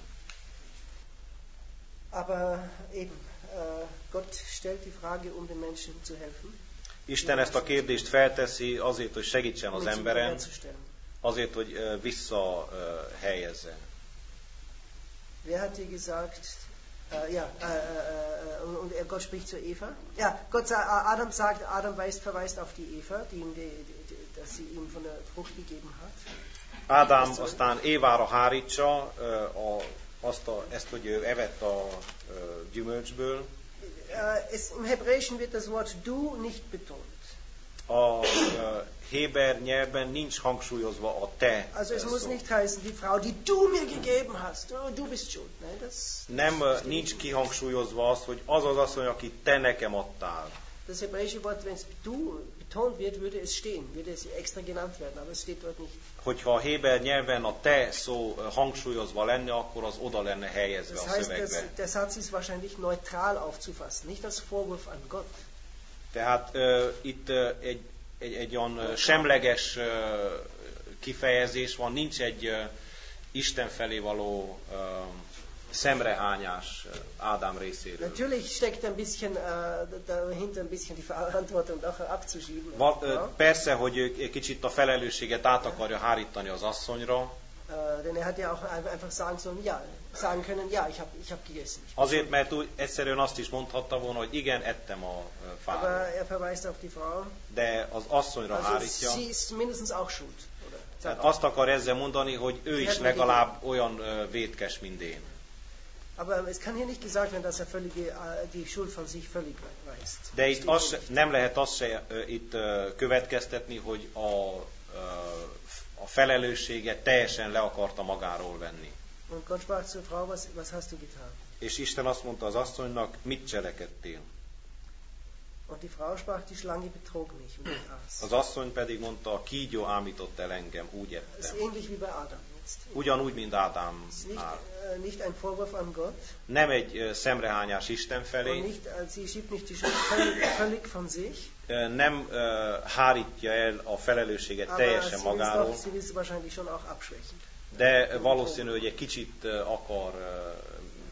Aber eben, Gott stellt die Frage, um den Menschen zu helfen. Isten ezt a kérdést felteszi azért, hogy segítsen az um ihn emberen, wiederherzustellen. azért, hogy visszahelyezze. Wer hat dir gesagt, und Gott spricht zu Eva? Ja, Adam verweist auf die Eva, dass sie ihm von der Frucht gegeben hat. Ádám aztán Évára hárítsa ezt, hogy ő evett a gyümölcsből. Im Hebräischen wird das Wort du nicht betont. A héber nyelvben nincs hangsúlyozva a te Also es muss szó. nicht heißen, die Frau, die du mir gegeben hast, du bist schuld. Nein, Nincs kihangsúlyozva az, hogy az az asszony, akit te nekem adtál. das hebräische Wort, wenn es du betont wird, würde es stehen, würde es extra genannt werden, aber es steht dort nicht. Hogyha a héber nyelven a te szó hangsúlyozva lenne, akkor az oda lenne helyezve Das a heißt, szövegbe. der Satz ist wahrscheinlich neutral aufzufassen, nicht als Vorwurf an Gott. Tehát itt egy olyan semleges kifejezés van, nincs egy Isten felé való szemrehányás Ádám részéről. Natürlich steckt ein bisschen dahinter ein bisschen die Verantwortung auch abzuschieben. Persze, hogy ő kicsit a felelősséget át akarja hárítani az asszonyra. Denn er hätte ja auch einfach sagen können, ja, ich hab gegessen. Azért, mert úgy egyszerűen azt is mondhatta volna, hogy igen, ettem a fáról. Aber er verweist auf die Frau. De az asszonyra Also hárítja. sie ist mindestens auch schuld. Oder? Tehát azt akar ezzel mondani, hogy ő is legalább olyan vétkes, mint én. Aber es kann hier nicht gesagt werden, dass er die Schuld von sich völlig weist. De itt nem lehet azt se itt következtetni, hogy a felelősséget teljesen le akarta magáról venni. Und Gott sprach zur Frau, was hast du getan? És Isten azt mondta az asszonynak, mit cselekedtél? Und die Frau sprach, die Schlange betrog mich und ich aß. Az asszony pedig mondta, a kígyó ámított el engem, úgy Das ettem. ist ähnlich wie bei Adam jetzt. Ugyanúgy, mint Ádám. Es ist nicht ein Vorwurf an Gott. Nem egy szemrehányás Isten Und felé, sie schiebt nicht die Schuld völlig von sich. nem hárítja el a felelősséget Aber teljesen magáról, sie will es wahrscheinlich schon auch abschwächen. de valószínű, hogy egy kicsit akar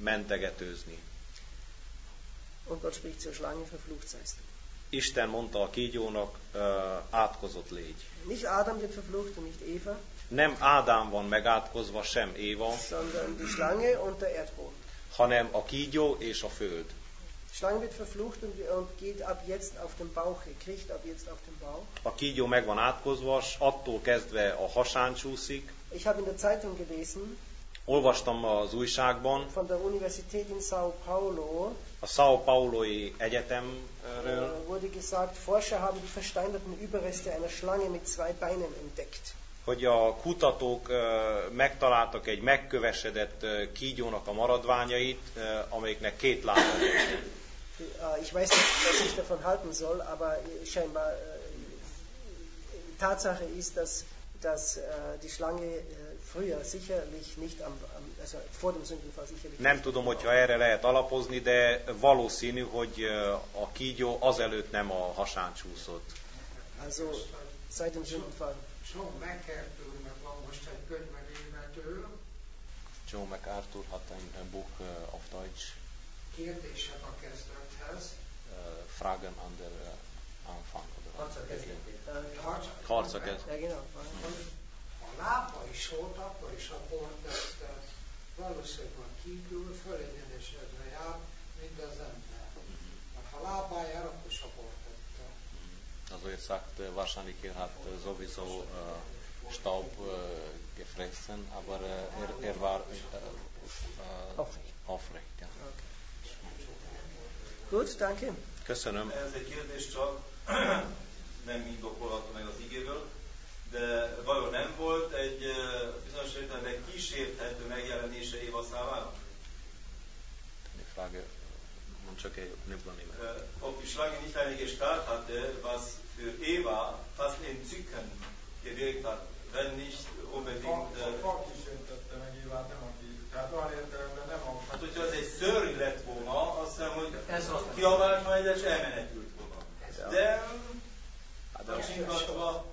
mentegetőzni. Und Gott spricht zur Schlange, verflucht seist du. Isten mondta a kígyónak, átkozott légy. Nicht Adam wird verflucht und nicht Eva, Nem Ádám van megátkozva, sem Éva, sondern die Schlange und der Erdboden. hanem a kígyó és a föld. Die Schlange wird verflucht und geht ab jetzt auf den Bauch, kriecht ab jetzt auf den Bauch. A kígyó meg van átkozva, s attól kezdve a hasán csúszik. Ich habe in der Zeitung gelesen, Olvastam az újságban, von der Universität in Sao Paulo, a São Paulói Egyetemről, wurde gesagt, Forscher haben die versteinerten Überreste einer Schlange mit 2 Beinen entdeckt. hogy a kutatók megtaláltak egy megkövesedett kígyónak a maradványait, amelyiknek 2 lába volt. Ich weiß nicht, was ich davon halten soll, aber scheinbar Tatsache ist, dass die Schlange früher sicherlich nicht also vor dem Sündenfall sicherlich. Nem tudom, hogyha erre lehet alapozni, de valószínű, hogy a kígyó azelőtt nem a hasán csúszott. Also seit dem Sündenfall. John MacArthurnak van most egy könyve németül. John MacArthur hat ein Buch auf Deutsch. Kérdések a kezdethez. Fragen an der Anfang. Harc a kezdetén. Harc a kezdetén. Ja, genau. A lába is volt akkor is a portester. Valószínűleg a kígyó fölegyenesedve jár, mint az ember. Ha lábájára, akkor is a portester. Also er sagt, wahrscheinlich er hat sowieso Staub gefressen, aber er war aufrecht. Ja. Gut, danke. Köszönöm. Ez egy kérdés csak, nem indokolható meg az igéből, de vajon nem volt egy bizonyos értelemben kísérthető megjelenése Éva számára? Die Frage, man csak egy Niblanémet. Ob die Schlange nicht einige Gestalt hatte, was für Eva fast entzückend gewirkt hat, wenn nicht unbedingt... Hát, hogyha ez egy szörny lett volna, azt hiszem, hogy kiabált majd, és elmenekült volna. De tapsingatva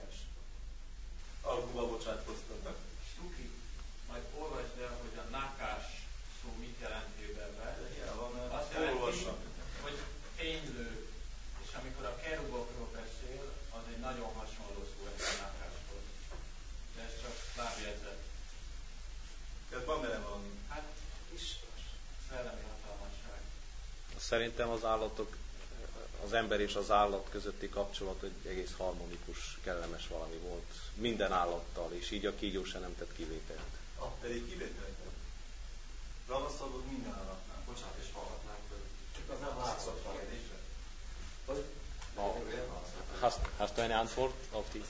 alkuba bocsátkoztatnak. Stuki, majd olvasd el, hogy a nakás szó mit jelent héberben. Azt jelenti, hogy fénylő. És amikor a kerubokról beszél, az egy nagyon hasonló szó ez a nakáshoz. De ez csak lábjegyzet. Tehát van benne valami. Hát, szellemi hatalmasság. Szerintem az állatok, az ember és az állat közötti kapcsolat egy egész harmonikus, kellemes valami volt. Minden állattal, és így a kígyó se nem tett kivételt. Pedig kivételt. Ravaszolod minden állatnál. Bocsánat, és hallhatnánk, hogy csak az nem látszott kérdésre. Hast du eine Antwort auf die?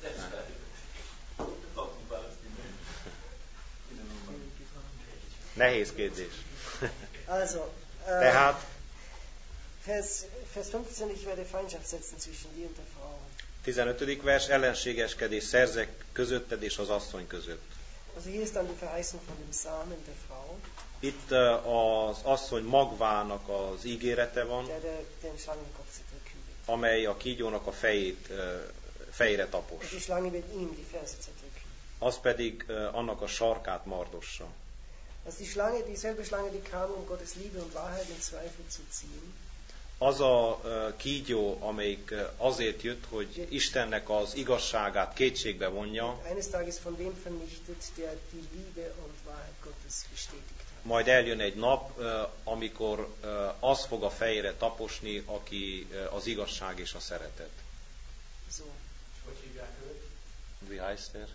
Nehéz kérdés. Also, Tehát Vers 15, ich werde Feindschaft setzen zwischen dir und der Frau. 15. vers, ellenségeskedés szerzek közötted és az asszony között. Also hier ist dann die Verheißung von dem Samen der Frau, Itt az asszony magvának az ígérete van, der den Schlangenkopf zertrümmert. amely a kígyónak a fejére Und tapos. die Schlange wird ihm die Ferse zerdrücken. Az pedig annak a sarkát mardossa. Also die Schlange, dieselbe Schlange, die kam, um Gottes Liebe und Wahrheit in Zweifel zu ziehen. Az a kígyó, amelyik azért jött, hogy Istennek az igazságát kétségbe vonja, Eines Tages von dem vernichtet, der die Liebe und Wahrheit Gottes bestätigt hat. majd eljön egy nap, amikor az fog a fejére taposni, aki az igazság és a szeretet. So. Hogy hívják őt? Wie heißt er?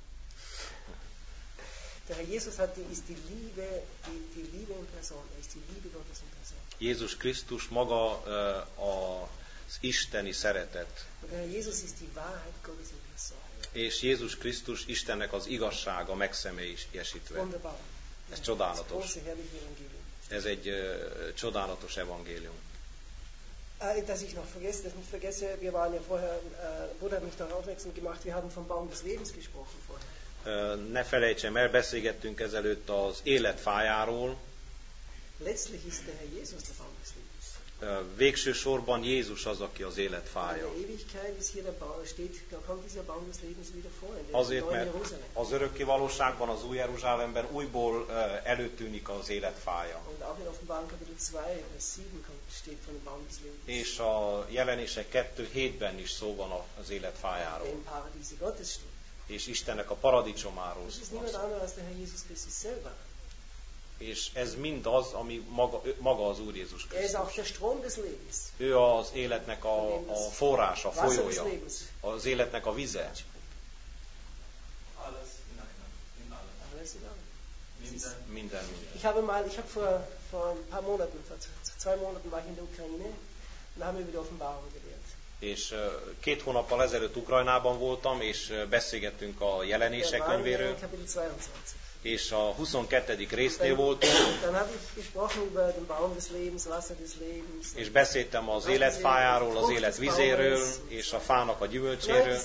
Der Herr Jesus ist die Liebe in Person. Er ist die Liebe Gottes in Person. Jézus Krisztus maga az isteni szeretet. Und der Herr Jesus ist die Wahrheit Gottes in Person. És Jézus Krisztus Istennek az igazsága megszemélyesítve. Wunderbar. Ez Das csodálatos. große, herrliche Evangelium. Ez egy csodálatos evangélium. Dass ich noch vergesse, wir waren ja vorher, Bruder hat mich darauf aufmerksam gemacht, wir haben vom Baum des Lebens gesprochen vorher. Ne felejtsem el, beszélgettünk ezelőtt az életfájáról. Letztlich ist der Herr Jesus der Baum des Lebens. végső sorban Jézus az, aki az élet fája. Azért, mert az örökké valóságban, az új Jeruzsálemben újból előtűnik az élet fája. És a Jelenések 2:7-ben is szó van az élet fájáról. És Istennek a paradicsomáról szól. És ez mind az, ami maga az Úr Jézus Krisztus. Ő az életnek a forrása, a folyója, az életnek a vize. Minden. Ich habe vor ein paar Monaten, vor 2 Monaten war ich in der Ukraine und da haben wir über die Offenbarung gelehrt. És 2 hónappal ezelőtt Ukrajnában voltam, és beszélgettünk a Jelenések könyvéről, és a 22. résznél voltunk, és beszéltem az életfájáról, az élet vizéről, és a fának a gyümölcséről,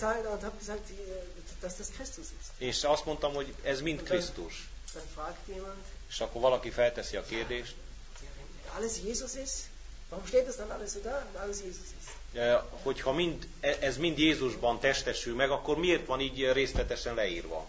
és azt mondtam, hogy ez mind Krisztus. És akkor valaki felteszi a kérdést, hogyha ez mind Jézusban testesül meg, akkor miért van így részletesen leírva?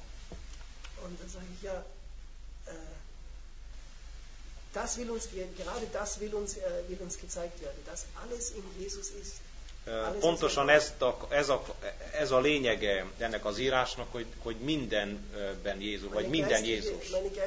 Pontosan ez a lényege ennek az írásnak, hogy mindenben Jézus, vagy minden Jézus.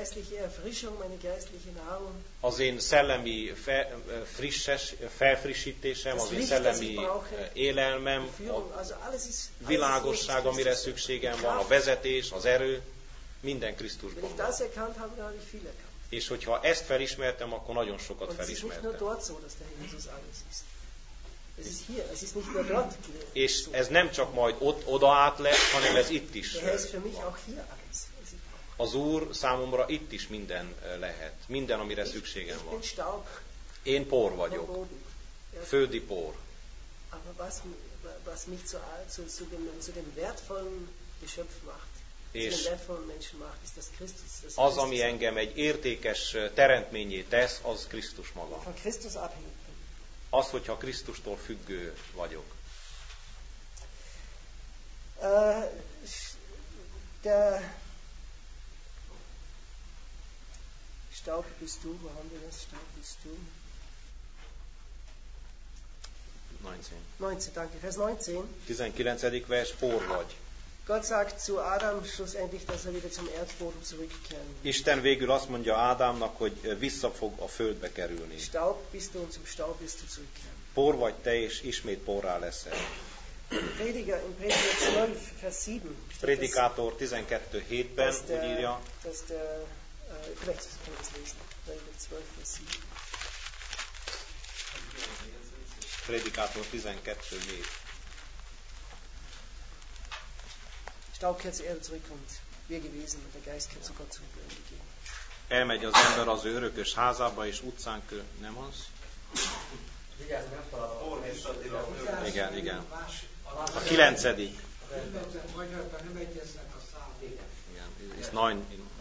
Az én szellemi felfrissítésem, az én szellemi élelmem, a világosság, amire szükségem van, a vezetés, az erő, minden Krisztusban van. És hogyha ezt felismertem, akkor nagyon sokat felismertem. És ez nem csak majd oda át lesz, hanem ez itt is van. Az Úr számomra itt is minden lehet. Minden, amire szükségem van. Én por vagyok. Földi por. És az, ami engem egy értékes teremtményé tesz, az Krisztus maga. Az, hogyha Krisztustól függő vagyok. Der Staub bist du, wo haben wir das? Staub bist du. 19, danke. Vers 19. 19. vers, por vagy. Gott sagt zu Adam schlussendlich, dass er wieder zum Erdboden zurückkehren wird. Isten végül azt mondja Ádámnak, hogy vissza fog a földbe kerülni. Staub bist du und zum Staub wirst du zurückkehren. Por vagy te, és ismét porrá leszel. Prediger 12, Vers 7. Prédikátor 12:7-ben úgy írja. Vielleicht kann ich es lesen. Prediger 12, Vers 7. Prédikátor 12:7. Staub kehrt zur Erde zurück und wir gewesen und der Geist kehrt zu Gott zurück und die Gegend. Elmegy az ember az ő örökös házába, és utcán nem az? Igen. A 9. Igen, és 9.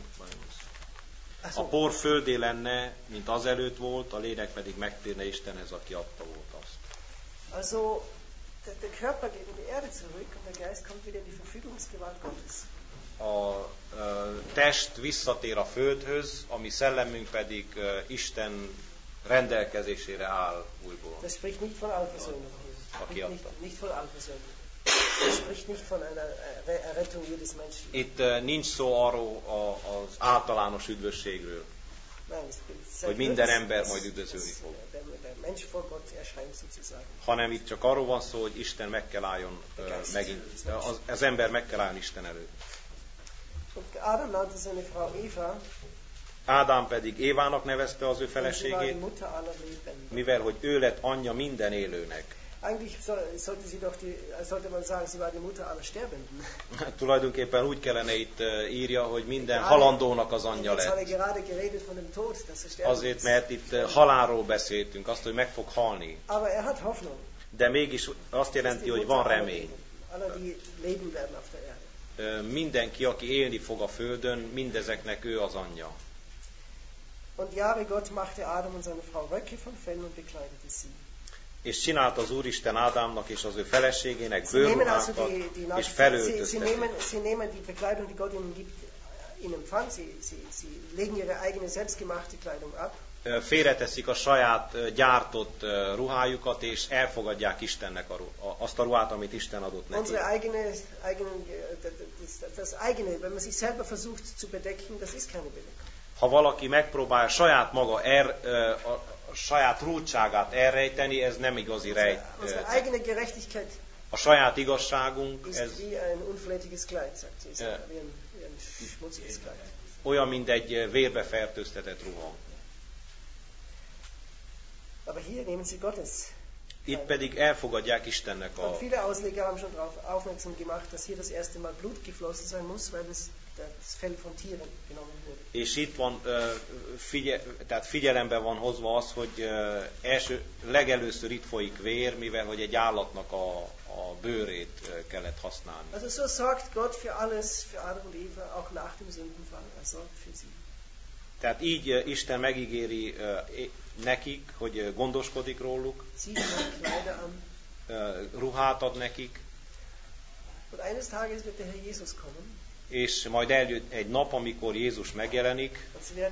A por földé lenne, mint azelőtt volt, a lélek pedig megtérne Istenhez, aki adta volt azt. Also, der Körper geht in die Erde zurück und der Geist kommt wieder in die Verfügungsgewalt Gottes. A test visszatér a földhöz, a mi szellemünk pedig Isten rendelkezésére áll újból. Das spricht nicht von Allversöhnung. Nicht von Allversöhnung. Das spricht nicht von einer Errettung jedes Menschen. Itt nincs szó arról az általános üdvösségről, hogy minden ember majd üdvözölni fog. Hanem itt csak arról van szó, hogy Isten meg kell álljon megint, az ember meg kell álljon Isten előtt. Ádám pedig Évának nevezte az ő feleségét, mivel hogy ő lett anyja minden élőnek. Eigentlich sollte man sagen, sie war die Mutter aller Sterbenden. Tulajdonképpen úgy kellene itt írja, hogy minden halandónak az anyja lett. Azért, mert itt halálról beszéltünk, azt, hogy meg fog halni. De mégis azt jelenti, hogy van remény. Mindenki, aki élni fog a földön, mindezeknek ő az anyja. Und Jahwe Gott machte Adam und seine Frau Röcke von Fellen und bekleidete sie. És csinált az Úristen Ádámnak és az ő feleségének bőrruhákat, és felöltöztették. Sie nehmen die Bekleidung, die Gott ihnen gibt, in Empfang. Sie legen ihre eigene selbstgemachte Kleidung ab. Félreteszik a saját gyártott ruhájukat, és elfogadják Istennek azt a ruhát, amit Isten adott neki. Das eigene, wenn man sich selber versucht zu bedecken, das ist keine Bedeckung. Ha valaki megpróbál saját maga a saját rúdságát elrejteni, ez nem igazi rejt. A saját igazságunk, ez olyan, mint egy vérbe fertőztetett ruha. Itt pedig elfogadják Istennek a... Viele Ausleger haben schon darauf aufmerksam gemacht, dass hier das erste Mal Blut geflossen sein muss, weil das Fell von Tieren genommen wurde. És itt van, tehát figyelembe van hozva az, hogy legelőször itt folyik vér, mivel hogy egy állatnak a bőrét kellett használni. Also so sorgt Gott für alles, für Adam und Eva, auch nach dem Sündenfall. Sorgt für sie. Tehát így Isten megígéri nekik, hogy gondoskodik róluk, ruhát ad nekik, és majd eljön egy nap, amikor Jézus megjelenik,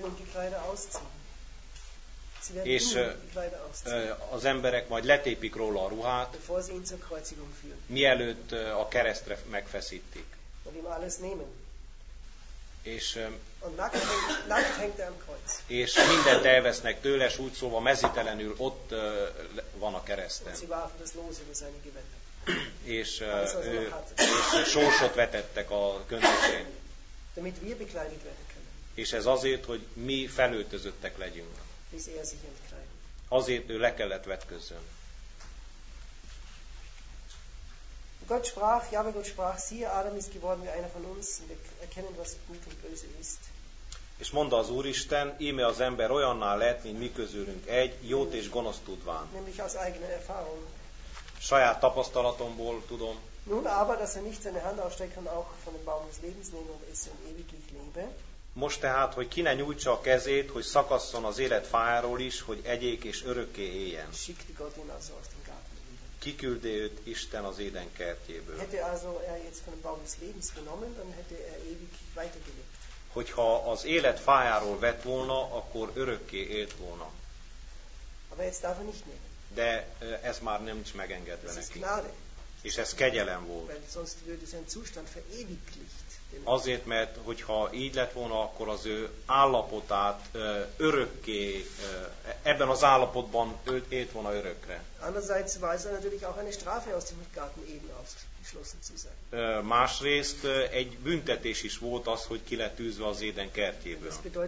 és az emberek majd letépik róla a ruhát, mielőtt a keresztre megfeszítik. És mindent elvesznek tőle, és úgy szólva mezitelenül ott van a kereszten. És sorsot vetettek a köntösén. És ez azért, hogy mi felöltözöttek legyünk. Azért ő le kellett vetközzön. Gott sprach, siehe, Adam ist geworden wie einer von uns, und wir erkennen, was gut und böse ist. És mondta az Úristen, íme az ember olyanná lett, mint mi közülünk egy, jót és gonoszt tudván. Nämlich aus eigener Erfahrung. Saját tapasztalatomból tudom. Nun aber, dass nicht seine Hand ausstrecken und auch von dem Baum des Lebens nehmen und essen und ewiglich lebe. Most tehát, hogy ki ne nyújtsa a kezét, hogy szakasszon az élet fájáról is, hogy egyék és örökké éljen. Schickte Gott ihn also aus dem Garten. Kiküldi őt Isten az Éden kertjéből. Hogyha az élet fájáról vett volna, akkor örökké élt volna. De ez már nem is megengedve neki. És ez kegyelem volt. Azért, mert hogyha így lett volna, akkor az ő állapotát örökké, ebben az állapotban élt volna örökre. Másrészt egy büntetés is volt az, hogy ki lett tűzve az Éden kertjéből.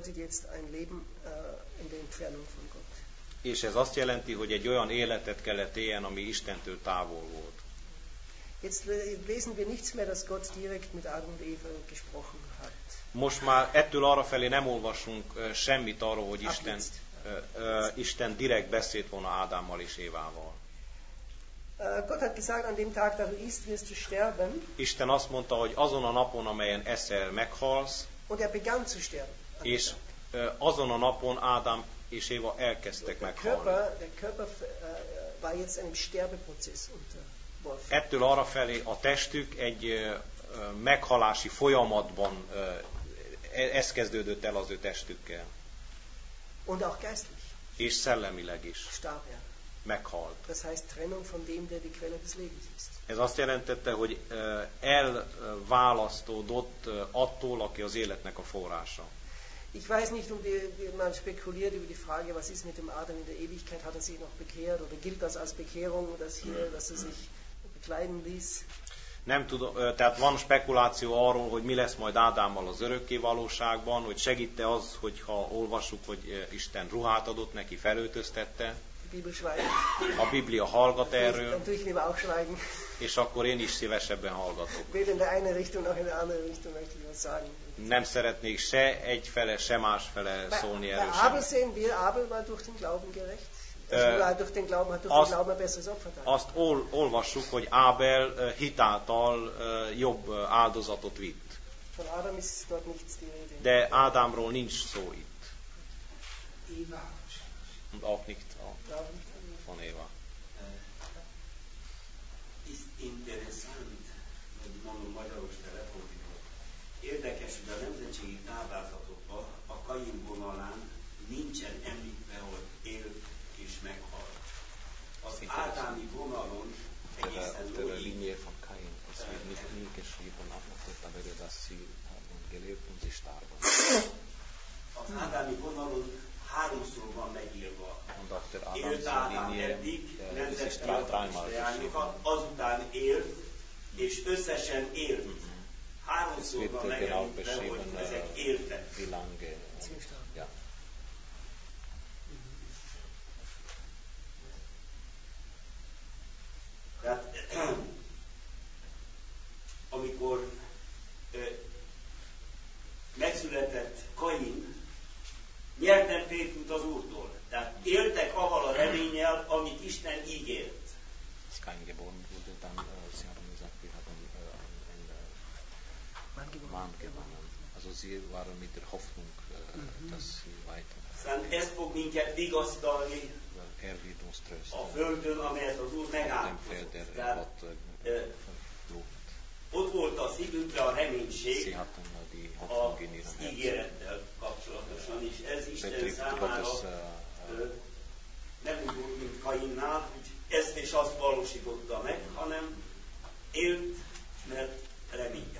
És ez azt jelenti, hogy egy olyan életet kellett éljen, ami Istentől távol volt. Jetzt lesen wir nichts mehr, dass Gott direkt mit Adam und Eva gesprochen hat. Most már ettől arrafelé nem olvasunk semmit arról, hogy Isten direkt beszélt volna Ádámmal és Évával. Gott hat gesagt, an dem Tag, da du isst, wirst du sterben. Isten azt mondta, hogy azon a napon, amelyen eszel, meghalsz. Und begann zu sterben. És azon a napon Ádám és Éva elkezdtek meghalni. Der Körper war jetzt einem Sterbeprozess unter. Ettől arrafelé a testük egy meghalási folyamatban, ez kezdődött el az ő testükkel. Und auch geistlich. És szellemileg is. Starb er. Meghalt. Das heißt Trennung von dem, der die Quelle des Lebens ist. Ez azt jelentette, hogy elválasztódott attól, aki az életnek a forrása. Ich weiß nicht, man spekuliert über die Frage, was ist mit dem Adam in der Ewigkeit, hat er sich noch bekehrt, oder gilt das als Bekehrung, dass er sich bekleiden ließ? Nem tudom, tehát van spekuláció arról, hogy mi lesz majd Ádámmal az örökké valóságban, hogy segít-e az, hogyha olvassuk, hogy Isten ruhát adott neki, felöltöztette. A Biblia hallgat erről, és akkor én is szívesebben hallgatok. Nem szeretnék se egyfele, se másfele szólni erről Azt olvassuk, hogy Ábel hitáltal jobb áldozatot vitt. De Ádámról nincs szó itt. Und auch nicht von Eva. interessant, hogy mondom magyarul is telefordított. Érdekes, hogy a nemzetségi táblázatokban a Kain vonalán nincsen említve, hogy élt és meghalt. Az ádámi vonalon egészen úgy. Az ádámi vonalon 3-szor van megírva. Élt Ádám eddig, nemzeti atyányokat, azután élt, és összesen élt. 3-szor van megemlítve, hogy ezek éltek. Tehát amikor megszületett Kain, nyerten férfült az Úrtól. Tehát éltek avval a reménnyel, amit Isten ígért. Szóval ez fog minket vigasztalni a földön, amelyet az Úr megálmozott. Tehát ott volt a szívünkre a reménység az ígérettel kapcsolatosan, és ez Isten számára nem úgy volt, mint Kainnál, hogy ezt és azt valósította meg, hanem élt, mert reménykedett.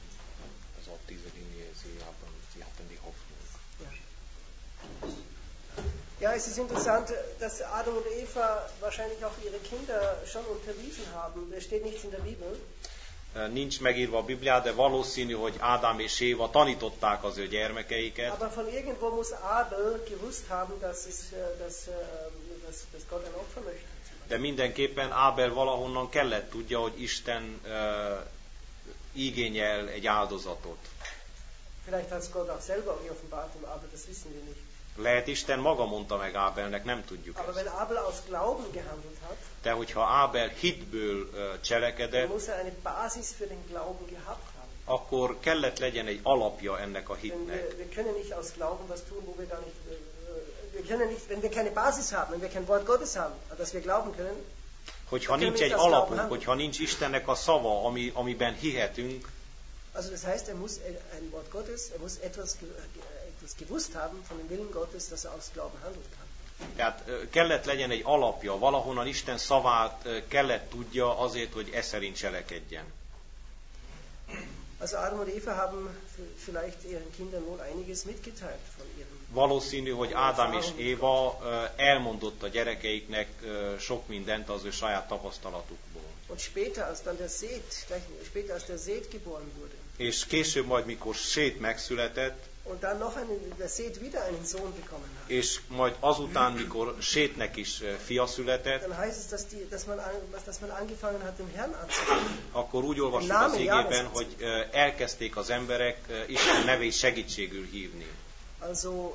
Ja, es ist interessant, dass Adam und Eva wahrscheinlich auch ihre Kinder schon unterwiesen haben. Das steht nichts in der Bibel. Nincs megírva a Bibliában, de valószínű, hogy Ádám és Éva tanították az ő gyermekeiket. Aber von irgendwo muss Abel gewusst haben, dass Gott ein Opfer möchte. De mindenképpen Ábel valahonnan kellett tudja, hogy Isten igényel egy áldozatot. Vielleicht hat es Gott auch selber geoffenbart, aber das wissen wir nicht. Lehet Isten maga mondta meg Ábelnek, nem tudjuk Aber ezt. wenn Abel aus Glauben gehandelt hat, de hogyha Ábel hitből cselekedett, muss eine Basis für den Glauben gehabt haben. Akkor kellett legyen egy alapja ennek a hitnek. Wir können nicht aus Glauben was tun, wo wir gar nicht, wir können nicht, wenn wir keine Basis haben, wenn wir kein Wort Gottes haben, an das wir glauben können, hogyha nincs egy alapunk, hogyha nincs Istennek a szava, amiben hihetünk, also das heißt, muss ein Wort Gottes, muss etwas gewusst haben von dem Willen Gottes, dass aus Glauben handeln kann. Tehát kellett legyen egy alapja, valahonnan Isten szavát kellett tudja azért, hogy e szerint cselekedjen. Also Adam und Eva haben vielleicht ihren Kindern wohl einiges mitgeteilt von ihrem. Valószínű, hogy Ádám és Éva elmondott a gyerekeiknek sok mindent az ő saját tapasztalatukból. Und später, als dann der Seth geboren wurde. És később majd, mikor Sét megszületett, und dann noch der Seth wieder einen Sohn bekommen hat. És majd azután, mikor Sétnek is fia született, dann heißt es, dass man angefangen hat, dem Herrn anzurufen. Akkor úgy olvassuk az igében, hogy elkezdték az emberek Isten nevét segítségül hívni. Also,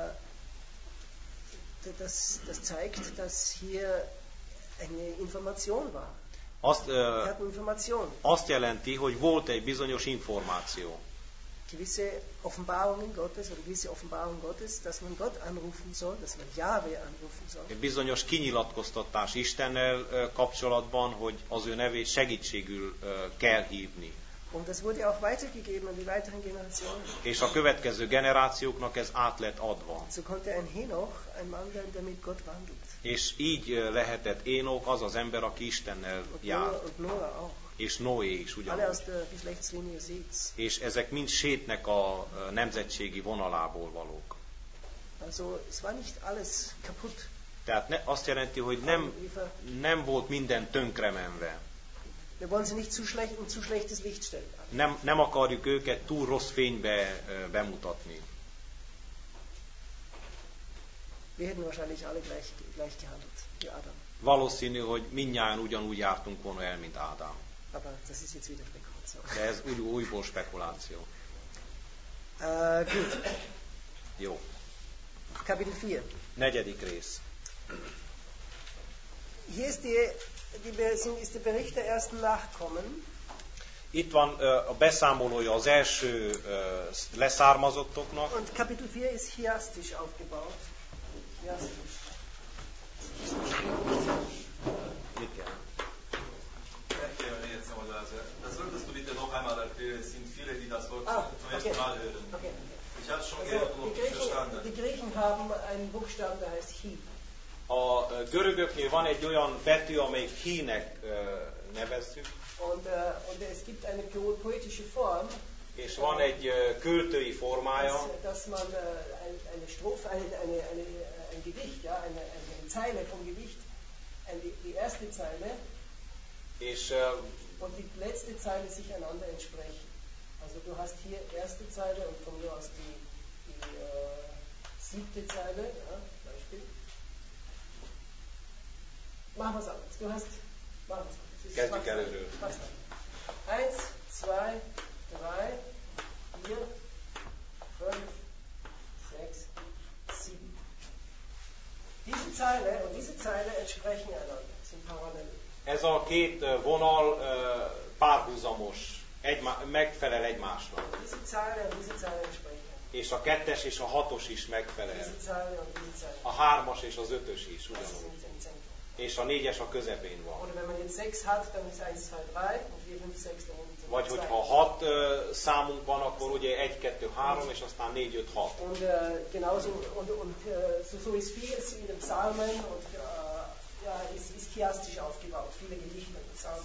das zeigt, dass hier eine Information war. Azt jelenti, hogy volt egy bizonyos információ. Gewisse Offenbarungen Gottes oder gewisse Offenbarungen Gottes, dass man Gott anrufen soll, dass man Jahwe anrufen soll. Egy bizonyos kinyilatkoztatás Istennel kapcsolatban, hogy az ő nevét segítségül kell hívni. Und das wurde auch weitergegeben an die weiteren Generationen. És a következő generációknak ez át lett adva. So konnte ein Henoch ein Mann sein, der mit Gott wandelt. És így lehetett Énok az az ember, aki Istennel járt. Und Noah auch. És Noé is ugyanúgy. És ezek mind Sétnek a nemzetségi vonalából valók. Also, es war nicht alles kaputt. Tehát azt jelenti, hogy nem volt minden tönkremenve. Wir wollen sie nicht zu schlechtes Licht stellen. Nem akarjuk őket túl rossz fénybe bemutatni. Wir hätten wahrscheinlich alle gleich gehandelt, wie Adam. Valószínű, hogy mindnyájan ugyanúgy jártunk volna el, mint Ádám. Aber das ist jetzt wieder Spekulation. De ez újból spekuláció. Gut. Jó. Kapitel 4. 4. rész. Hier ist der Bericht der ersten Nachkommen. Itt van a beszámolója az első leszármazottoknak. Und Kapitel 4 ist chiastisch aufgebaut. Chiastisch. Mit kell? es sind viele, die das Wort zum ersten Mal hören. Okay. Ich habe es schon gehört und verstanden. Die Griechen haben einen Buchstaben, der heißt Hi. A görögöknél van egy olyan betű, amelyik hínek nevezzük. Und es gibt eine poetische Form. És van egy költői formája. Dass man eine Strophe, ein Gedicht, ja, eine Zeile vom Gedicht, die erste Zeile és, und die letzte Zeile sich einander entsprechen. Also du hast hier erste Zeile und von mir aus die siebte Zeile, ja, Beispiel. Mach was anderes. Du hast, mach was anderes. Kezdjük előről. 1, 2, 3, 4, 5, 6, 7. Diese Zeile und diese Zeile entsprechen einander, sind parallel. Ez a két vonal párhuzamos, megfelel egymásnak. Diese Zeile und diese Zeile entsprechen. És a 2-es és a 6-os is megfelel. Diese Zeile und diese Zeile. A 3-as és az 5-ös is ugyanúgy. És a 4-es a közepén van. Oder wenn man jetzt 6 hat, dann ist 1, 2, 3 und 4, 5, 6, dann sind Vagy hogyha 6 számunk van, akkor ugye 1, 2, 3, és aztán 4, 5, 6. Und genauso so ist vieles in den Psalmen und ja, ist chiastisch aufgebaut. Viele Gedichte und Psalmen.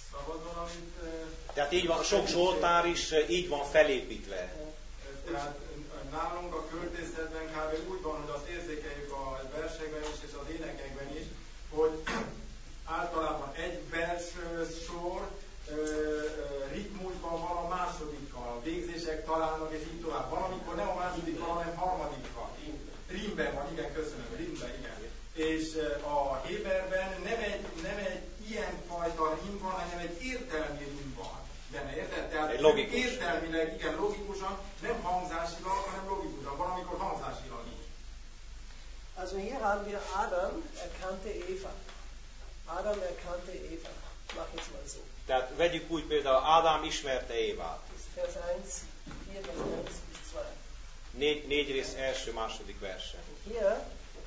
Tehát így van, sok zsoltár is így van felépítve. Tehát nálunk a költészetben kb. Úgy van, hogy azt érzékeljük a versekben is és az énekekben is, hogy általában egy verssor ritmusban van a másodikkal, végzések találnak és így tovább. Valamikor nem a másodikkal, hanem harmadikkal. Rímben van, igen, köszönöm, rímben, igen. És a Héberben nem egy ilyen fajta rím van, hanem egy értelmi rím van. Benne, érted? Tehát értelmileg, igen, logikusan, nem hangzásilag, hanem logikusan. Valamikor hangzásilag is. Also hier haben wir Adam erkannte Eva. Adam erkannte Eva. Mach jetzt mal so. Tehát vegyük úgy például, Ádám ismerte Évát. Vers 1, 4, Vers 1 bis 2. 4 rész első, második verse. Hier,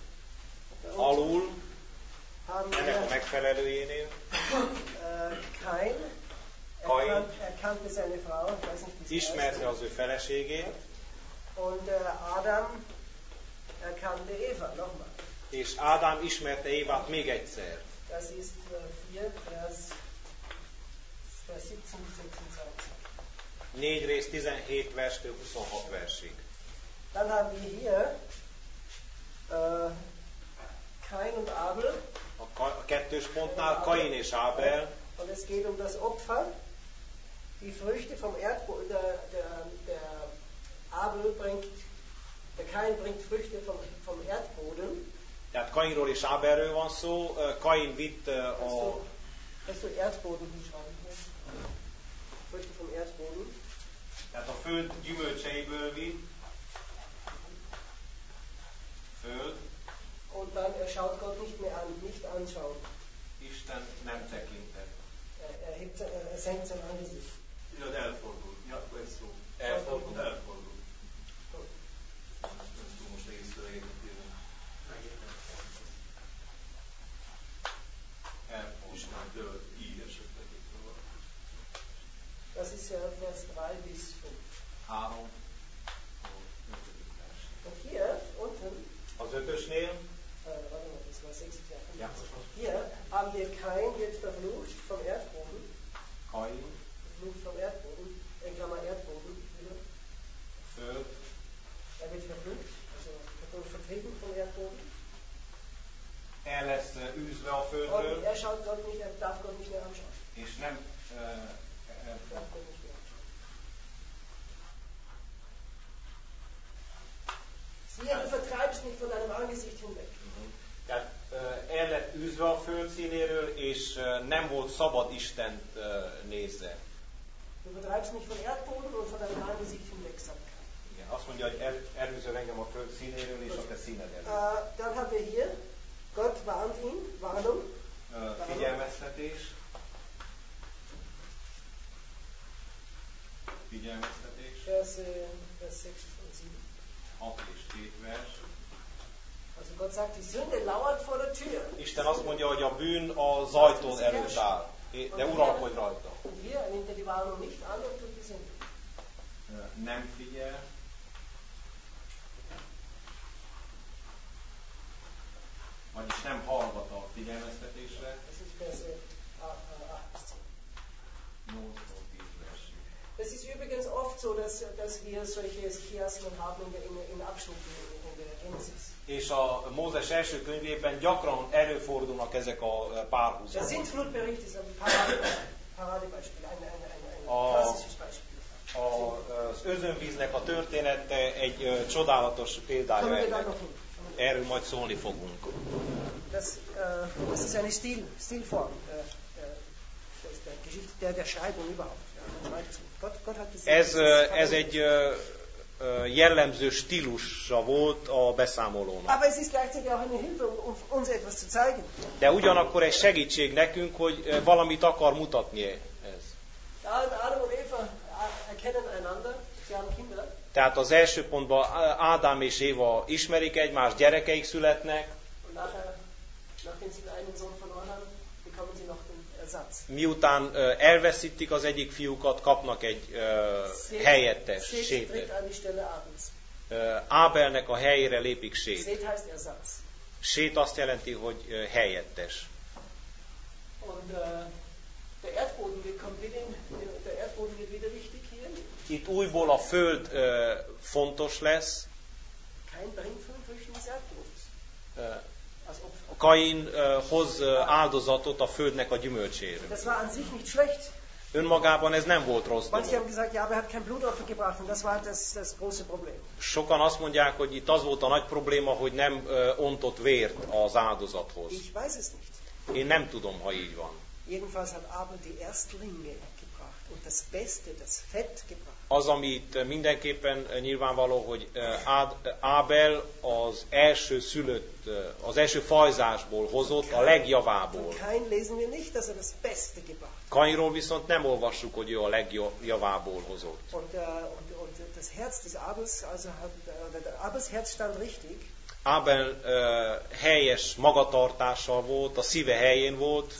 alul, ennek a megfelelőjénél, Kain erkannte seine Frau, ich weiß nicht, wie ismerte az ő feleségét, und Adam erkannte Eva, nochmal. És Ádám ismerte Évát még egyszer. Das ist 4, Vers 17 bis 26. 4 rész 17 verstől 26 versig. Dann haben wir hier Kain und Abel. A kettős pontnál Kain és Ábel. Und es geht um das Opfer. Die Früchte vom Erdboden. Der Abel bringt, der Kain bringt Früchte vom Erdboden. Tehát Kainról és Ábelről van szó. Kain vitt a... Kannst du Erdboden hinschreiben hier? Früchte vom Erdboden. Tehát a föld gyümölcseiből vitt. Föld. Und dann, schaut Gott nicht mehr an, nicht anschauen. Isten nem tekintett. Er senkt sein Angesicht. Ja, elfordult. Ja, ez szó. Elfordult. Elfordult. Nem tudom most egész szöveget írni. Elfordult. Istentől így esetleg itt van. Das ist ja Vers 3 bis 5. 3. Und hier unten, az 5-ösnél, warte mal, das war 6. Ja. Hier haben wir Kain wird verflucht vom Erdboden. Kain. Verflucht vom Erdboden. In Klammer Erdboden. Föld. Er wird verflucht, also vertrieben vom Erdboden. El lesz űzve a földről. Und er schaut Gott nicht, er darf Gott nicht mehr anschauen. És nem darf Gott nicht mehr anschauen. Siehe, du vertreibst mich von deinem Angesicht hinweg. Tehát el lett űzve a föld színéről, és nem volt szabad Istent nézze. Du vertreibst mich von Erdboden und von deinem Angesicht hinweg, sagt er. Igen, azt mondja, hogy elűzöl engem a föld színéről, és a te színed elől. Dann haben wir hier, Gott warnt ihn, Warnung. Figyelmeztetés. Figyelmeztetés. Vers 6 und 7. 6 és 2 vers. Also Gott sagt, die Sünde lauert vor der Tür. Isten azt mondja, hogy a bűn az ajtón előtt áll, de uralkodj rajta. Und hier nimmt er die Warnung nicht an und tut die Sünde. Nem figyel. Vagyis nem hallgat a figyelmeztetésre. Das ist Verse 8. 8-tól 10 versig. Das ist übrigens oft so, dass wir solche Chiasmen haben in Abschnitten in der Genesis. És a Mózes első könyvében gyakran előfordulnak ezek a Der párhuzamok. Sintflutbericht ist ein Paradebeispiel, ein klassisches Beispiel. Az özönvíznek a története egy csodálatos példája ennek. Erről majd szólni fogunk. Das ist eine Stilform der Geschichte, der Schreibung überhaupt. Gott hat Ez egy jellemző stílusa volt a beszámolónak. Aber es ist gleichzeitig auch eine Hilfe, um uns etwas zu zeigen. De ugyanakkor egy segítség nekünk, hogy valamit akar mutatni ez. Adam und Eva erkennen einander, sie haben Kinder. Tehát az első pontban Ádám és Éva ismerik egymást, gyerekeik születnek. Und nachdem sie einen Sohn verloren haben, bekommen sie noch den Ersatz. Miután elveszítik az egyik fiúkat, kapnak egy helyettes, Sétet. Ábelnek a helyére lépik Sét. Sét azt jelenti, hogy helyettes. Itt újból a föld fontos lesz. Kain hoz áldozatot a földnek a gyümölcséről. Önmagában ez nem volt rossz dolog. Sokan azt mondják, hogy itt az volt a nagy probléma, hogy nem ontott vért az áldozathoz. Én nem tudom, ha így van. Az, amit mindenképpen nyilvánvaló, hogy Ábel az első szülött, az első fajzásból hozott a legjavából. Kainról viszont nem olvassuk, hogy ő a legjavából hozott. Ábel helyes magatartással volt, a szíve helyén volt.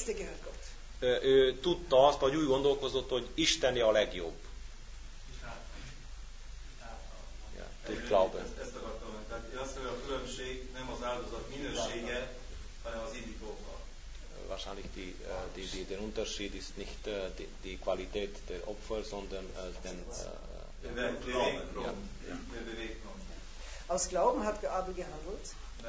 Ő tudta azt, vagy úgy gondolkozott, hogy Isteni a legjobb. Ezt akartam mondani. Tehát én azt mondom, a különbség nem az áldozat minősége, hanem az indítóka. Wahrscheinlich der Unterschied ist nicht die Qualität der Opfer, sondern den Aus Glauben hat Abel gehandelt.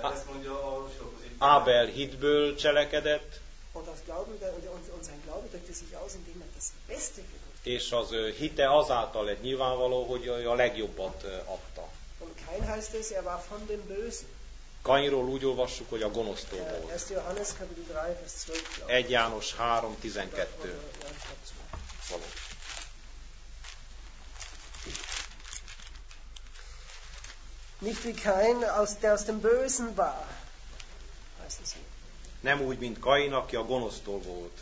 Ábel hitből cselekedett. Und sein Glaube drückte sich aus, indem das Beste gegeben. És az hite azáltal lett nyilvánvaló, hogy a legjobbat adta. Und Kain heißt es, war von dem Bösen. Kainról úgy olvassuk, hogy a gonosztól volt. 1. Johannes Kapitel 3, Vers 12. 1 János 3:12. Nicht wie Kain, der aus dem Bösen war. Heißt es hier. Nem úgy, mint Kain, aki a gonosztól volt.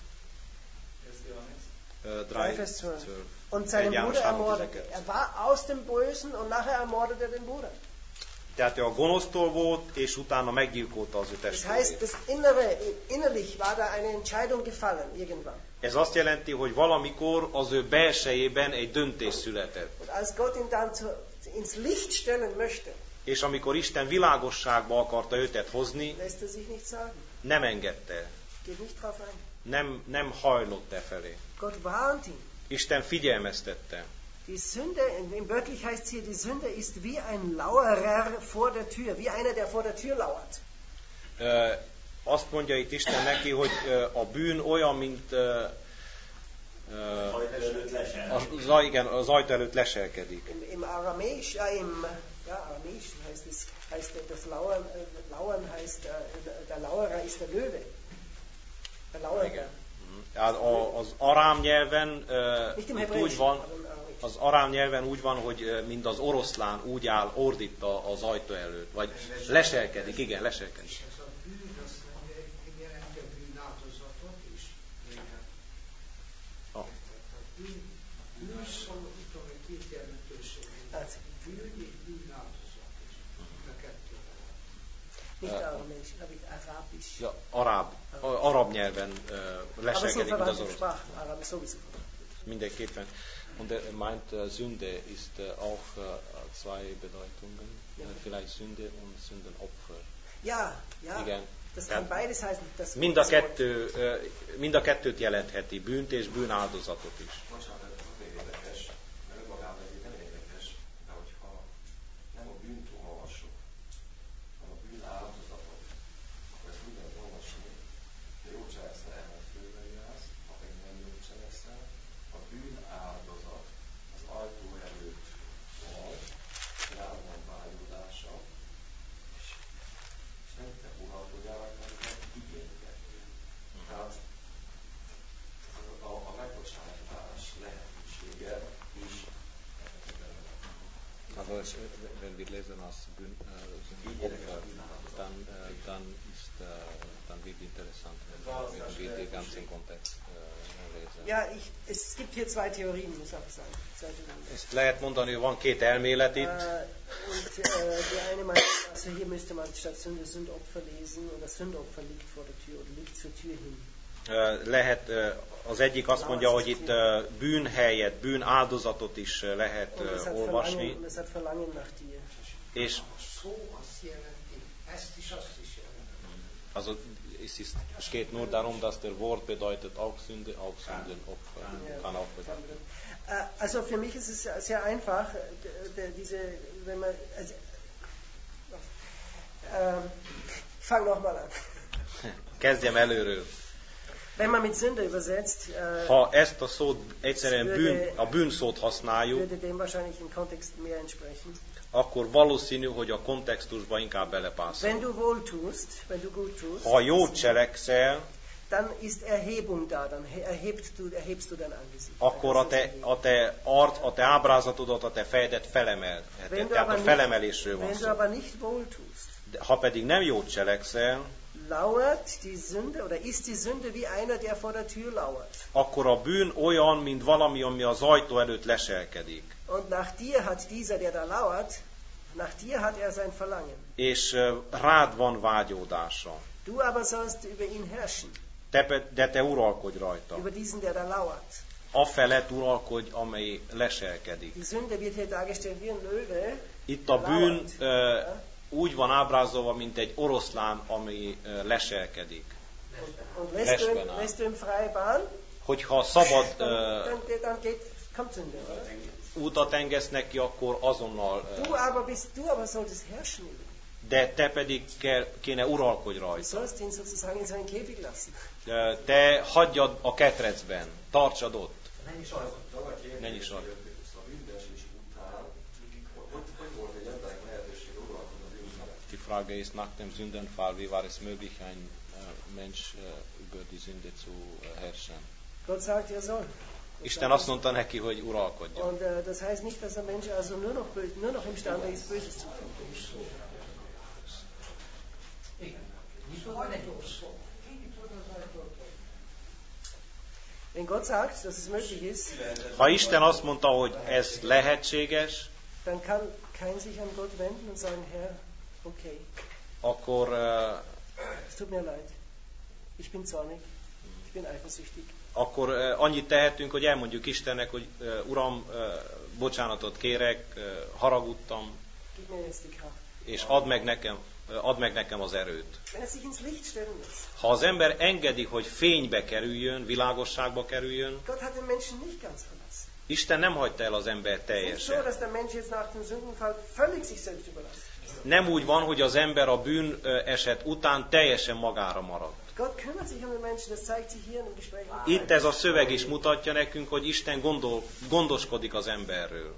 3 Vers 12. Und seinen Bruder ermordete. War aus dem Bösen und nachher ermordete den Bruder. Tehát ő a gonosztól volt, és utána meggyilkolta az ő testvérét. Das heißt, innerlich war da eine Entscheidung gefallen, irgendwann. Ez azt jelenti, hogy valamikor az ő belsejében egy döntés született. Und als Gott ihn dann ins Licht stellen möchte, és amikor Isten világosságba akarta őtet hozni, lässt sich nicht sagen. Nem engedte. Geht nicht drauf ein. Nem hajlott e felé. Gott warnt ihn. Isten figyelmeztette. Die Sünde, im Wörtlich heißt es hier, die Sünde ist wie ein Lauerer vor der Tür, wie einer, der vor der Tür lauert. Azt mondja itt Isten neki, hogy a bűn olyan, mint az ajtó előtt leselkedik. Im Aramäisch, Aramäisch heißt das Lauern heißt, der Lauerer ist der Löwe. Der Lauerer. Az arám nyelven úgy van, az arám nyelven úgy van, hogy mind az oroszlán úgy áll, ordít az ajtó előtt, vagy leselkedik, igen, leselkedik. Ez a bűn, azt jelenti a bűnáldozatot is. Bűn szó, tudom, hogy két jelentőség. Bűn és bűnáldozat is. A kettő. Ja, arab leselkedik, mint az orosz. Mindenképpen. Und er meint, Sünde ist auch zwei Bedeutungen. Vielleicht Sünde und Sündenopfer. Ja, igen. Das kann beides heißen. Das mind a kettőt jelentheti, bűnt és bűnáldozatot is. Wenn wir lesen als Opfer, dann wird interessant, wenn wir den ganzen Kontext lesen. Ja, es gibt hier zwei Theorien, muss ich sagen. Ezt lehet mondani, hogy van két elmélet itt. Und die eine meint, also hier müsste man statt Sünde Sündopfer lesen und das Sündopfer liegt vor der Tür oder liegt zur Tür hin. Lehet, az egyik azt mondja, hogy itt bűn helyett, bűn áldozatot is lehet olvasni. És also es geht nur darum, dass der Wort bedeutet auch Sünde, auch Sündenopfer. Kann auch bedeuten. Also für mich ist es sehr einfach, wenn man, ich fange nochmal an. Kezdjem előről. Wenn man mit Sünde übersetzt, ha ezt a szót egyszerűen a bűnszót használjuk, würde dem wahrscheinlich im Kontext mehr entsprechen. Akkor valószínű, hogy a kontextusba inkább belepászol. Wenn du wohl tust, wenn du gut tust, ha jót cselekszel, dann ist Erhebung da, dann erhebst du dein Angesicht. Akkor a te ábrázatodat, a te fejedet felemelheted. Tehát a felemelésről van szó. Wenn du aber nicht wohl tust, ha pedig nem jót cselekszel, lauert die Sünde oder ist die Sünde wie einer, der vor der Tür lauert. Akkor a bűn olyan, mint valami, ami az ajtó előtt leselkedik. Und nach dir hat dieser, der da lauert, nach dir hat sein Verlangen. És rád van vágyódása. Du aber sollst über ihn herrschen. De te uralkodj rajta. Über diesen, der da lauert. Afelett uralkodj, amely leselkedik. Die Sünde wird hier dargestellt wie ein Löwe. Itt a bűn úgy van ábrázolva, mint egy oroszlán, ami leselkedik. Lässt du ihm freie Bahn? Hogyha szabad dann kommt Sünde, útat engedsz neki, akkor azonnal... Du aber solltest herrschen. De te pedig kéne uralkodj rajta. Du sollst ihn sozusagen in seinen Käfig lassen. Te hagyjad a ketrecben, tartsad ott. Ne nyisd rajta. Die Frage ist, nach dem Sündenfall, wie war es möglich, ein Mensch über die Sünde zu herrschen? Gott sagt, er soll. Isten azt mondta neki, hogy uralkodjon. Und das heißt nicht, dass der Mensch also nur noch imstande ist, Böses zu tun. Wenn Gott sagt, dass es möglich ist, ha Isten azt mondta, hogy ez lehetséges, dann kann kein sich an Gott wenden und sagen, Herr, okay. Akkor es tut mir leid. Ich bin zornig. Ich bin eifersüchtig. Akkor annyit tehetünk, hogy elmondjuk Istennek, hogy Uram, bocsánatot kérek, haragudtam, és add meg nekem az erőt. Ha az ember engedi, hogy fénybe kerüljön, világosságba kerüljön, Isten nem hagyta el az ember teljesen. Nem úgy van, hogy az ember a bűn eset után teljesen magára marad. Itt ez a szöveg is mutatja nekünk, hogy Isten gondoskodik az emberről.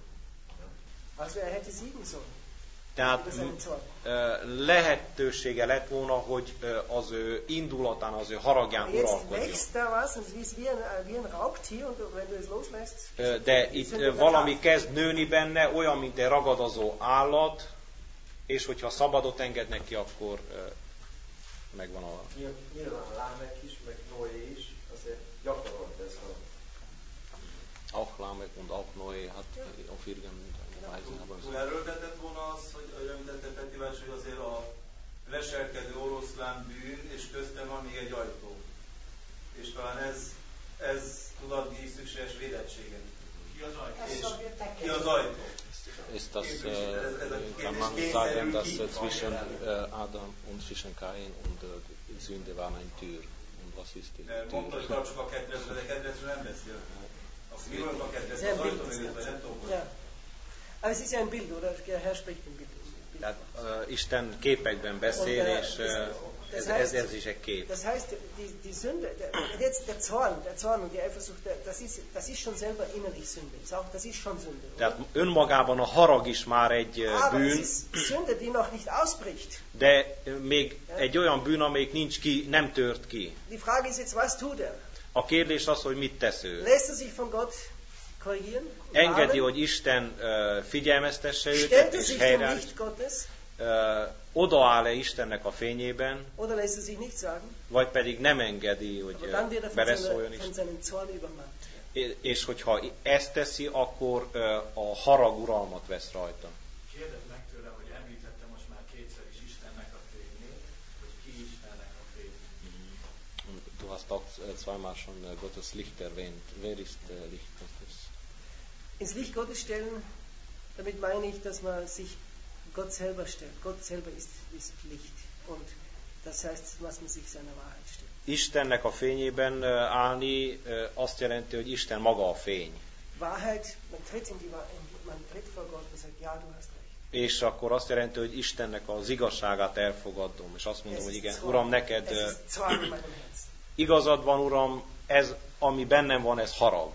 Tehát lehetősége lett volna, hogy az ő indulatán, az ő haragján uralkodjon. De itt valami kezd nőni benne, olyan, mint egy ragadozó állat, és hogyha szabadot enged neki, akkor megvan a... Nyilván Lámek is, meg Noé is, azért gyakorolt ez a... Auch Lámek und auch Noé, hát a firgen erről tetett volna az, hogy említette Peti bácsi, hogy azért a leselkedő oroszlán bűn, és köztem van még egy ajtó. És talán ez tud adni szükséges védettséget. Ki az ajtó? Ki az ajtó? Ist das, kann man sagen, dass zwischen Adam und zwischen Kain und Sünde war eine Tür? Und was ist die Tür? Mondta, hogy tartsuk a kedvezre, de kedvezre nem beszél. Mi volt a kedvezre? Az ajtó mögött, vagy nem tudom. Aber es ist ja ein Bild, oder? Der Herr spricht im Bild. Tehát Isten képekben beszél, és ez is egy kép. Das heißt, die Sünde, der Zorn und die Eifersucht, das ist schon selber innerlich Sünde. Das ist schon Sünde. Tehát önmagában a harag is már egy bűn. Aber es ist Sünde, die noch nicht ausbricht. De még egy olyan bűn, amelyik nem tört ki. Die Frage ist jetzt, was tut er? A kérdés az, hogy mit tesz ő. Lässt er sich von Gott korrigieren? Engedi, hogy Isten figyelmeztesse őt, és helyreállítsa. Odaáll-e Istennek a fényében, vagy pedig nem engedi, hogy beleszóljon Isten. És hogyha ezt teszi, akkor a harag uralmat vesz rajta. Kérdezd meg tőle, hogy említette most már kétszer is Istennek a fényét, hogy ki Istennek a fény. Du hast auch zweimal schon Gottes Licht erwähnt. Wer ist Licht Gottes? Ins Licht Gottes stellen, damit meine ich, dass man sich Gott selber stellt. Gott selber ist Licht. Und das heißt, dass man sich seiner Wahrheit stellt. Istennek a fényében állni azt jelenti, hogy Isten maga a fény. Wahrheit, man tritt vor Gott und sagt, ja, du hast recht. És akkor azt jelenti, hogy Istennek az igazságát elfogadom, és azt mondom, hogy igen, Uram, neked igazad van, Uram, ez, ami bennem van, ez harag.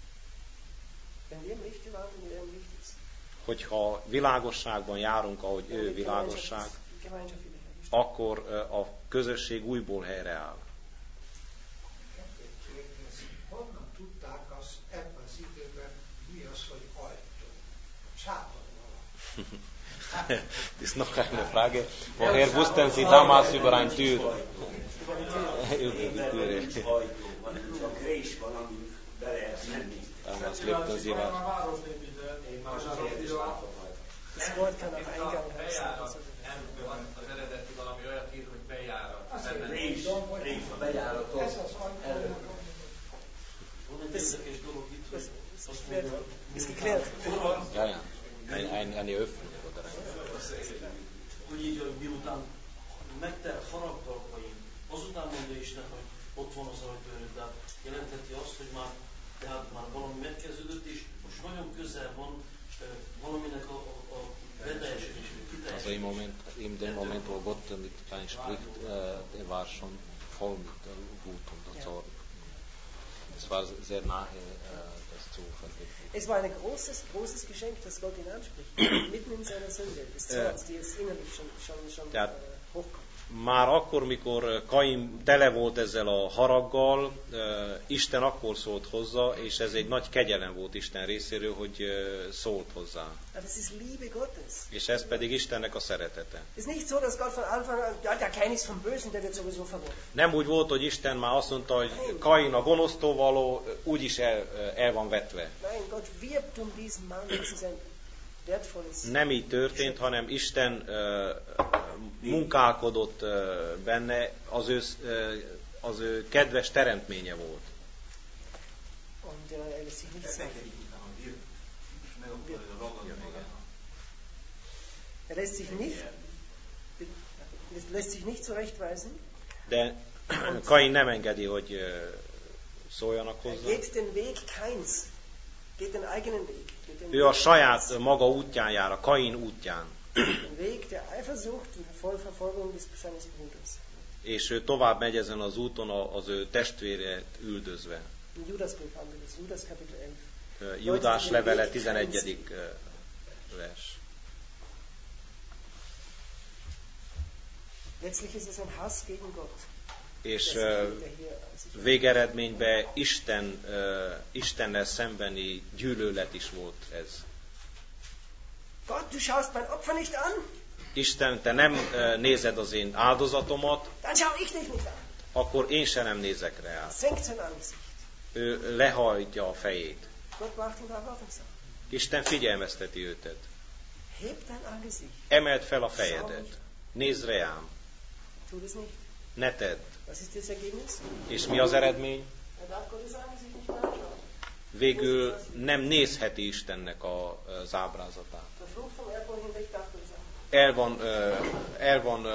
Hogyha világosságban járunk, ahogy ő világosság, akkor a közösség újból helyreáll. Honnan tudták azt ebben az időben, mi az, hogy ajtó? Sátor valami. Das ist noch eine Frage. Woher wussten Sie damals über eine Tür? Damals lebten Sie was. Das Wort kann auch Eingang heißen. Az eredeti valami olyat ír, hogy bejárat. Bejáratot. Ist geklärt. Ja, ja. Eine Öffnung. Hogy így, hogy miután megtelt haraggal, vagy azután mondja Isten, hogy ott van az ajtó előtt, de jelentheti azt, hogy tehát már valami megkezdődött, és most nagyon közel van valaminek a beteljesedés, Also in dem Moment, wo Gott mit Kain spricht, er war schon voll mit der Wut und der Zorn. Es war sehr nahe, das zu vergessen. Es war ein großes Geschenk, dass Gott ihn anspricht, mitten in seiner Sünde, des Zorns, die jetzt innerlich schon hochkommt. Már akkor, mikor Kain tele volt ezzel a haraggal, Isten akkor szólt hozzá, és ez egy nagy kegyelem volt Isten részéről, hogy szólt hozzá. És ez pedig Istennek a szeretete. Nem úgy volt, hogy Isten már azt mondta, hogy Kain a gonosztól való, úgyis el van vetve. Nem így történt, hanem Isten munkálkodott benne, az ő kedves teremtménye volt. De Kain nem engedi, hogy szóljanak hozzá. Ő a saját maga útján jár, a Kain útján. És ő tovább megy ezen az úton az ő testvérét üldözve. Júdás levele 11. vers. És végeredményben Istennel szembeni gyűlölet is volt ez. Gott, du schaust mein Opfer nicht an? Isten, te nem nézed az én áldozatomat, dann schau ich dich nicht an. Akkor én sem nem nézek rá. Senkt sein Angesicht. Ő lehajtja a fejét. Gott macht ihn darauf aufmerksam. Isten figyelmezteti őtet. Heb dein Angesicht. Emeld fel a fejedet. Nézd rám. Tu das nicht. Ne tedd. Was ist das Ergebnis? És mi az eredmény? Er darf Gottes Angesicht nicht mehr anschauen. Végül nem nézheti Istennek az ábrázatát. Verflucht vom Erdboden hinweg darf Gottes Angesicht. El van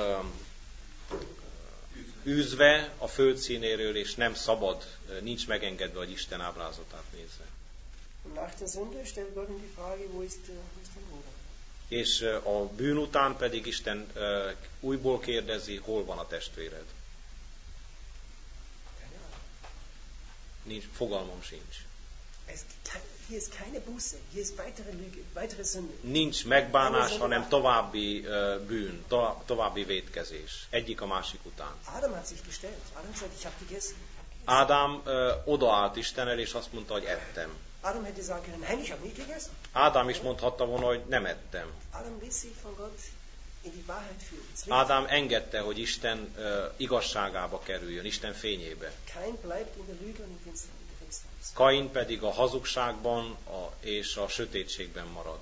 űzve a földszínéről, és nem szabad, nincs megengedve, hogy Isten ábrázatát nézze. Nach der Sünde stellt Gott ihm die Frage, wo ist dein Bruder? És a bűn után pedig Isten újból kérdezi, hol van a testvéred. Nincs, fogalmam sincs. Hier ist keine Buße, hier ist weitere Lüge, weitere Sünde. Nincs megbánás, hanem további bűn, további vétkezés. Egyik a másik után. Adam hat sich gestellt. Adam sagt, ich habe gegessen. Ádám odaállt Isten elé, és azt mondta, hogy ettem. Adam hätte sagen können, nein, ich habe nicht gegessen. Ádám is mondhatta volna, hogy nem ettem. Adam ließ sich von Gott in die Wahrheit führen. Ádám engedte, hogy Isten igazságába kerüljön, Isten fényébe. Kain bleibt in der Lüge und in Finsternis. Kain pedig a hazugságban és a sötétségben marad.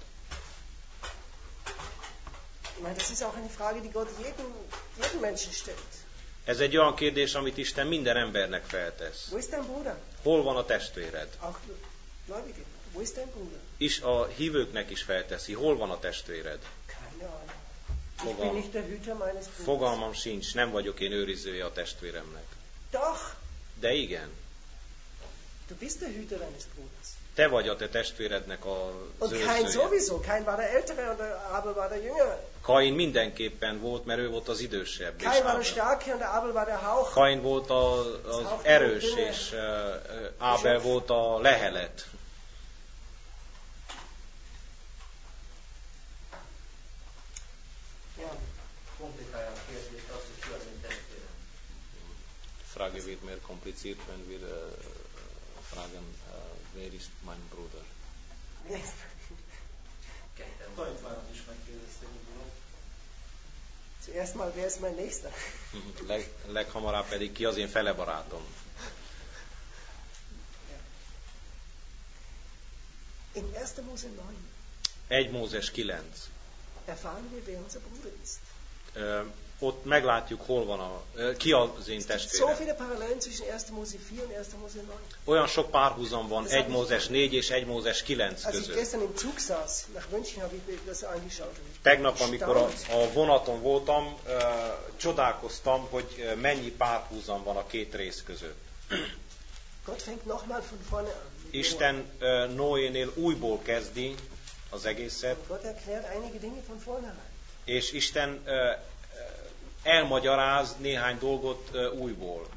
Das ist auch eine Frage, die Gott jedem Menschen stellt. Ez egy olyan kérdés, amit Isten minden embernek feltesz. Wo ist dein Bruder? Hol van a testvéred? Auch Gläubige. Wo ist dein Bruder? És a hívőknek is felteszi. Hol van a testvéred? Keine Ahnung. Ich bin nicht der Hüter meines Bruders. Fogalmam sincs, nem vagyok én őrizője a testvéremnek. Doch. De igen. Du bist der Hüter deines Bruders. Te vagy a te testvérednek az őrzője. Und Kain sowieso. Kain war der Ältere und Abel war der Jüngere. Kain mindenképpen volt, mert ő volt az idősebb. Kain war der Starke und Abel war der Hauch. Kain volt az erős, és Ábel volt a lehelet. Frage wird mehr kompliziert, wenn wir fragen, wer ist mein Bruder? Zuerst mal, wer ist mein Nächster? Leghamarabb pedig ki az én fele barátom. In 1. Mose 9 1 Mózes 9 erfahren wir, wer unser Bruder ist. Ott meglátjuk, hol van ki az én testvérem. So viele Parallelen zwischen 1. Mose 4 und 1. Mose 9. Olyan sok párhuzam van 1 Mózes 4 és 1 Mózes 9 között. Als ich gestern im Zug saß, nach München, habe ich das angeschaut. Tegnap, amikor a vonaton voltam, csodálkoztam, hogy mennyi párhuzam van a két rész között. Gott fängt nochmal von vorne an. Isten Noénél újból kezdi az egészet. Gott erklärt einige Dinge von vornherein. És Isten elmagyaráz néhány dolgot újból.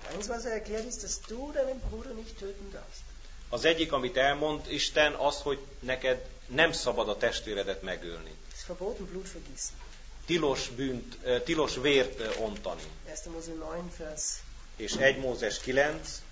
Az egyik, amit elmond Isten, az, hogy neked nem szabad a testvéredet megölni. Tilos vért ontani. És 1 Mózes 9,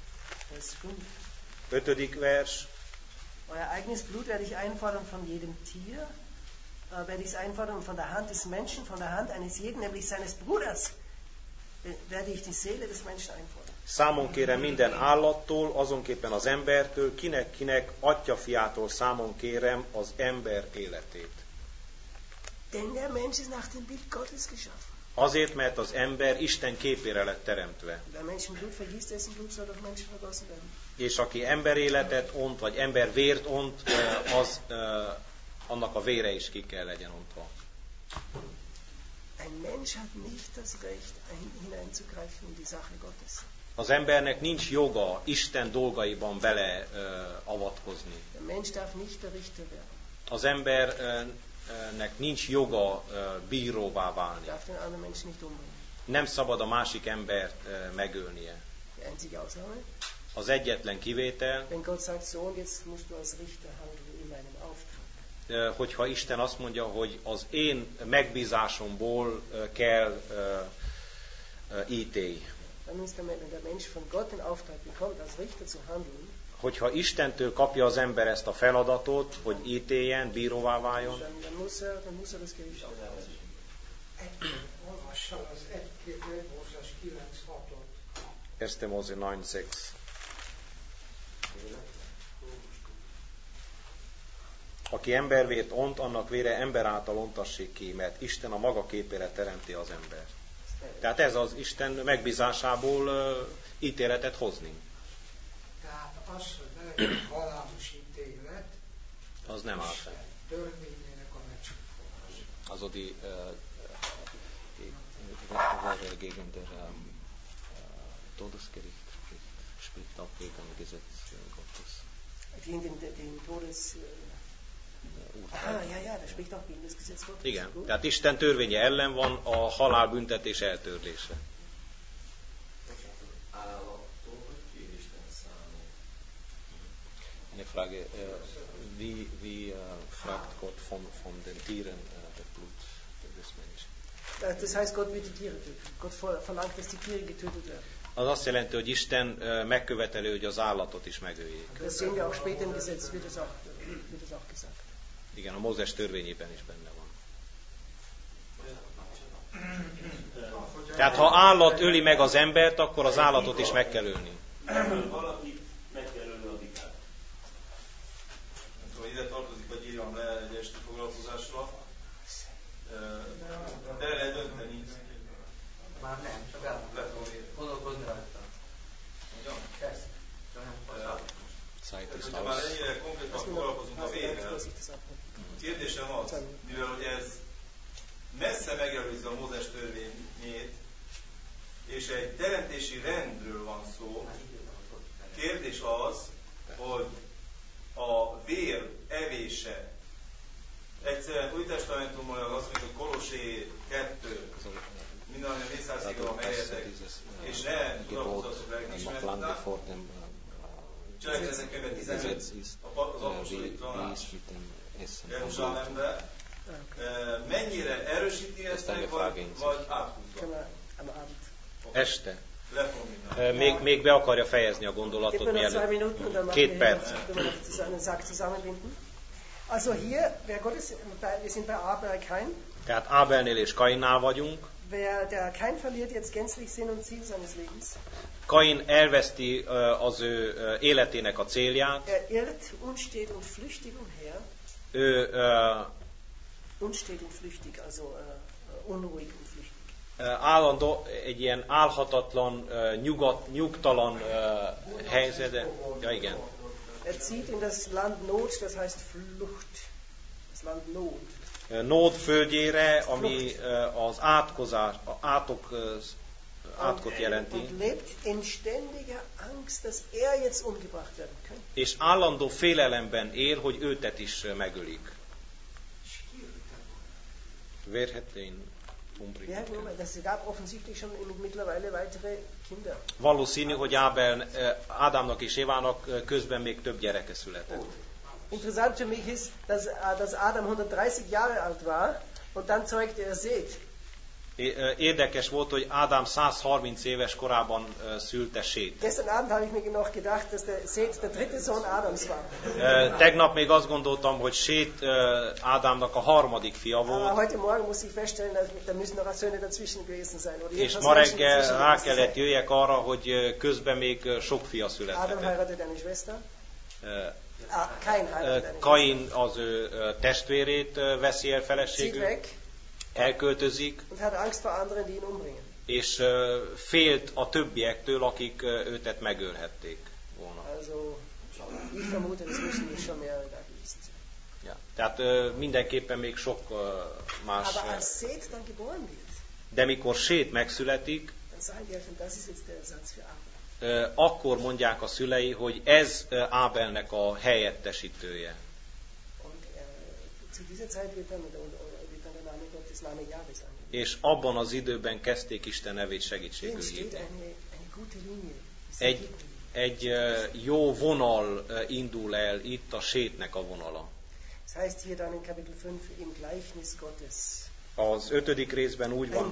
5. vers. Euer eigenes Blut werde ich einfordern von jedem Tier, werde ich einfordern von der Hand des Menschen, von der Hand eines jeden, nämlich seines Bruders, werde ich die Seele des Menschen einfordern. Számon kérem minden állattól, azonképpen az embertől, kinek atyafiától számon kérem az ember életét. Denn der Mensch ist nach dem Bild Gottes geschaffen. Azért, mert az ember Isten képére lett teremtve. És aki emberéletet ont, vagy ember vért ont, annak a vére is ki kell legyen ontva. Az embernek nincs joga Isten dolgaiban beleavatkozni. Az embernek nincs joga bíróvá válni. Nem szabad a másik embert megölnie. Az egyetlen kivétel, hogyha Isten azt mondja, hogy az én megbízásomból kell ítélj. Hogyha Istentől kapja az ember ezt a feladatot, hogy ítéljen, bíróvá váljon, olvassa az 1 Mózes 9:6-ot. 1 Mózes 9:6. Aki embervért ont, annak vére ember által ontassék ki, mert Isten a maga képére teremti az embert. Tehát ez az Isten megbízásából ítéletet hozni. Tehát az, hogy ne legyen halálos ítélet, az nem áll fel. Törvényének a megcsúfolás. Also die gegen der Todesgericht spricht auch gegen ein Gesetz Gottes. Gegen den Todes... ja, der spricht auch gegen das Gesetz Gottes. Igen, tehát Isten törvénye ellen van a halálbüntetés eltörlése. Eine Frage, wie fragt Gott von den Tieren das Blut des Menschen? Das heißt, Gott will die Tiere töten. Gott verlangt, dass die Tiere getötet werden. Az azt jelenti, hogy Isten megköveteli, hogy az állatot is megöljék. Das sehen wir auch später im Gesetz, wird das auch gesagt. Igen, a Mózes törvényében is benne van. Tehát ha állat öli meg az embert, akkor az állatot is meg kell ölni. Valaki meg kell ölni a bikát. Ide tartozik, hogy írjam le egy esti foglalkozásra. De lehet dönteni. Már nem, csak el gondolkozni rajta. Ugyan? Persze. Hogyha már ennyire konkrétan foglalkozunk a vérrel, a kérdésem az, mivel hogy ez messze megelőzi a Mózes törvényét, és egy teremtési rendről van szó, kérdés az, hogy a vér evése egyszerűen új testamentumban azt mondjuk, hogy Kolossé 2, minden, ami a Mészárszékban megértek, és ne tudakozzatok lelkiismeret után, Cselekedetek könyve 15, az apostoli tanács Jeruzsálembe, mennyire erősíti ezt meg, vagy áthúzza? Este. Még be akarja fejezni a gondolatot, mielőtt. 2 perc. Also hier, wir sind bei Abel Kain. Tehát Ábelnél és Kainnál vagyunk. Der Kain verliert jetzt gänzlich Sinn und Ziel seines Lebens. Kain elveszti az ő életének a célját. Irrt, unstet und flüchtig umher. Ő unstet und flüchtig, also unruhig und flüchtig. Állandó egy ilyen álhatatlan, nyugtalan helyzet. Ja, igen. Zieht in das Land Not, das heißt Flucht. Das Land Not. Nód földjére, ami az átkozás, átkot jelenti. Und lebt in ständiger Angst, dass jetzt umgebracht werden könnte. És állandó félelemben él, hogy őtet is megölik. Wer hätte ihn umbringen können? Es gab offensichtlich schon mittlerweile weitere Kinder. Valószínű, hogy Ádámnak és Évának közben még több gyereke született. Interessant für mich ist, dass Adam 130 Jahre alt war und dann zeugte er Seth. Érdekes volt, hogy Ádám 130 éves korában szülte Sét. Gestern Abend habe ich mir noch gedacht, dass der Seth der dritte Sohn Adams war. Tegnap még azt gondoltam, hogy Sét Ádámnak a harmadik fia volt. Heute Morgen muss ich feststellen, dass da müssen noch Söhne dazwischen gewesen sein. És ma reggel rá kellett jöjjek arra, hogy közben még sok fia született. Adam heiratet eine Schwester. Kain az ő testvérét veszi el feleségül, elköltözik, és félt a többiektől, akik őtet megölhették volna. Ja, tehát mindenképpen még sok más. De mikor Sét megszületik, akkor mondják a szülei, hogy ez Ábelnek a helyettesítője. És abban az időben kezdték Isten nevét segítségül hívni. Egy jó vonal indul el, itt a Sétnek a vonala. Az 5. részben úgy van,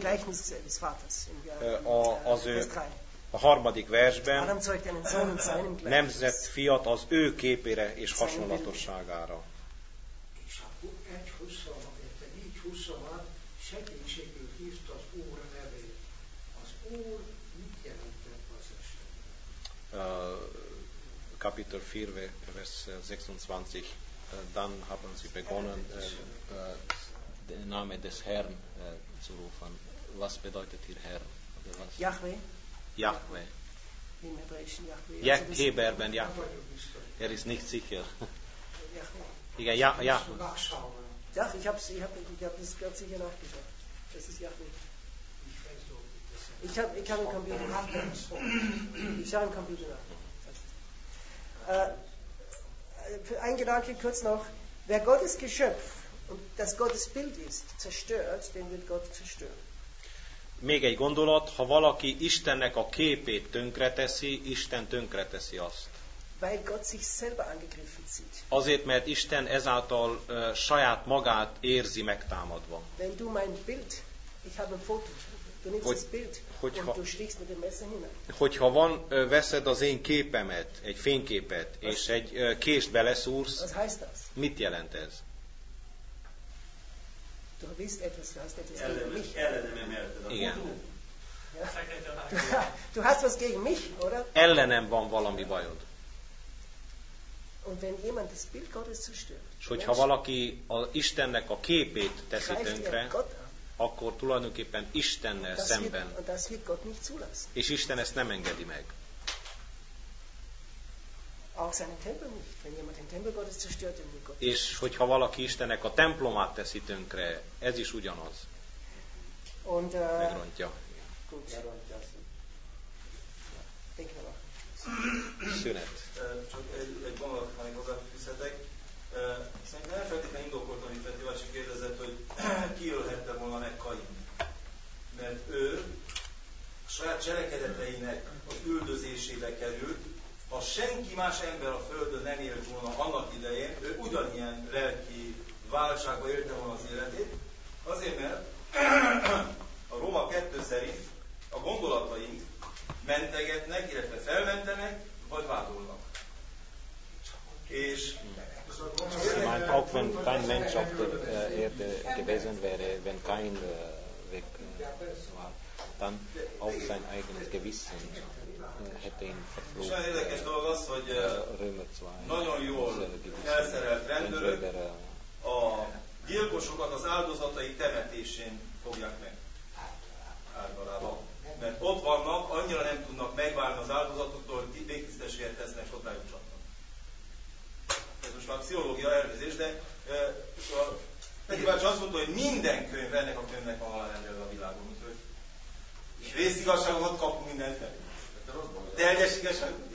a 3. versben nemzett fiat az ő képére és hasonlatosságára. És így 26 segítségül hívta az Úr nevét. Az Úr mit jelentett az esetben? Kapitel 4, Vers 26. Dann haben sie begonnen, den Namen des Herrn zu rufen. Was bedeutet hier Herr? Yahweh. Yahweh. Im Hebräischen Yahweh. Hebelben Yahweh. Is nicht sicher. Yahweh. Igen, ja. Ja, ich habe das ganz sicher nachgeschaut. Das ist Yahweh. Ich habe einen Computer. Ich schaue im Computer nach. Ein Gedanke kurz noch. Wer Gottes Geschöpf und das Gottes Bild ist, zerstört, den wird Gott zerstören. Még egy gondolat, ha valaki Istennek a képét tönkreteszi, Isten tönkreteszi azt. Weil Gott sich selber angegriffen sieht. Azért, mert Isten ezáltal saját magát érzi megtámadva. Wenn du mein Bild, ich habe ein Foto, du nimmst das Bild und du stichst mit dem Messer hinein. Hogyha veszed az én képemet, egy fényképet, és egy kést beleszúrsz, was heißt das? Mit jelent ez? Du hast etwas gegen mich. Igen. Du hast was gegen mich, oder? Ellenem van valami bajod. Und wenn jemand das Bild Gottes zerstört, és hogyha valaki Istennek a képét teszi tönkre, akkor tulajdonképpen Istennel szemben. És Isten ezt nem engedi meg. És hogyha valaki Istennek a templomát teszi tönkre, ez is ugyanaz. Megrontja. Szünet. Csak egy gondolat, ha még hozzáfűzhetek. Szerintem nem feltétlenül indokolt, amit Peti bácsi kérdezett, hogy ki ölhette volna meg Kaint. Mert ő a saját cselekedeteinek az üldözésébe került. Ha senki más ember a Földön nem élt volna annak idején, ő ugyanilyen lelki válságba élte volna az életét. Azért, mert a Róma 2 szerint a gondolataink mentegetnek, illetve felmentenek, vagy vádolnak. És Auch wenn kein Mensch auf der Erde gewesen wäre, wenn Kain weg war, dann auch sein eigenes Gewissen hätte ihn verflucht. És érdekes dolog az, hogy nagyon jól elszerelt rendőrök a gyilkosokat az áldozatai temetésén fogják meg. Általában. Mert ott vannak, annyira nem tudnak megválni az áldozatoktól, hogy végtisztességet tesznek, és ott rájutcsatnak. Ez most már pszichológia elnézés, de Peti bácsi azt mondta, hogy minden könyv, ennek a könyvnek van alárendelve a világon. Úgyhogy részigazságot kapunk mindent. De egyes igazságot